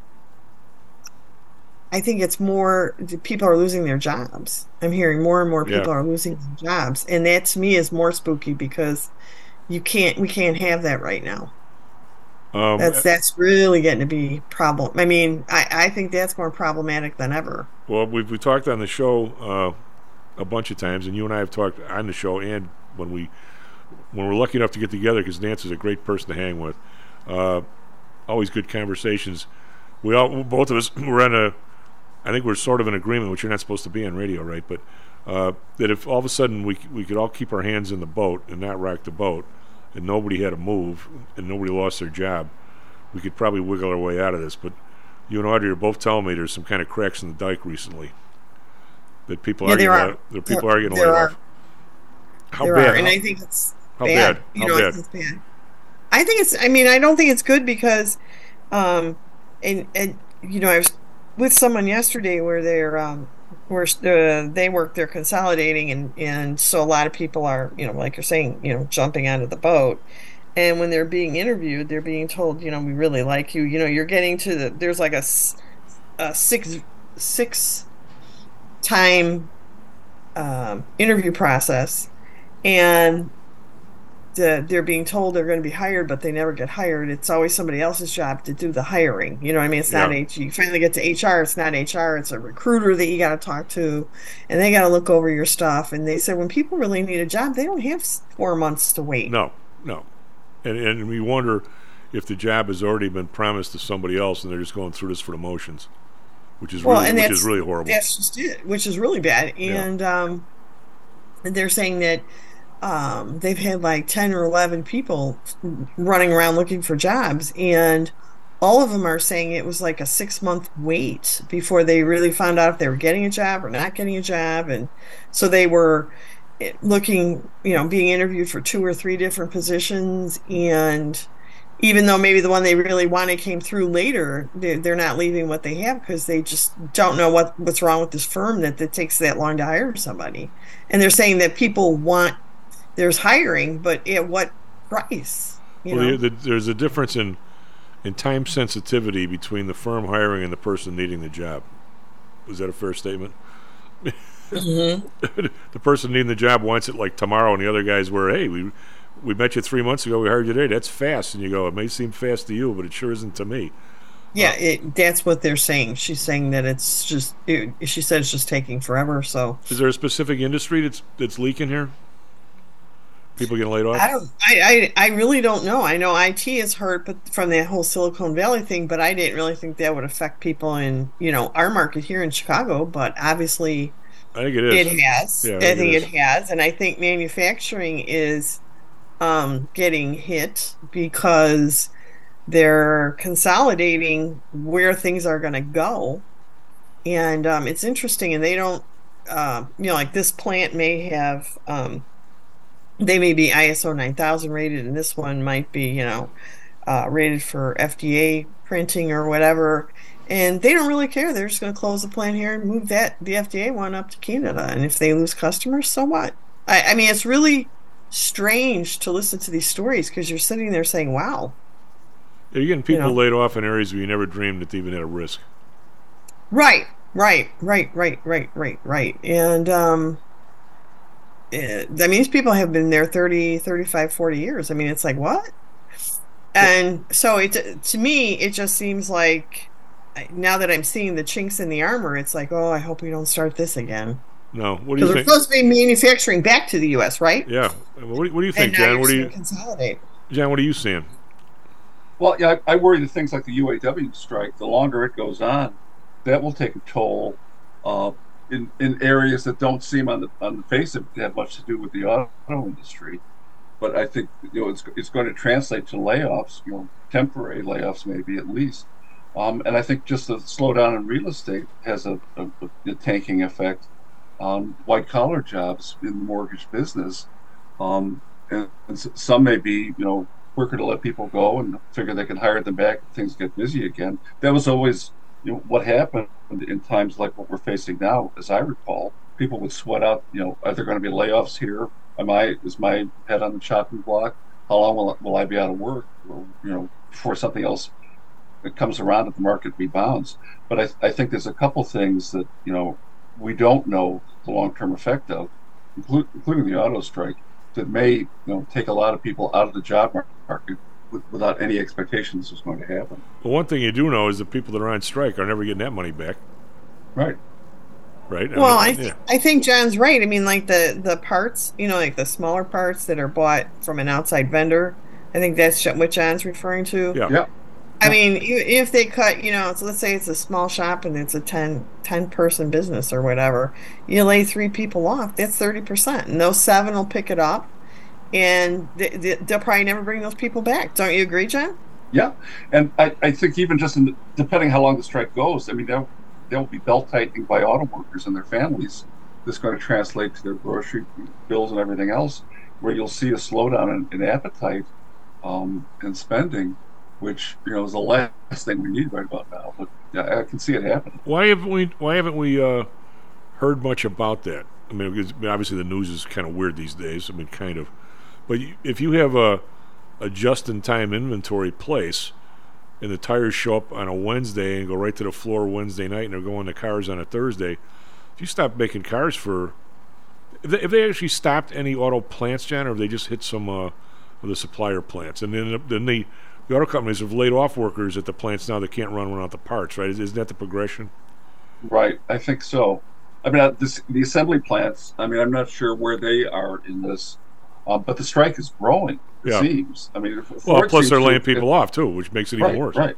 I think it's more the people are losing their jobs. I'm hearing more and more Yeah. people are losing their jobs, and that to me is more spooky because you can't. We can't have that right now. um, That's that's really getting to be problem. I mean, I, I think that's more problematic than ever. Well, we've we talked on the show uh, a bunch of times, and you and I have talked on the show, and when we when we're lucky enough to get together, because Nancy's a great person to hang with. Uh, always good conversations. We all both of us were on a I think we're sort of in agreement, which you're not supposed to be on radio, right? But uh, that if all of a sudden we we could all keep our hands in the boat and not rock the boat, and nobody had to move, and nobody lost their job, we could probably wiggle our way out of this. But you and Audrey are both telling me there's some kind of cracks in the dike recently. That people Yeah, are there getting are. let- that people There- are getting there laid are. off. How there bad? are, and How- I think it's how bad. bad? You How know, bad? I think it's bad. I think it's. I mean, I don't think it's good because, um, and and you know, I was with someone yesterday where they're um, where uh, they work, they're consolidating, and and so a lot of people are, you know, like you're saying, you know, jumping onto the boat. And when they're being interviewed, they're being told, you know, we really like you. You know, you're getting to the. There's like a, s- a six six time um, interview process, and the, they're being told they're going to be hired, but they never get hired. It's always somebody else's job to do the hiring. You know what I mean? It's not Yeah. H. You finally get to H R. It's not H R. It's a recruiter that you got to talk to, and they got to look over your stuff. And they said when people really need a job, they don't have s- four months to wait. No, no. And and we wonder if the job has already been promised to somebody else, and they're just going through this for the motions, which is Well, really and which that's, is really horrible. That's just it, which is really bad. Yeah. And um, they're saying that um, they've had like ten or eleven people running around looking for jobs, and all of them are saying it was like a six month wait before they really found out if they were getting a job or not getting a job. And so they were looking, you know, being interviewed for two or three different positions, and even though maybe the one they really wanted came through later, they're, they're not leaving what they have because they just don't know what what's wrong with this firm that it takes that long to hire somebody. And they're saying that people want, there's hiring, but at what price? You well, know? the, the, there's a difference in in time sensitivity between the firm hiring and the person needing the job. Was that a fair statement? Mm-hmm. The person needing the job wants it like tomorrow, and the other guys were, hey, we we met you three months ago, we hired you today. That's fast. And you go, it may seem fast to you, but it sure isn't to me. Yeah, it, that's what they're saying. She's saying that it's just, it, she said it's just taking forever. So Is there a specific industry that's that's leaking here? People getting laid off? I don't. I, I I really don't know. I know I T is hurt, but from that whole Silicon Valley thing. But I didn't really think that would affect people in, you know, our market here in Chicago. But obviously, I think it is. it has. Yeah, I think, it it, has, and I think manufacturing is um, getting hit because they're consolidating where things are going to go, and um, it's interesting. And they don't, uh, you know, like this plant may have. Um, They may be I S O nine thousand rated, and this one might be, you know, uh, rated for F D A printing or whatever. And they don't really care. They're just going to close the plant here and move that the F D A one up to Canada. And if they lose customers, so what? I, I mean, it's really strange to listen to these stories because you're sitting there saying, "Wow." You're getting people You know. laid off in areas where you never dreamed that they even had a risk. Right, right, right, right, right, right, right. And um, it, that means people have been there thirty, thirty-five, forty years. I mean, it's like, what? And so it to me, it just seems like now that I'm seeing the chinks in the armor, it's like, oh, I hope we don't start this again. No, what do Because you we're think? supposed to be manufacturing back to the U S, right? Yeah. What do, what do you think, And now John? you're What do just you, gonna consolidate? John? What are you seeing? Well, yeah, I, I worry that things like the U A W strike, the longer it goes on, that will take a toll uh, in in areas that don't seem on the on the face of it to have much to do with the auto industry. But I think you know it's it's going to translate to layoffs, you know, temporary layoffs maybe at least. Um, and I think just the slowdown in real estate has a, a, a tanking effect on white collar jobs in the mortgage business. Um, and, and s- some may be, you know, quicker to let people go and figure they can hire them back if things get busy again. That was always, you know, what happened in times like what we're facing now, as I recall. People would sweat out, you know, are there going to be layoffs here? Am I, is my head on the chopping block? How long will, will I be out of work? Or, you know, before something else that comes around and the market rebounds. But I, I think there's a couple things that, you know, we don't know the long-term effect of, inclu- including the auto strike, that may, you know, take a lot of people out of the job market with, without any expectation this was going to happen. Well, one thing you do know is the people that are on strike are never getting that money back. Right. Right. Well, I mean, th- yeah. I think John's right. I mean, like the the parts, you know, like the smaller parts that are bought from an outside vendor. I think that's what John's referring to. Yeah. Yeah. I mean, e- if they cut, you know, so let's say it's a small shop and it's a ten, ten person business or whatever, you lay three people off, that's thirty percent. And those seven will pick it up, and they, they, they'll probably never bring those people back. Don't you agree, John? Yeah, and I, I think even just in the, depending how long the strike goes, I mean, there will be belt tightening by auto workers and their families. That's going to translate to their grocery bills and everything else, where you'll see a slowdown in, in appetite um, and spending, which, you know, is the last thing we need right about now. But yeah, I can see it happening. Why haven't we? Why haven't we uh, heard much about that? I mean, because, I mean, obviously the news is kind of weird these days. I mean, kind of, but you, if you have a a just-in-time inventory place, and the tires show up on a Wednesday and go right to the floor Wednesday night, and they're going to cars on a Thursday. If you stop making cars for, if they, if they actually stopped any auto plants, John, or if they just hit some uh, of the supplier plants, and then then the the auto companies have laid off workers at the plants now that can't run without the parts, right? Isn't that the progression? Right, I think so. I mean, uh, this, the assembly plants, I mean, I'm not sure where they are in this, uh, but the strike is growing. It Yeah. seems. I mean, Well, Ford plus seems they're to- laying people it- off too, which makes it even right, worse. Right.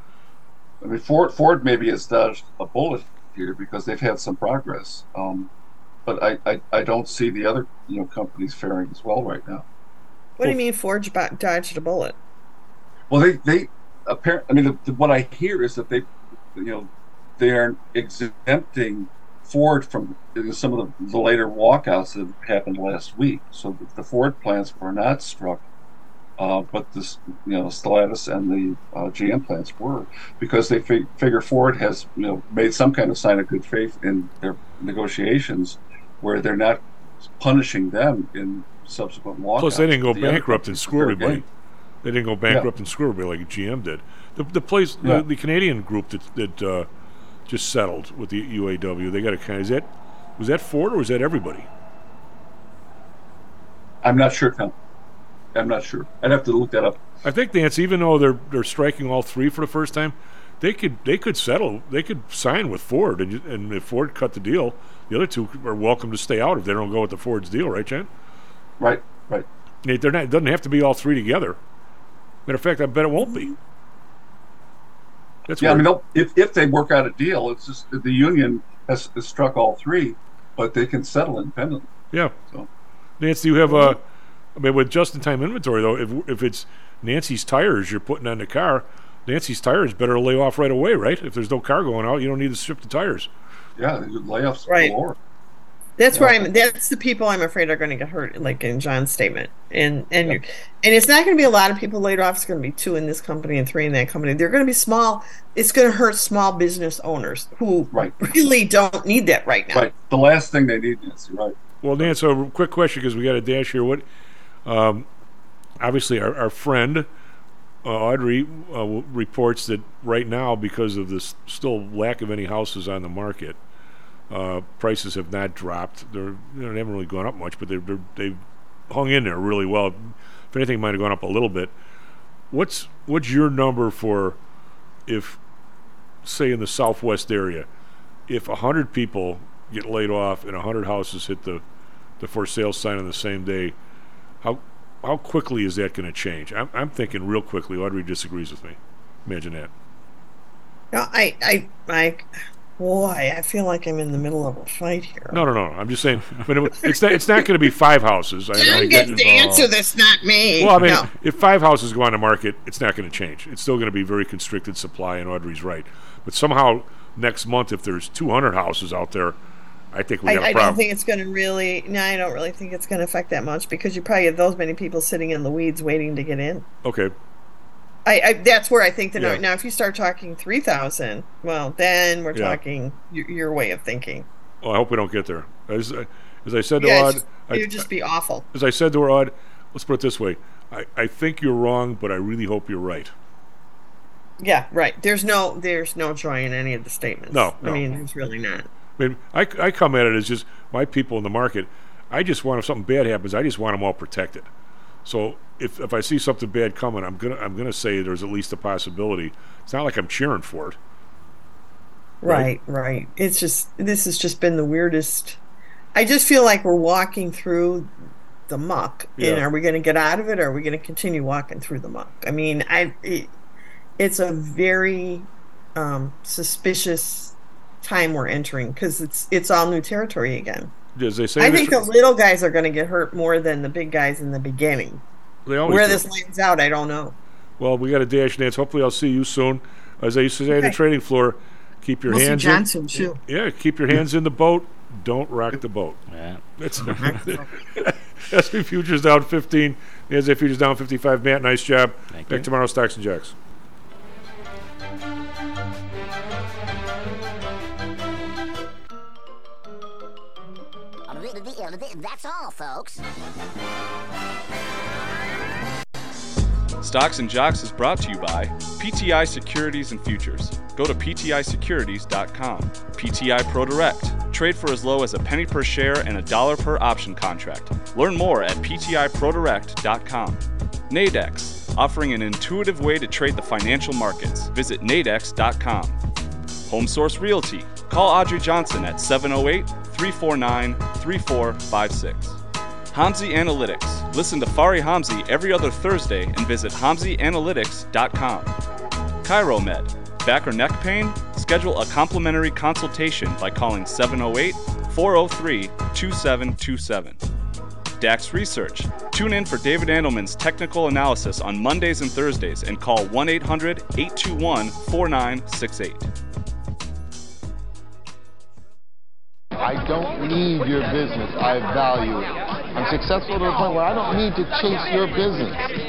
I mean, Ford Ford maybe has dodged a bullet here because they've had some progress, um, but I, I, I don't see the other you know companies faring as well right now. What do you mean Ford bo- dodged a bullet? Well, they they apparently. I mean, the, the, what I hear is that they, you know, they are exempting Ford from you know, some of the, the later walkouts that happened last week. So the, the Ford plants were not struck, uh, but this, you know, Stellantis and the uh, G M plants were, because they fig- figure Ford has you know made some kind of sign of good faith in their negotiations, where they're not punishing them in subsequent walkouts. Plus, they didn't go The other bankrupt and companies screw are fair everybody. game. They didn't go bankrupt and screw everybody like G M did. The the place, Yeah. the, the Canadian group that that uh, just settled with the U A W, they got a kind. Is that was that Ford or was that everybody? I'm not sure, Tom. I'm not sure. I'd have to look that up. I think Nancy, even though they're they're striking all three for the first time, they could they could settle. They could sign with Ford, and you- and if Ford cut the deal, the other two are welcome to stay out if they don't go with the Ford's deal, right, Jen? Right, right. They- They're not. It doesn't have to be all three together. Matter of fact, I bet it won't be. That's yeah, I where- mean, they'll- if if they work out a deal, it's just that the union has, has struck all three, but they can settle independently. Yeah. So, Nancy, you have a. I mean, with just-in-time inventory though, if if it's Nancy's tires you're putting on the car, Nancy's tires better lay off right away, right? If there's no car going out, you don't need to strip the tires. yeah, the layoffs Right. galore. That's Yeah. where I'm. That's the people I'm afraid are going to get hurt, like in John's statement. And and you're, and it's not going to be a lot of people laid off. It's going to be two in this company and three in that company. They're going to be small. It's going to hurt small business owners who Right. really don't need that right now. Right. The last thing they need, Nancy. Right. Well, Nancy, a quick question because we got a dash here. What? Um, obviously, our, our friend uh, Audrey uh, w- reports that right now, because of this still lack of any houses on the market, uh, prices have not dropped. They're you know, they haven't really gone up much, but they're, they're they've hung in there really well. If anything, might have gone up a little bit. What's what's your number for if, say, in the Southwest area, if a hundred people get laid off and a hundred houses hit the the for sale sign on the same day, how how quickly is that going to change? I'm, I'm thinking real quickly. Audrey disagrees with me. Imagine that. No, I, I, I, boy, I feel like I'm in the middle of a fight here. No, no, no. I'm just saying. But it, it's not. It's not going to be five houses. I, I John get- gets to answer this, not me. Well, I mean, No. if five houses go on the market, it's not going to change. It's still going to be very constricted supply, and Audrey's right. But somehow next month, if there's two hundred houses out there, I think we I, got a I problem. don't think it's going to really. No, I don't really think it's going to affect that much because you probably have those many people sitting in the weeds waiting to get in. Okay. I, I that's where I think that Yeah. now, if you start talking three thousand, well, then we're Yeah. talking your, your way of thinking. Well, I hope we don't get there. As, as I said to Yeah, Aud, it's just- I- it would just be awful. As I said to her, Aud, let's put it this way: I, I think you're wrong, but I really hope you're right. Yeah, right. There's no there's no joy in any of the statements. No, I no. mean, there's really not. I mean, I, I come at it as just my people in the market. I just want if something bad happens, I just want them all protected. So if if I see something bad coming, I'm gonna I'm gonna say there's at least a possibility. It's not like I'm cheering for it. Right, right. It's just this has just been the weirdest. I just feel like we're walking through the muck, and Yeah. are we going to get out of it, or are we going to continue walking through the muck? I mean, I, it, it's a very um, suspicious time we're entering because it's it's all new territory again. As they say, I think the little guys are going to get hurt more than the big guys in the beginning. They always Where do. this lands out, I don't know. Well, we got a dash, Nance. Hopefully, I'll see you soon. As I used to say Okay. on the trading floor, keep your We'll see hands John in. soon, too. Yeah, keep your hands in the boat. Don't rock the boat. Yeah. That's S and P futures down fifteen. The N S A futures down fifty-five. Matt, nice job. Thank Back you. tomorrow, Stocks and Jacks. That's all, folks. Stocks and Jocks is brought to you by P T I Securities and Futures. Go to P T I securities dot com. P T I ProDirect. Trade for as low as a penny per share and a dollar per option contract. Learn more at P T I Pro Direct dot com. Nadex, offering an intuitive way to trade the financial markets. Visit nadex dot com. HomeSource Realty. Call Audrey Johnson at seven oh eight, three four nine, three four five six. Hamzy Analytics. Listen to Fari Hamzy every other Thursday and visit hamzy analytics dot com. ChiroMed. Back or neck pain? Schedule a complimentary consultation by calling seven oh eight, four oh three, two seven two seven. Dax Research. Tune in for David Andelman's technical analysis on Mondays and Thursdays and call one eight hundred, eight two one, four nine six eight. I don't need your business. I value it. I'm successful to the point where I don't need to chase your business.